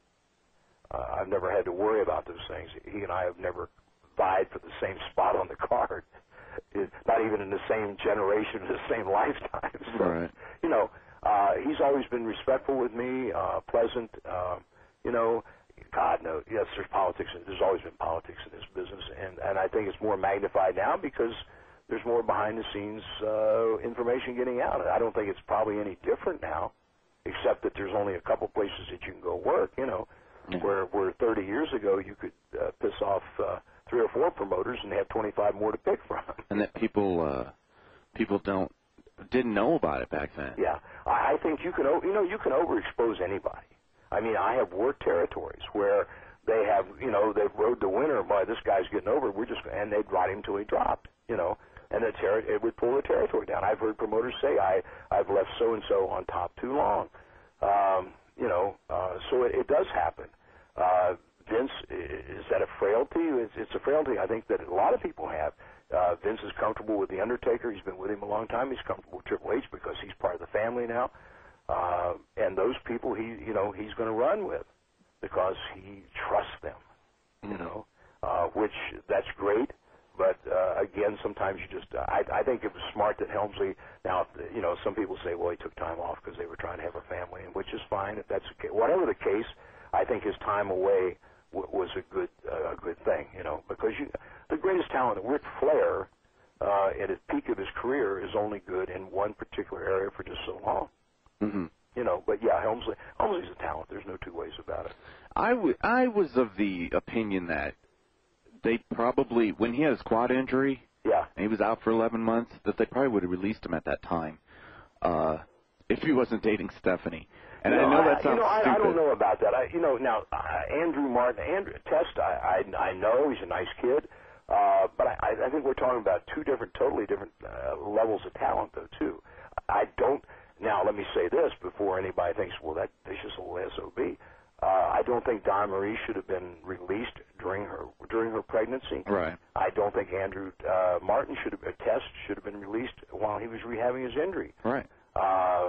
uh, I've never had to worry about those things. He and I have never vied for the same spot on the card, it, not even in the same generation, the same lifetime. So, right. You know, uh, he's always been respectful with me, uh, pleasant. Uh, you know, God knows, yes, there's politics. There's always been politics in this business, and and I think it's more magnified now because there's more behind-the-scenes uh, information getting out. I don't think it's probably any different now, except that there's only a couple places that you can go work, you know, yeah. where where thirty years ago you could uh, piss off uh, three or four promoters and have twenty-five more to pick from. And that people uh, people don't didn't know about it back then. Yeah, I, I think you can, o- you know, you can overexpose anybody. I mean, I have worked territories where they have, you know, they've rode the winner. Boy, this guy's getting over. We're just, and they'd ride him till he dropped, you know. And the ter- it would pull the territory down. I've heard promoters say, I, I've left so-and-so on top too long. Um, you know, uh, so it, it does happen. Uh, Vince, is that a frailty? It's, it's a frailty I think that a lot of people have. Uh, Vince is comfortable with The Undertaker. He's been with him a long time. He's comfortable with Triple H because he's part of the family now. Uh, and those people, he, you know, he's going to run with because he trusts them, you know, uh, which that's great. But, uh, again, sometimes you just, uh, I, I think it was smart that Helmsley, now, you know, some people say, well, he took time off because they were trying to have a family, and which is fine if that's the case. Whatever the case, I think his time away w- was a good uh, a good thing, you know, because you, the greatest talent, Ric Flair, uh, at the peak of his career, is only good in one particular area for just so long. Mm-hmm. You know, but, yeah, Helmsley, Helmsley's a talent. There's no two ways about it. I, w- I was of the opinion that they probably, when he had his quad injury, yeah, and he was out for eleven months, that they probably would have released him at that time uh, if he wasn't dating Stephanie. And you know, I know that I, sounds you know, I, stupid. I don't know about that. I, you know, now uh, Andrew Martin, Andrew Test, I, I, I know he's a nice kid, uh, but I, I think we're talking about two different, totally different uh, levels of talent, though, too. I don't. Now, let me say this before anybody thinks, well, that vicious little S O B. Uh, I don't think Donna Marie should have been released during her during her pregnancy. Right. I don't think Andrew uh, Martin should have a test should have been released while he was rehabbing his injury. Right. Uh,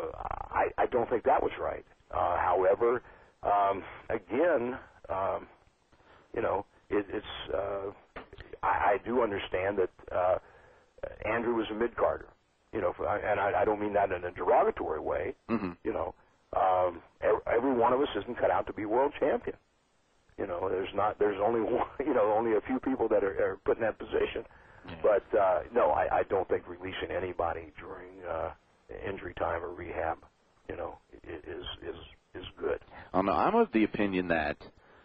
I, I don't think that was right. Uh, however, um, again, um, you know, it, it's uh, I, I do understand that uh, Andrew was a mid-carder. You know, for, and I, I don't mean that in a derogatory way. Mm-hmm. You know, um, every, every one of us isn't cut out to be world champion. You know, there's not. There's only one. You know, only a few people that are, are put in that position. Yeah. But uh, no, I, I don't think releasing anybody during uh, injury time or rehab, you know, is is is good. Um, I'm of the opinion that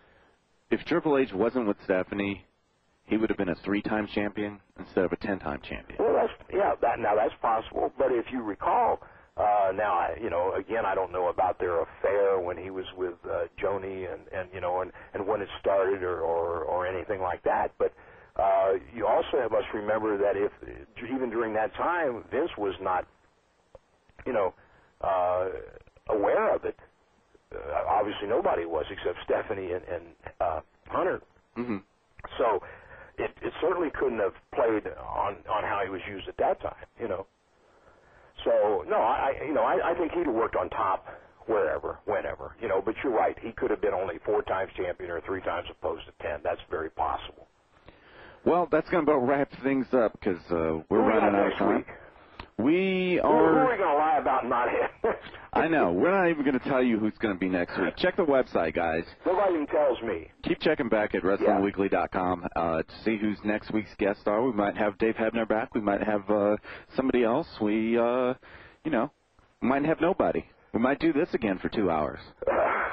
if Triple H wasn't with Stephanie, he would have been a three-time champion instead of a ten-time champion. Well, that's yeah. That, now that's possible. But if you recall, uh, now I, you know, again, I don't know about their affair when he was with uh, Joni, and, and you know, and, and when it started, or, or or anything like that. But uh, you also must remember that if even during that time, Vince was not, you know, uh, aware of it. Uh, obviously, nobody was except Stephanie and, and uh, Hunter. Mm-hmm. So. It, it certainly couldn't have played on, on how he was used at that time, you know. So no, I you know I, I think he'd have worked on top wherever, whenever, you know. But you're right, he could have been only four times champion or three times opposed to ten. That's very possible. Well, that's going to about wrap things up because uh, we're Who running out of next time. Week? We Who, are. who are we going to lie about not having? I know. We're not even going to tell you who's going to be next week. Check the website, guys. Nobody even tells me. Keep checking back at wrestling weekly dot com uh, to see who's next week's guest star. We might have Dave Hebner back. We might have uh, somebody else. We, uh, you know, we might have nobody. We might do this again for two hours.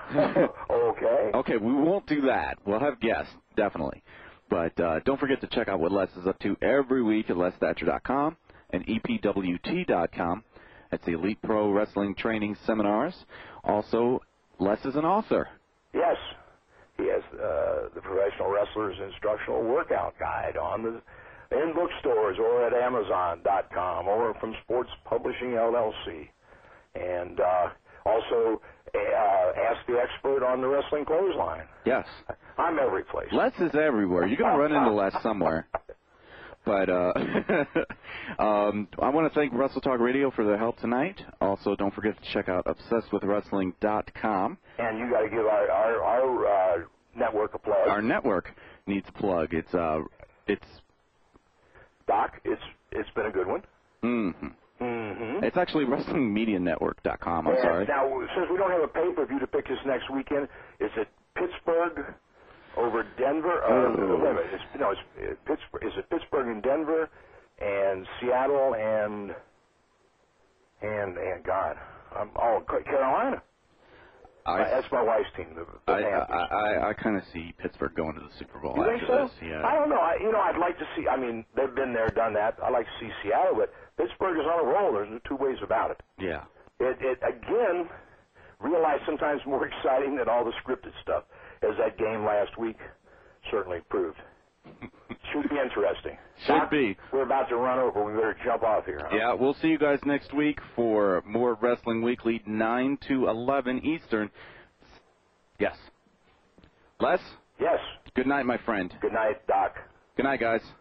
Okay. Okay, we won't do that. We'll have guests, definitely. But uh, don't forget to check out what Les is up to every week at les thatcher dot com and E P W T dot com. That's the Elite Pro Wrestling Training Seminars. Also, Les is an author. Yes. He has uh, the Professional Wrestler's Instructional Workout Guide on the in bookstores or at amazon dot com or from Sports Publishing L L C. And uh, also uh, Ask the Expert on the Wrestling Clothesline. Yes. I'm every place. Les is everywhere. You're going to run into Les somewhere. But uh, um, I want to thank Wrestle Talk Radio for their help tonight. Also, don't forget to check out obsessed with wrestling dot com. And you got to give our our, our uh, network a plug. Our network needs a plug. It's uh, it's Doc. It's it's been a good one. Mm-hmm. Mm-hmm. It's actually wrestling media network dot com. I'm and sorry. Now, since we don't have a pay-per-view to pick this next weekend, is it Pittsburgh over Denver? Uh, Oh. wait a minute. It's, no, it's uh, Pittsburgh. Is it Pittsburgh and Denver, and Seattle and and and God, I'm oh Carolina. I, Uh, that's my wife's team. The, the I, Panthers. I, I, I kind of see Pittsburgh going to the Super Bowl You after think so? this. Yeah. I don't know. I, you know, I'd like to see. I mean, they've been there, done that. I'd like to see Seattle, but Pittsburgh is on a roll. There's no two ways about it. Yeah. It, it again, realize sometimes more exciting than all the scripted stuff, as that game last week certainly proved. Should be interesting. Should Doc, be. We're about to run over. We better jump off here. Huh? Yeah, we'll see you guys next week for more Wrestling Weekly, nine to eleven Eastern. Yes. Les? Yes. Good night, my friend. Good night, Doc. Good night, guys.